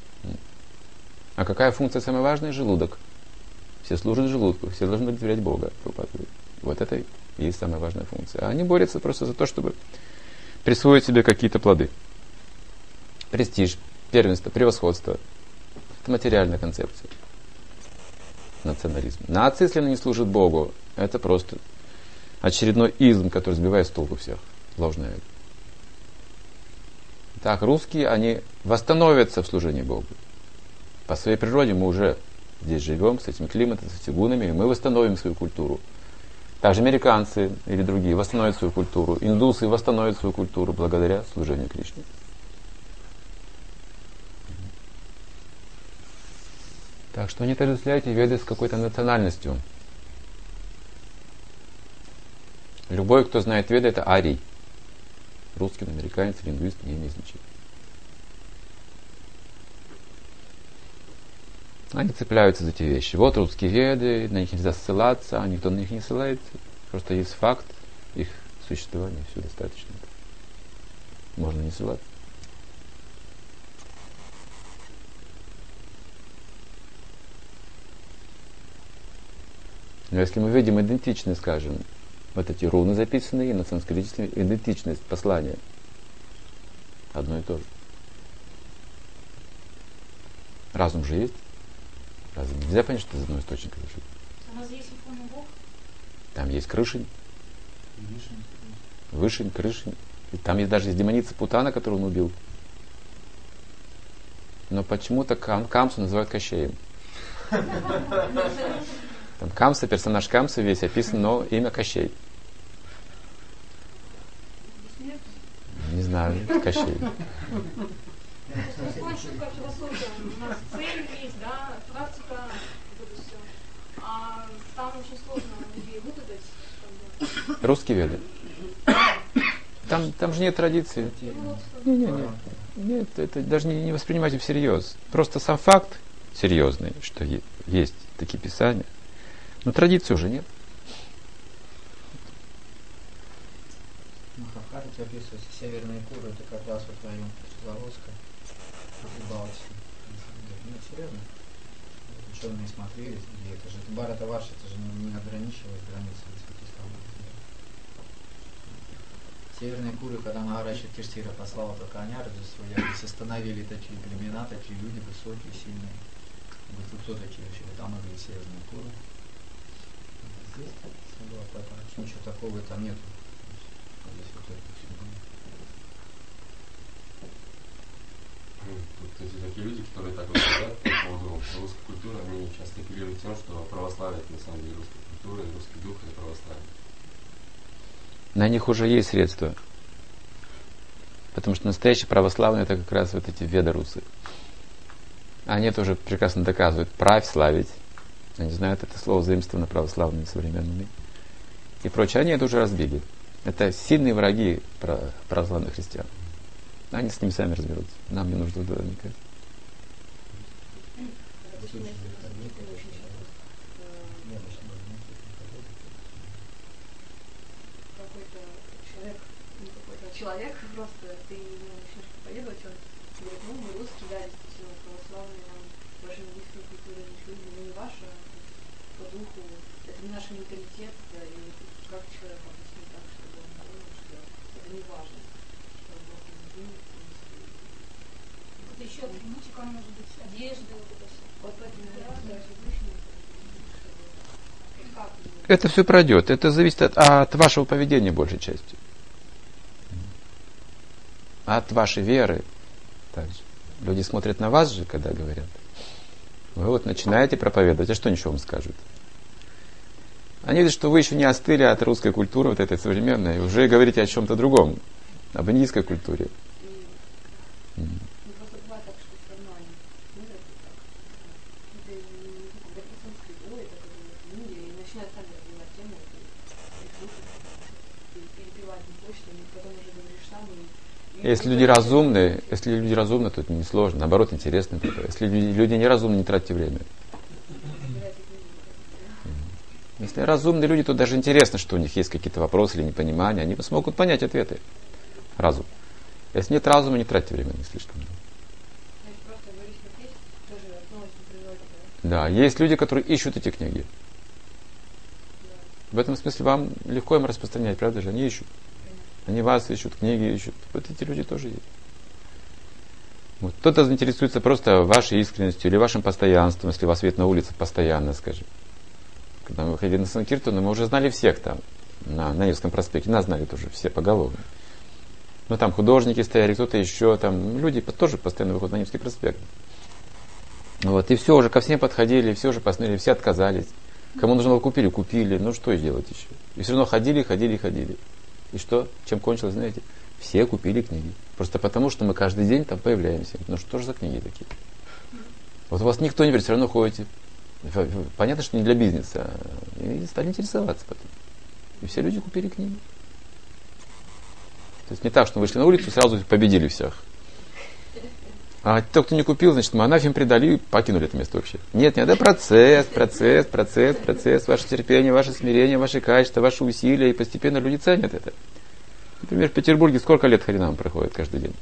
А какая функция самая важная? Желудок. Все служат желудку, все должны удовлетворять Бога. Вот это и есть самая важная функция. А они борются просто за то, чтобы присвоить себе какие-то плоды. Престиж, первенство, превосходство. Это материальная концепция. Национализм. Нации, если они не служат Богу, это просто очередной изм, который сбивает с толку всех. Ложная. Так, русские, они восстановятся в служении Богу. По своей природе мы уже здесь живем, с этим климатом, с этими гунами, и мы восстановим свою культуру. Также американцы или другие восстановят свою культуру. Индусы восстановят свою культуру благодаря служению Кришне. Так что не отождествляйте веды с какой-то национальностью. Любой, кто знает веды, это арий. Русский, американец, лингвист, не имеет значения. Они цепляются за эти вещи. Вот русские веды, на них нельзя ссылаться, а никто на них не ссылается. Просто есть факт их существования, все достаточно. Можно не ссылаться. Но если мы видим идентичность, скажем, вот эти руны записанные на санскрите, идентичность послания, одно и то же. Разум же есть. Разве нельзя понять, что из одного источника зашли? У нас есть Верховный Бог. Там есть Крышень. Вышень, Крышень. И там есть даже есть демоница Путана, которую он убил. Но почему-то Кам, Камсу называют Кощеем. Там Камса, персонаж Камса весь описан, но имя Кощей. Не знаю, Кощей. Закончилка философия. У нас цель есть, да, практика, вот это все. А там очень сложно людей выдать. Как бы. Русские веды. Там, там же нет традиции. Не, не, не. Нет, это даже не, не воспринимайте всерьез. Просто сам факт серьезный, что е- есть такие писания. Но традиции уже нет. Махабхарате описывается северные куры, это как раз вот в районе Петрозаводска и Балтии. Ну, серьезно. Ученые смотрели, и это же Бхарата Варша, это же не, не ограничивалось границами Святослава. Северные куры, когда Махарадж Юдхиштхира послал это коня Рождество, здесь остановили такие племена, такие люди высокие, сильные. Говорит, вы кто такие вообще? Там были северные куры. Здесь все было, поэтому ничего такого там нету. Здесь вот это все было. Тут эти такие люди, которые так говорят по поводу русской культуры, они часто апеллируют тем, что православие это на самом деле русская культура, и русский дух это православие. На них уже есть средства. Потому что настоящие православные это как раз вот эти ведорусы. Они это уже прекрасно доказывают. Правь, славить. Они знают это слово заимствовано православными современными. И прочее. Они это уже разбили. Это сильные враги православных христиан. Они с ними сами разберутся. Нам не нужно туда вникать. Человек просто, ты ему начнешь проповедовать, он говорит, ну, мы русские, да, действительно, православные, нам ваша индийская культура не чужда, но не ваша, по духу, это не наш менталитет, да, и как человек объяснить так, чтобы он понял, что это не важно, что Бог не изменит. Вот еще атрибутика, может быть, одежда, вот это все. Вот поэтому я даже вышли, как Это все пройдет. Это зависит от, от вашего поведения большей частью. От вашей веры. Также. Люди смотрят на вас же, когда говорят. Вы вот начинаете проповедовать, а что ничего вам скажут? Они видят, что вы еще не остыли от русской культуры, вот этой современной, и уже говорите о чем-то другом, об индийской культуре. ну, просто бывает так, что все равно они смотрят и так. Это не допустимский бой, это как бы в Индии, и начинают сами развивать тему, и перепевать не почту, и потом уже говоришь сам, и Если люди разумные, если люди разумны, то это не сложно. Наоборот, интересно. Если люди, люди неразумны, не тратьте время. Если разумные люди, то даже интересно, что у них есть какие-то вопросы или непонимания. Они смогут понять ответы. Разум. Если нет разума, не тратьте время не слишком. Да, есть люди, которые ищут эти книги. В этом смысле вам легко им распространять, правда же? Они ищут. Они вас ищут, книги ищут. Вот эти люди тоже есть. Вот. Кто-то заинтересуется просто вашей искренностью или вашим постоянством, если вас видят на улице постоянно, скажем. Когда мы выходили на Санкиртану, мы уже знали всех там, на, на Невском проспекте. Нас знали тоже все поголовно. Но там художники стояли, кто-то еще, там люди тоже постоянно выходят на Невский проспект. Вот. И все, уже ко всем подходили, все уже посмотрели, все отказались. Кому нужно было, купили, купили. Ну что делать еще? И все равно ходили, ходили, ходили. И что? Чем кончилось, знаете? Все купили книги. Просто потому, что мы каждый день там появляемся. Ну что же за книги такие? Вот у вас никто не говорит, все равно ходите. Понятно, что не для бизнеса. И стали интересоваться потом. И все люди купили книги. То есть не так, что мы вышли на улицу и сразу победили всех. А тот, кто не купил, значит, мы анафем предали и покинули это место вообще. Нет, нет, это процесс, процесс, процесс, процесс. Ваше терпение, ваше смирение, ваши качества, ваши усилия. И постепенно люди ценят это. Например, в Петербурге сколько лет Харинам проходит каждый день?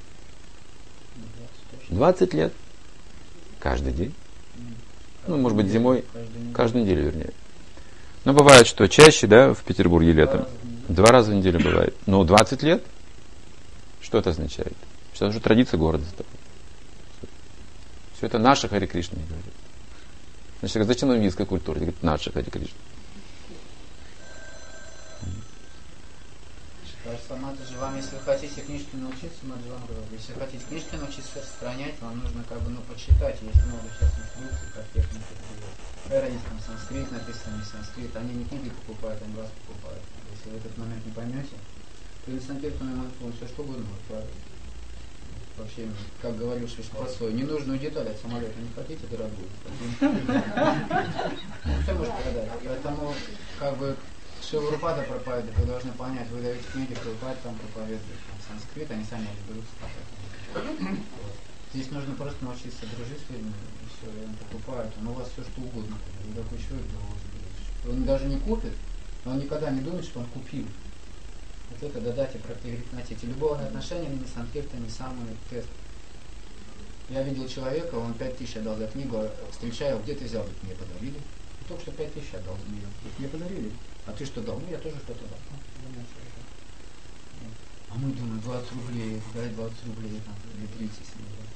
двадцать лет. Каждый день. Ну, может быть, зимой, каждую неделю, вернее. Но бывает, что чаще, да, в Петербурге летом. Два раза в неделю бывает. Но двадцать лет? Что это означает? Что это уже традиция города. Все это наша Хари Кришна, говорит. Значит, зачем нам индийская культура? Говорит, наша Хари Кришна. Самадж, вам, если вы хотите книжки научиться, Маджван говорит, если вы хотите книжки научиться распространять, вам нужно как бы, ну, почитать. Есть много сейчас инструкций, как техники. Есть там санскрит написано, не санскрит. Они не книги покупают, они вас покупают. Если вы этот момент не поймете, перед санкиртаном он все что угодно будет править. Вообще, как говорил Швишпасой, ненужную деталь от самолета не хотите, дорогую. Все может продать. Поэтому, как бы, Шилурупада проповедует, вы должны понять, вы даете книги, Прабхупада там проповедует санскрит, они сами разберутся. Вот. Здесь нужно просто научиться дружить с людьми, и все, и он покупает, он у вас все что угодно. Вы такой человек, да, он даже не купит, но он никогда не думает, что он купил. Вот это додать и практиковать. Любовные отношения не санкирта, не самый тест. Я видел человека, он пять тысяч отдал за книгу, встречаю, где ты взял, мне подарили. Только что пять тысяч отдал за нее. Мне подарили. А ты что дал? Ну, я тоже что-то дал. А мы думаем, двадцать рублей, дай двадцать рублей, там, или тридцать.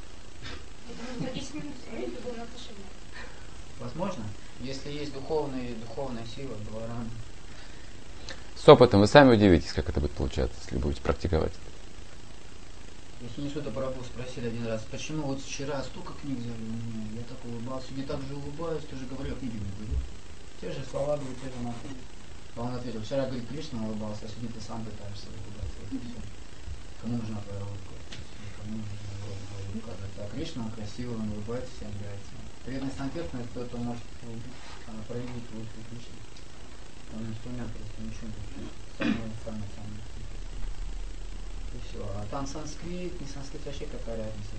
Возможно, если есть духовная, духовная сила, Баларам. С опытом вы сами удивитесь, как это будет получаться, если будете практиковать. Если не что-то Прабху спросили один раз, почему вот вчера столько книг взяли у меня, я так улыбался, не так же улыбаюсь, тоже говорю, книги не беру. Те же слова говорю, те же нахуй. А он ответил, вчера, говорит, Кришна улыбался, а сегодня ты сам пытаешься улыбаться. Вот и все. Кому нужна твоя улыбка? Кому нужна твоя улыбка? А Кришна, он красивый, он улыбается, всем нравится. Преданный санкиртан, кто-то может проявить улыбку Кришны. Он инструмент просто ничего не будет. Самый, самый, самый. И все. А там санскрит, не санскрит, вообще какая разница?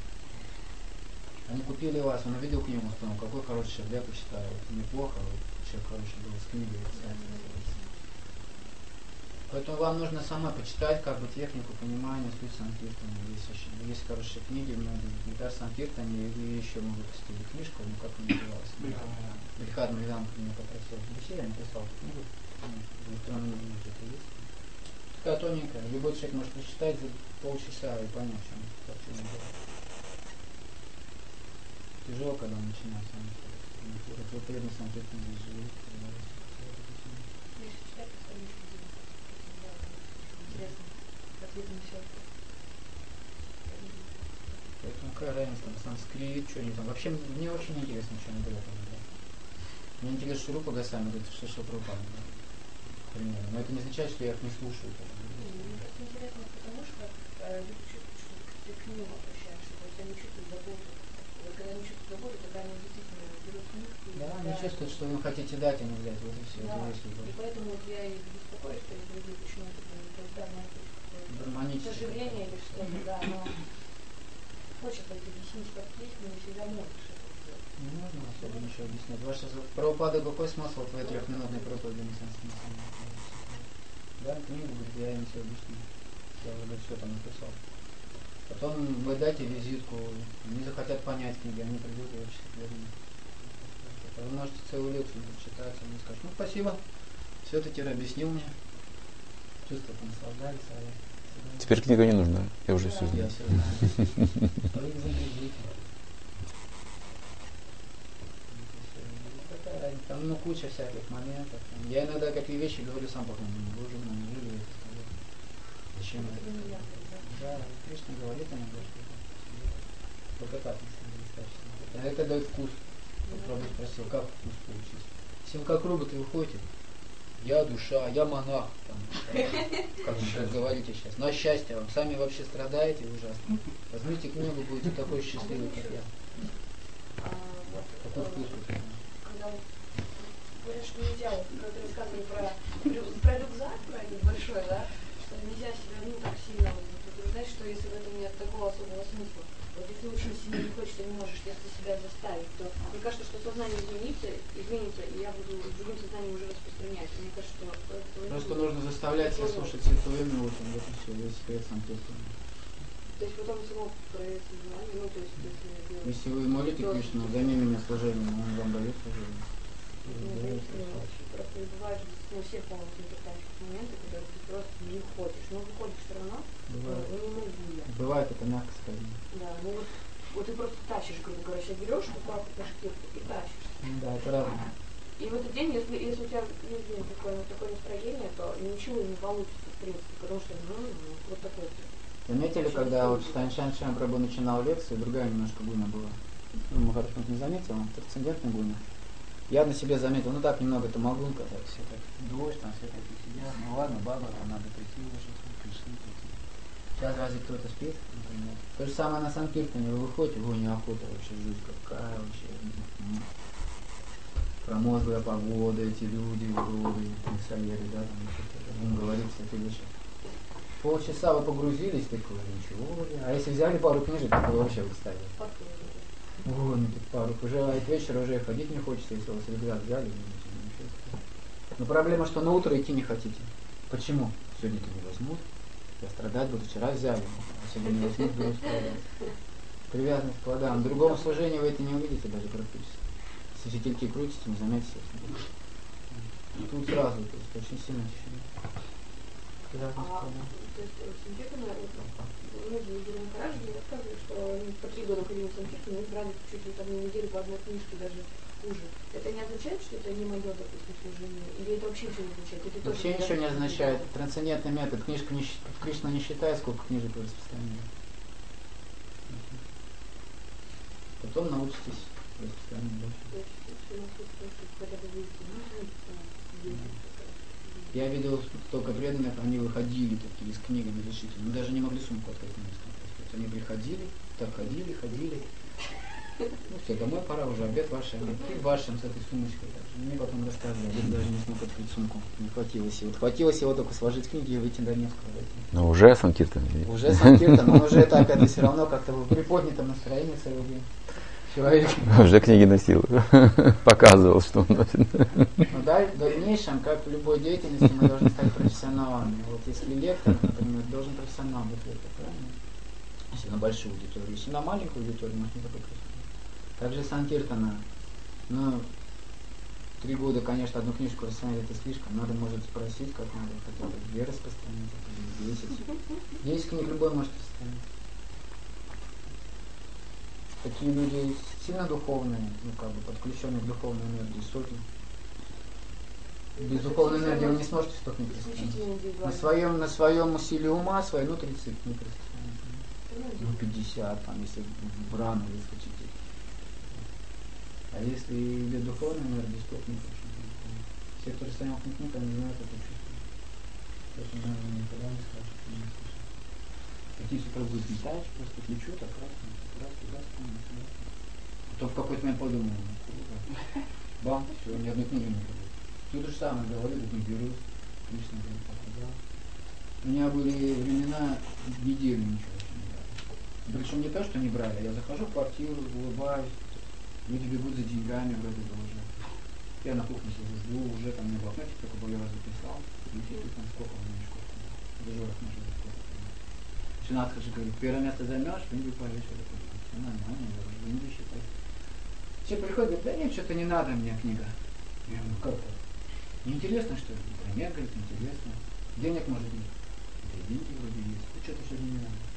Они купили вас, он увидел книгу, он сказал, какой хороший человек, я почитаю. Это неплохо, человек хороший был с книгой. Поэтому вам нужно сама почитать как бы технику понимания суть санкиртана. Есть, есть хорошие книги, многие. Гитар санкиртане, и еще могу посетить книжку, ну как она называлась? Брихад Мридам меня попросил. Беседа, я написал книгу. В электронном виде это есть. Такая тоненькая. Любой человек может прочитать за полчаса и понять, чем как что делать. Тяжело, когда начинается. Это преданный санкиртан здесь живет. Поэтому какая разница, там, санскрит, что они там. Вообще, мне очень интересно, что они говорят. Мне интересно, что Рупа Госвами говорит, что что Прабхупада. Примерно. Но это не означает, что я их не слушаю. Это интересно, потому что люди чувствуют, что ты к ним обращаешься. То есть они чувствуют заботу. Вот когда они чувствуют заботу, тогда они действительно берут книгу. Да, они чувствуют, что вы хотите дать, а не взять. Вот и все. Да. Это есть И поэтому вот я и беспокоюсь, что я говорю, почему это будет. То есть, да, может быть, сожаление или что-то, да, но хочется объяснить, как есть, но не всегда можешь это сделать. Не нужно особо ничего объяснять. Ваша Прабхупада, какой смысл твоей трехминутной проповеди на самом деле? Да, книгу, я им все объясню. Я уже все там написал. Потом вы дайте визитку, они захотят понять книги, они придут и учатся. Вы можете целую лекцию прочитать, они скажут, ну спасибо, Все ты теперь объяснил мне. Чувства наслаждались, а я... Теперь книга не нужна, я уже Да, все знаю. я все знаю. А вы не загрузите. Там ну куча всяких моментов. Я иногда какие вещи говорю сам потом, боже мой, неужели я это сказал? Зачем это? Да, Кришна говорит иногда, что это только так на самом деле качественно. А это дает вкус. Попробуй спросил, как вкус получить. Если вы как роботы выходите, я душа, я монах, там, как вы сейчас говорите сейчас. На счастье вам, сами вообще страдаете ужасно. Возьмите книгу, будете такой счастливый, как я. Какой вкус у тебя? Говорят, что нельзя, вот, как ты рассказывали про, про рюкзак, про большой, да, что нельзя себя, ну, так сильно утруждать, что если в этом нет такого особого смысла. Вот если лучше сильно не хочешь, ты не можешь, если себя заставить, то мне кажется, что сознание изменится, изменится, и я буду с другим сознанием уже распространять. Мне кажется, что... Просто нужно заставлять себя слушать святое имя, вот это все, весь секрет сам тестом. То есть потом само проявится желание, ну, то есть, если... Если вы молите Кришну, займи меня служением, он вам дает служение. Просто бывает, ну, все полностью заканчивают моменты, когда ты просто не ходишь. Но выходишь все равно, бывает. но не могу я. Бывает, это мягко сказано. Да, ну вот, вот ты просто тащишь, грубо говоря, себя берешь, упаку по шкирку и тащишь. Да, это разное. И в этот день, если, если у тебя весь день такое, такое настроение, то ничего не получится, в принципе, потому что, ну, вот такое. Заметили, когда вот Станишан Прабху начинал лекцию, другая немножко гуна была. Ну, Махарадж не заметил, он трансцендентный гуна. Я на себе заметил, ну так немного это могунка, так все так, дождь, там все такие сидят, ну ладно, баба, там надо прийти уже, пришли такие. Сейчас разве кто-то спит, например. То же самое на Санкиртане, вы выходите, вы неохота вообще, жизнь какая вообще. Промозглая погода, эти люди, уроды, миссалеры, да, там что-то, им говорит все эти вещи. Полчаса вы погрузились, такое, ничего, а если взяли пару книжек, то вы вообще выставили. Вон, тут пару. Уже от вечера уже ходить не хочется, если у вас рюкзак взяли. Но проблема, что на утро идти не хотите. Почему? Сегодня-то не возьмут. Я страдать буду. Вчера взяли. А сегодня не возьмут, буду страдать. Привязанность к плодам. В другом служении вы это не увидите даже практически. Если фитильки крутите, не заметите. И тут сразу, то есть очень сильно ощущение. Привязанность к плодам. То есть Санкиртана, многие люди Махараджи рассказывают, что они по три года ходили в Санкиртану, и брали чуть ли там на неделю по одной книжке, даже хуже. Это не означает, что это не мое, допустим, служение? Или это вообще ничего не означает? Это вообще ничего не означает. Трансцендентный метод. Книжка не, Кришна не считает, сколько книжек вы распространяете. Потом научитесь распространять больше. То есть, если у нас хотя бы выйти, ну, я видел столько преданных, они выходили такие с книгами решительно. Мы даже не могли сумку открыть на несколько. Они приходили, так ходили, ходили. Ну все, домой пора уже, обед ваш, и вашим с этой сумочкой. Мне потом рассказывали, я даже не смог открыть сумку. Не хватило сил. Хватило сил только сложить книги и выйти до Невского. Но уже Санкиртан. Уже Санкиртан, но уже это опять все равно как-то в приподнятом настроении целый день. Человек. Уже книги носил, показывал, что он носит. Ну да, в дальнейшем, как в любой деятельности, мы должны стать профессионалами. Вот если лектор, например, должен профессионал быть в этом, правильно? Если на большую аудиторию, если на маленькую аудиторию, может не такой профессионал. Также Санкиртана, ну, три года, конечно, одну книжку распространять это слишком. Надо, может, спросить, как надо, хотя бы две распространить, десять. Десять книг любой может распространить. Такие люди сильно духовные, ну как бы подключенные к духовной энергии, сотни. Без духовной энергии вы не сможете сто книг распространить. На своем, на своем усилии ума, своей ну тридцать книг распространить. Ну пятьдесят, там, если в рану выскочите. А если без духовной энергии, сто книг вообще. Все, кто распространял книг, они знают это чувство. То есть, наверное, никогда не скажут, что не слышат. Какие с утра будет летать, просто лечу, так раз, раз, туда, туда. Потом в какой-то момент подумал, бам, все, ни одной книги не беру. Все то же самое говорю, тут не беру. Лично говорю, показал. У меня были времена, неделю ничего не брали. Причем не то, что не брали, я захожу в квартиру, улыбаюсь, люди бегут за деньгами вроде бы уже. Я на кухне сижу, жду, уже там мне блокнотик только был, я вас записал. И там сколько у меня мешков. Даже раз можно сколько. Жена скажет, говорит, первое место займешь, деньги повесили. Все нормально, я уже деньги считаю. Все приходят, говорят, да нет, что-то не надо мне книга. Я говорю, ну как так? Неинтересно, что ли? Например, говорит, интересно. Денег может быть. И деньги вроде есть. Ну что-то сегодня не надо.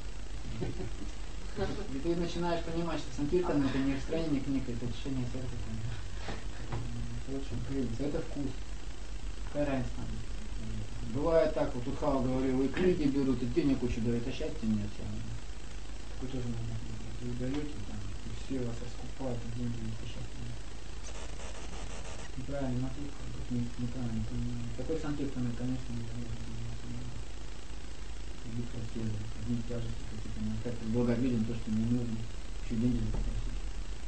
И ты начинаешь понимать, что санкиртан это не устранение книг, это очищение сердца. Это очень крыльца, это вкус. Какая разница? Бывает так, вот Ухава говорил, и книги берут, и денег кучу дают, а счастья нет. Такой тоже момент. Вы даете там, и все вас раскупают, и деньги не счастья нет. Неправильно, натурка, неправильно. Такой санкиртан, конечно, не должен. Одни тяжести какие-то, но как-то благовиден то, что не нужно, еще деньги заплатить.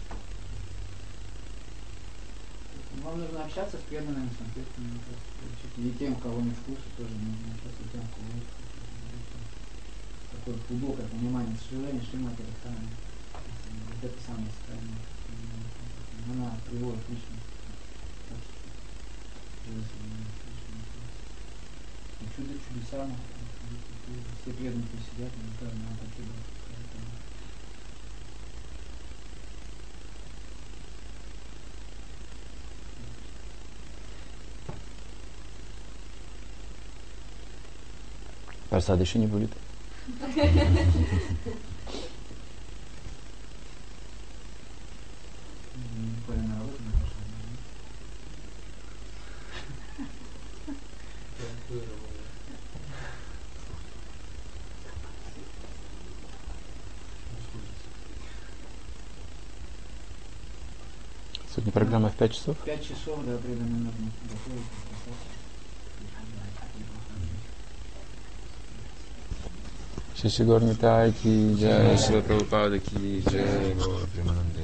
Вам нужно общаться с преданными санкиртанами, и тем, у кого не вкуса, тоже нужно общаться с тем, у кого есть вкус. Такое глубокое понимание сожаления, Шримати Радхарани. Вот это самое состояние. Она приводит к личности. Чудо чудеса. Все преданные сидят, и каждый нам почему. Просад еще не будет. Сегодня программа в пять часов. В пять часов, да, преданные нужно готовить. Шиши Горнитай ки джай, Шила Прабхупада ки джай.